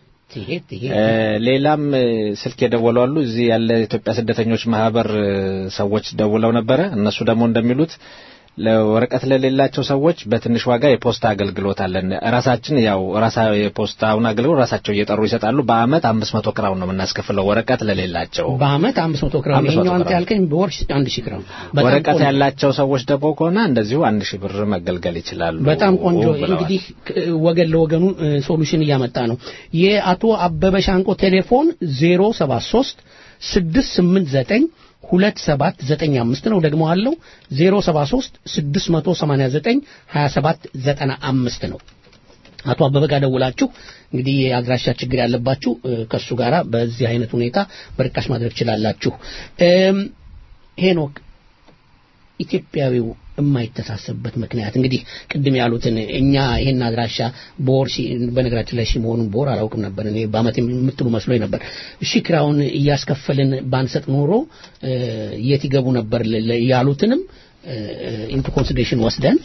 ሌላም ስልክ የደወሉ አሉ። እዚህ ያለ ኢትዮጵያ ስደተኞች ማህበር ሰዎች ደውለው ነበረ። እነሱ ደግሞ እንደሚሉት ለወረቀት ለሌላቸው ሰዎች በትንሽ ዋጋ የፖስታ አገልግሎት አለን። ራሳችን ያው የፖስታውን አገልግሎት ራሳቸው እየጠሩ ይሰጣሉ። በአመት 500 ክራውን ነው የምናስከፍለው ወረቀት ለሌላቸው። በአመት 500 ክራውን ነው አንተ ያልከኝ። በወር 1000 ክራውን። ወረቀት ያላቸው ሰዎች ደግሞ ከሆነ እንደዚሁ 1000 ብር መገልገል ይችላሉ። በጣም ቆንጆ። እንግዲህ ወገን ለወገኑ ሶሉሽን እያመጣ ነው። የአቶ አበበ ሻንቆ ቴሌፎን 073 689 2795 ነው። ደግሞ አለው 073 689 2795 ነው። አቶ አበበ ጋር ደውላችሁ እንግዲህ የአድራሻ ችግር ያለባችሁ ከሱ ጋራ በዚህ አይነት ሁኔታ በርካሽ ማድረግ ይችላልላችሁ። ሄኖክ ኢትዮጵያዊው የማይተሳሰብበት ምክንያት እንግዲህ ቅድም ያሉትን እኛ ይሄን አድራሻ ቦር በነገራችን ላይ ሲሞኑን ቦር አላውቅም ነበር። እኔ በአመት የምትሉ መስሎኝ ነበር። ክራውን እያስከፈልን ባንሰጥ ኖሮ የት ይገቡ ነበር ያሉትንም ኢንቱ ኮንሲደሬሽን ወስደን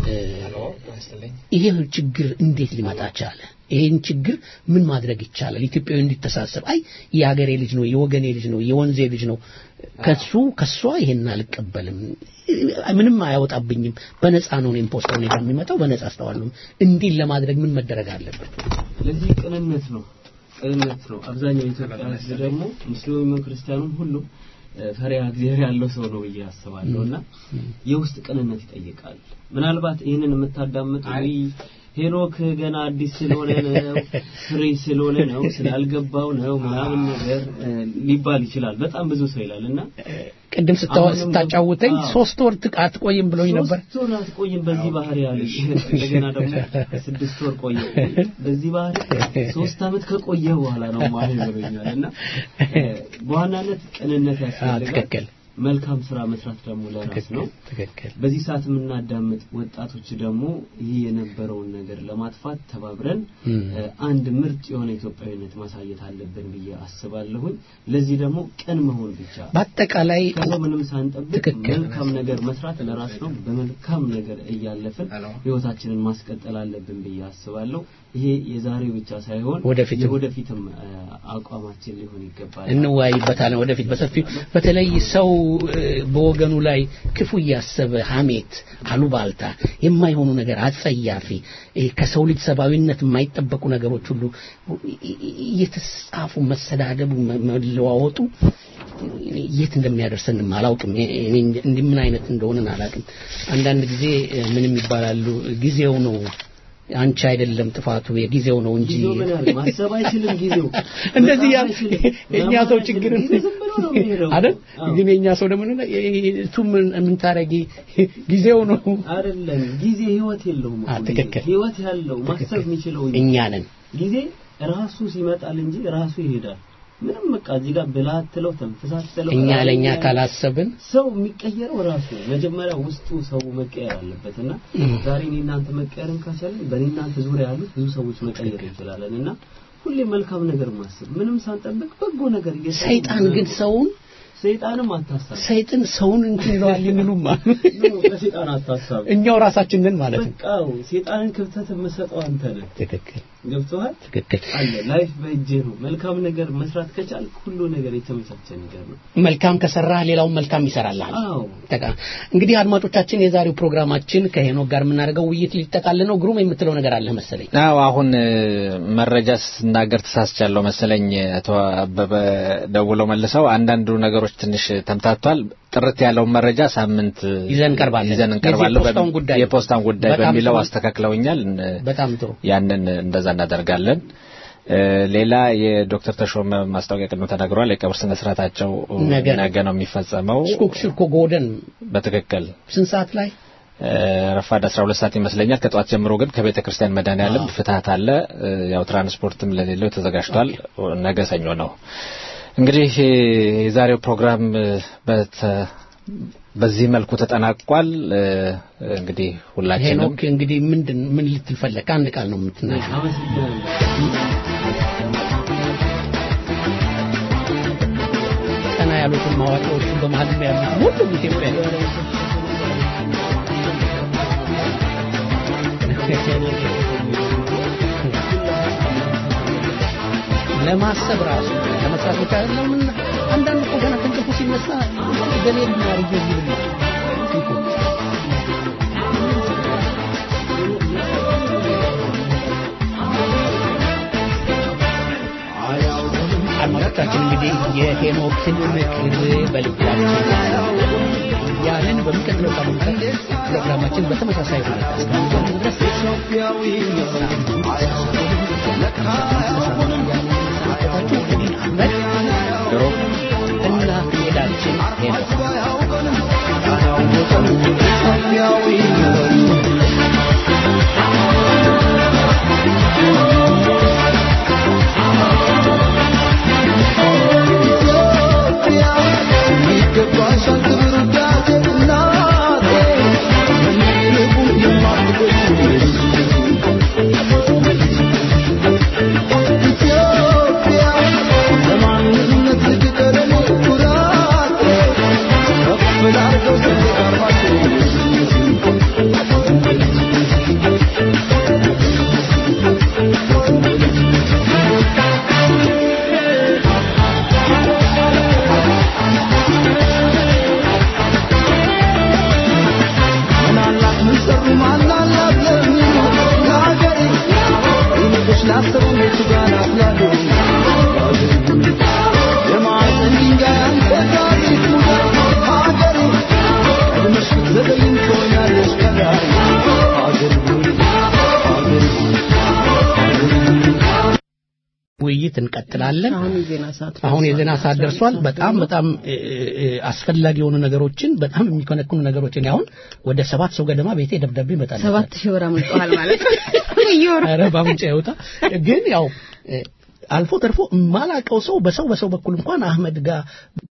ይሄ ችግር እንዴት ሊመጣ ቻለ? ይሄን ችግር ምን ማድረግ ይቻላል? ኢትዮጵያዊ እንዲተሳሰብ አይ የሀገሬ ልጅ ነው፣ የወገኔ ልጅ ነው፣ የወንዜ ልጅ ነው፣ ከሷ ይሄን አልቀበልም፣ ምንም አያወጣብኝም፣ በነፃ ነው ኢምፖስተር ነው የሚመጣው፣ በነፃ አስተዋለሁ። እንዲህ ለማድረግ ምን መደረግ አለበት? ለዚህ ቅንነት ነው። አብዛኛው ኢትዮጵያ ህዝብ ደግሞ ሙስሊሙም ክርስቲያኑም ሁሉ ፈሪሃ እግዚአብሔር ያለው ሰው ነው ያስባለውና የውስጥ ቅንነት ይጠይቃል። ምናልባት ይሄንን የምታዳምጡ ሄኖክ ገና አዲስ ስለሆነ ነው ፍሪ ስለሆነ ነው ስላልገባው ነው ምናምን ነገር ሊባል ይችላል በጣም ብዙ ሰው ይላልና ቅድም ስታጫውተኝ 3 ወር አትቆይም ብሎኝ ነበር 3 ወር አትቆይም በዚህ ባህሪ ያለ እንደገና ደግሞ 6 ወር ቆየ በዚህ ባህሪ 3 አመት ከቆየ በኋላ ነው ማለት ብሎኛልና በዋናነት ቅንነት ያስፈልጋል መልካም ስራ መስራት ደግሞ ለራስ ነው ትክክል በዚህ ሰዓት ምናዳምጥ ወጣቶች ደግሞ ይሄ የነበረውን ነገር ለማጥፋት ተባብረን አንድ ምርጥ የሆነ ኢትዮጵያዊነት ማሳየት አለብን ብዬ አስባለሁ ለዚህ ደግሞ ቀን መሆን ብቻ በአጠቃላይ ምንም ሳንጠብቅ መልካም ነገር መስራት ለራስ ነው በመልካም ነገር እያለፈን ህይወታችንን ማስቀጠል አለብን ብዬ አስባለሁ ይሄ የዛሬው ብቻ ሳይሆን ወደፊትም አቋማችን ሊሆን ይገባል እንወያይበታለን ወደፊት በሰፊው በተለይ ሰው በወገኑ ላይ ክፉ ያሰበ ሐሜት አሉባልታ የማይሆኑ ነገር አጸያፊ ከሰው ልጅ ሰባዊነት የማይጠበቁ ነገሮች ሁሉ እየተጻፉ መሰዳደቡ መለዋወጡ የት እንደሚያደርሰን አላውቅም ምን አይነት እንደሆነ አላውቅም አንዳንድ ጊዜ ምንም ይባላሉ ጊዜው ነው አንቺ አይደለም ጥፋቱ የጊዜው ነው እንጂ ማሰብ አይችልም ጊዜው እንደዚህ የኛ ሰው ችግር አይደል ግን የኛ ሰው ደግሞ ምን ታረጊ ጊዜው ነው አይደለም ጊዜ ህይወት የለውም ህይወት ያለው ማሰብ የሚችለው እኛ ነን ጊዜ ራሱ ሲመጣል እንጂ ራሱ ይሄዳል ምንም በቃ እዚህ ጋር ብላትለው ተንፈሳተለው እኛ ለኛ ካላሰብን ሰው የሚቀየረው ራሱ መጀመሪያ ውስጡ ሰው መቀየር አለበትና ዛሬ እናንተ መቀየርን ካቻለን በእናንተ ዙሪያ ያሉት ብዙ ሰዎች መቀየር ይችላልና ሁሌ መልካም ነገር ማሰብ ምንም ሳንጠብቅ በጎ ነገር ሰይጣን ግን ሰይጣንም አታሳብ ሰይጣን ሰውን እንትይዋል ይሉማ ሰይጣን አታሳብ እኛው ራሳችን ነን ማለት ነው በቃው ሰይጣንን ክፍተት መስጠው አንተ ነህ ትክክል ገብቶሃል ትክክል አለ ላይፍ በእጅ ነው መልካም ነገር መስራት ከቻል ሁሉ ነገር የተመቻቸ ነገር ነው መልካም ከሰራ ሌላው መልካም ይሰራልሃል አዎ እንግዲህ አድማጮቻችን የዛሬው ፕሮግራማችን ከሄኖክ ጋር የምናደርገው ውይይት ሊጠቃለል ነው ግሩም የምትለው ነገር አለ መሰለኝ አዎ አሁን መረጃ ስናገር ተሳስቻለሁ መሰለኝ አቶ አበበ ደውለው መልሰው አንዳንድ ነገሮች ትንሽ ተምታቷል ጥርት ያለው መረጃ ሳምንት ይዘን እንቀርባለን የፖስታን ጉዳይ በሚለው አስተካክለውኛል በጣም ጥሩ ያንን እንደዛ እናደርጋለን ሌላ የዶክተር ተሾመ ማስታወቂያ ቀድሞ ተናግሯል የቀብር ስነ ስርዓታቸው ነገ ነው የሚፈጸመው ሽርኮ ጎደን በትክክል ስንት ሰዓት ላይ ረፋድ 12 ሰዓት ይመስለኛል ከጧት ጀምሮ ግን ከቤተ ክርስቲያን መድኃኔዓለም ፍትሃት አለ ያው ትራንስፖርትም ለሌለው ተዘጋጅቷል ነገ ሰኞ ነው እንግዲህ የዛሬው ፕሮግራም በዚህ መልኩ ተጠናቋል እንግዲህ ሁላችንም ሄኖክ እንግዲህ ምን ልትል ፈለክ አንድ ቃል ነው የምትናገረው ቀና ያሉትን ማዋቂዎች በመሃል ያሉት ሁሉም ኢትዮጵያ ለማሰብ ራሱ ለመስራት ብቻ አይደለም አንዳንድ ቆገና ተንቀፉ ሲነሳ ገሌል ማርጆ ይልም አድማጮቻችን እንግዲህ የሄኖክን ምክር በልባችን ያንን በሚቀጥለው ሳምንት ፕሮግራማችን በተመሳሳይ ሁኔታ እስከምንገናኝ ድረስ ኢትዮጵያዊ እና ሄዳችን Ethiopia እንቀጥላለን። አሁን የዜና ሰዓት ደርሷል። በጣም አስፈላጊ የሆኑ ነገሮችን በጣም የሚከነክኑ ነገሮችን አሁን ወደ 7 ሰው ገደማ ቤቴ ደብዳቤ ይመጣል። 7000 ብር አምልጧል ማለት ኧረ ባምንጫ ይወጣ ግን ያው አልፎ ተርፎ ማላቀው ሰው በሰው በኩል እንኳን አህመድ ጋር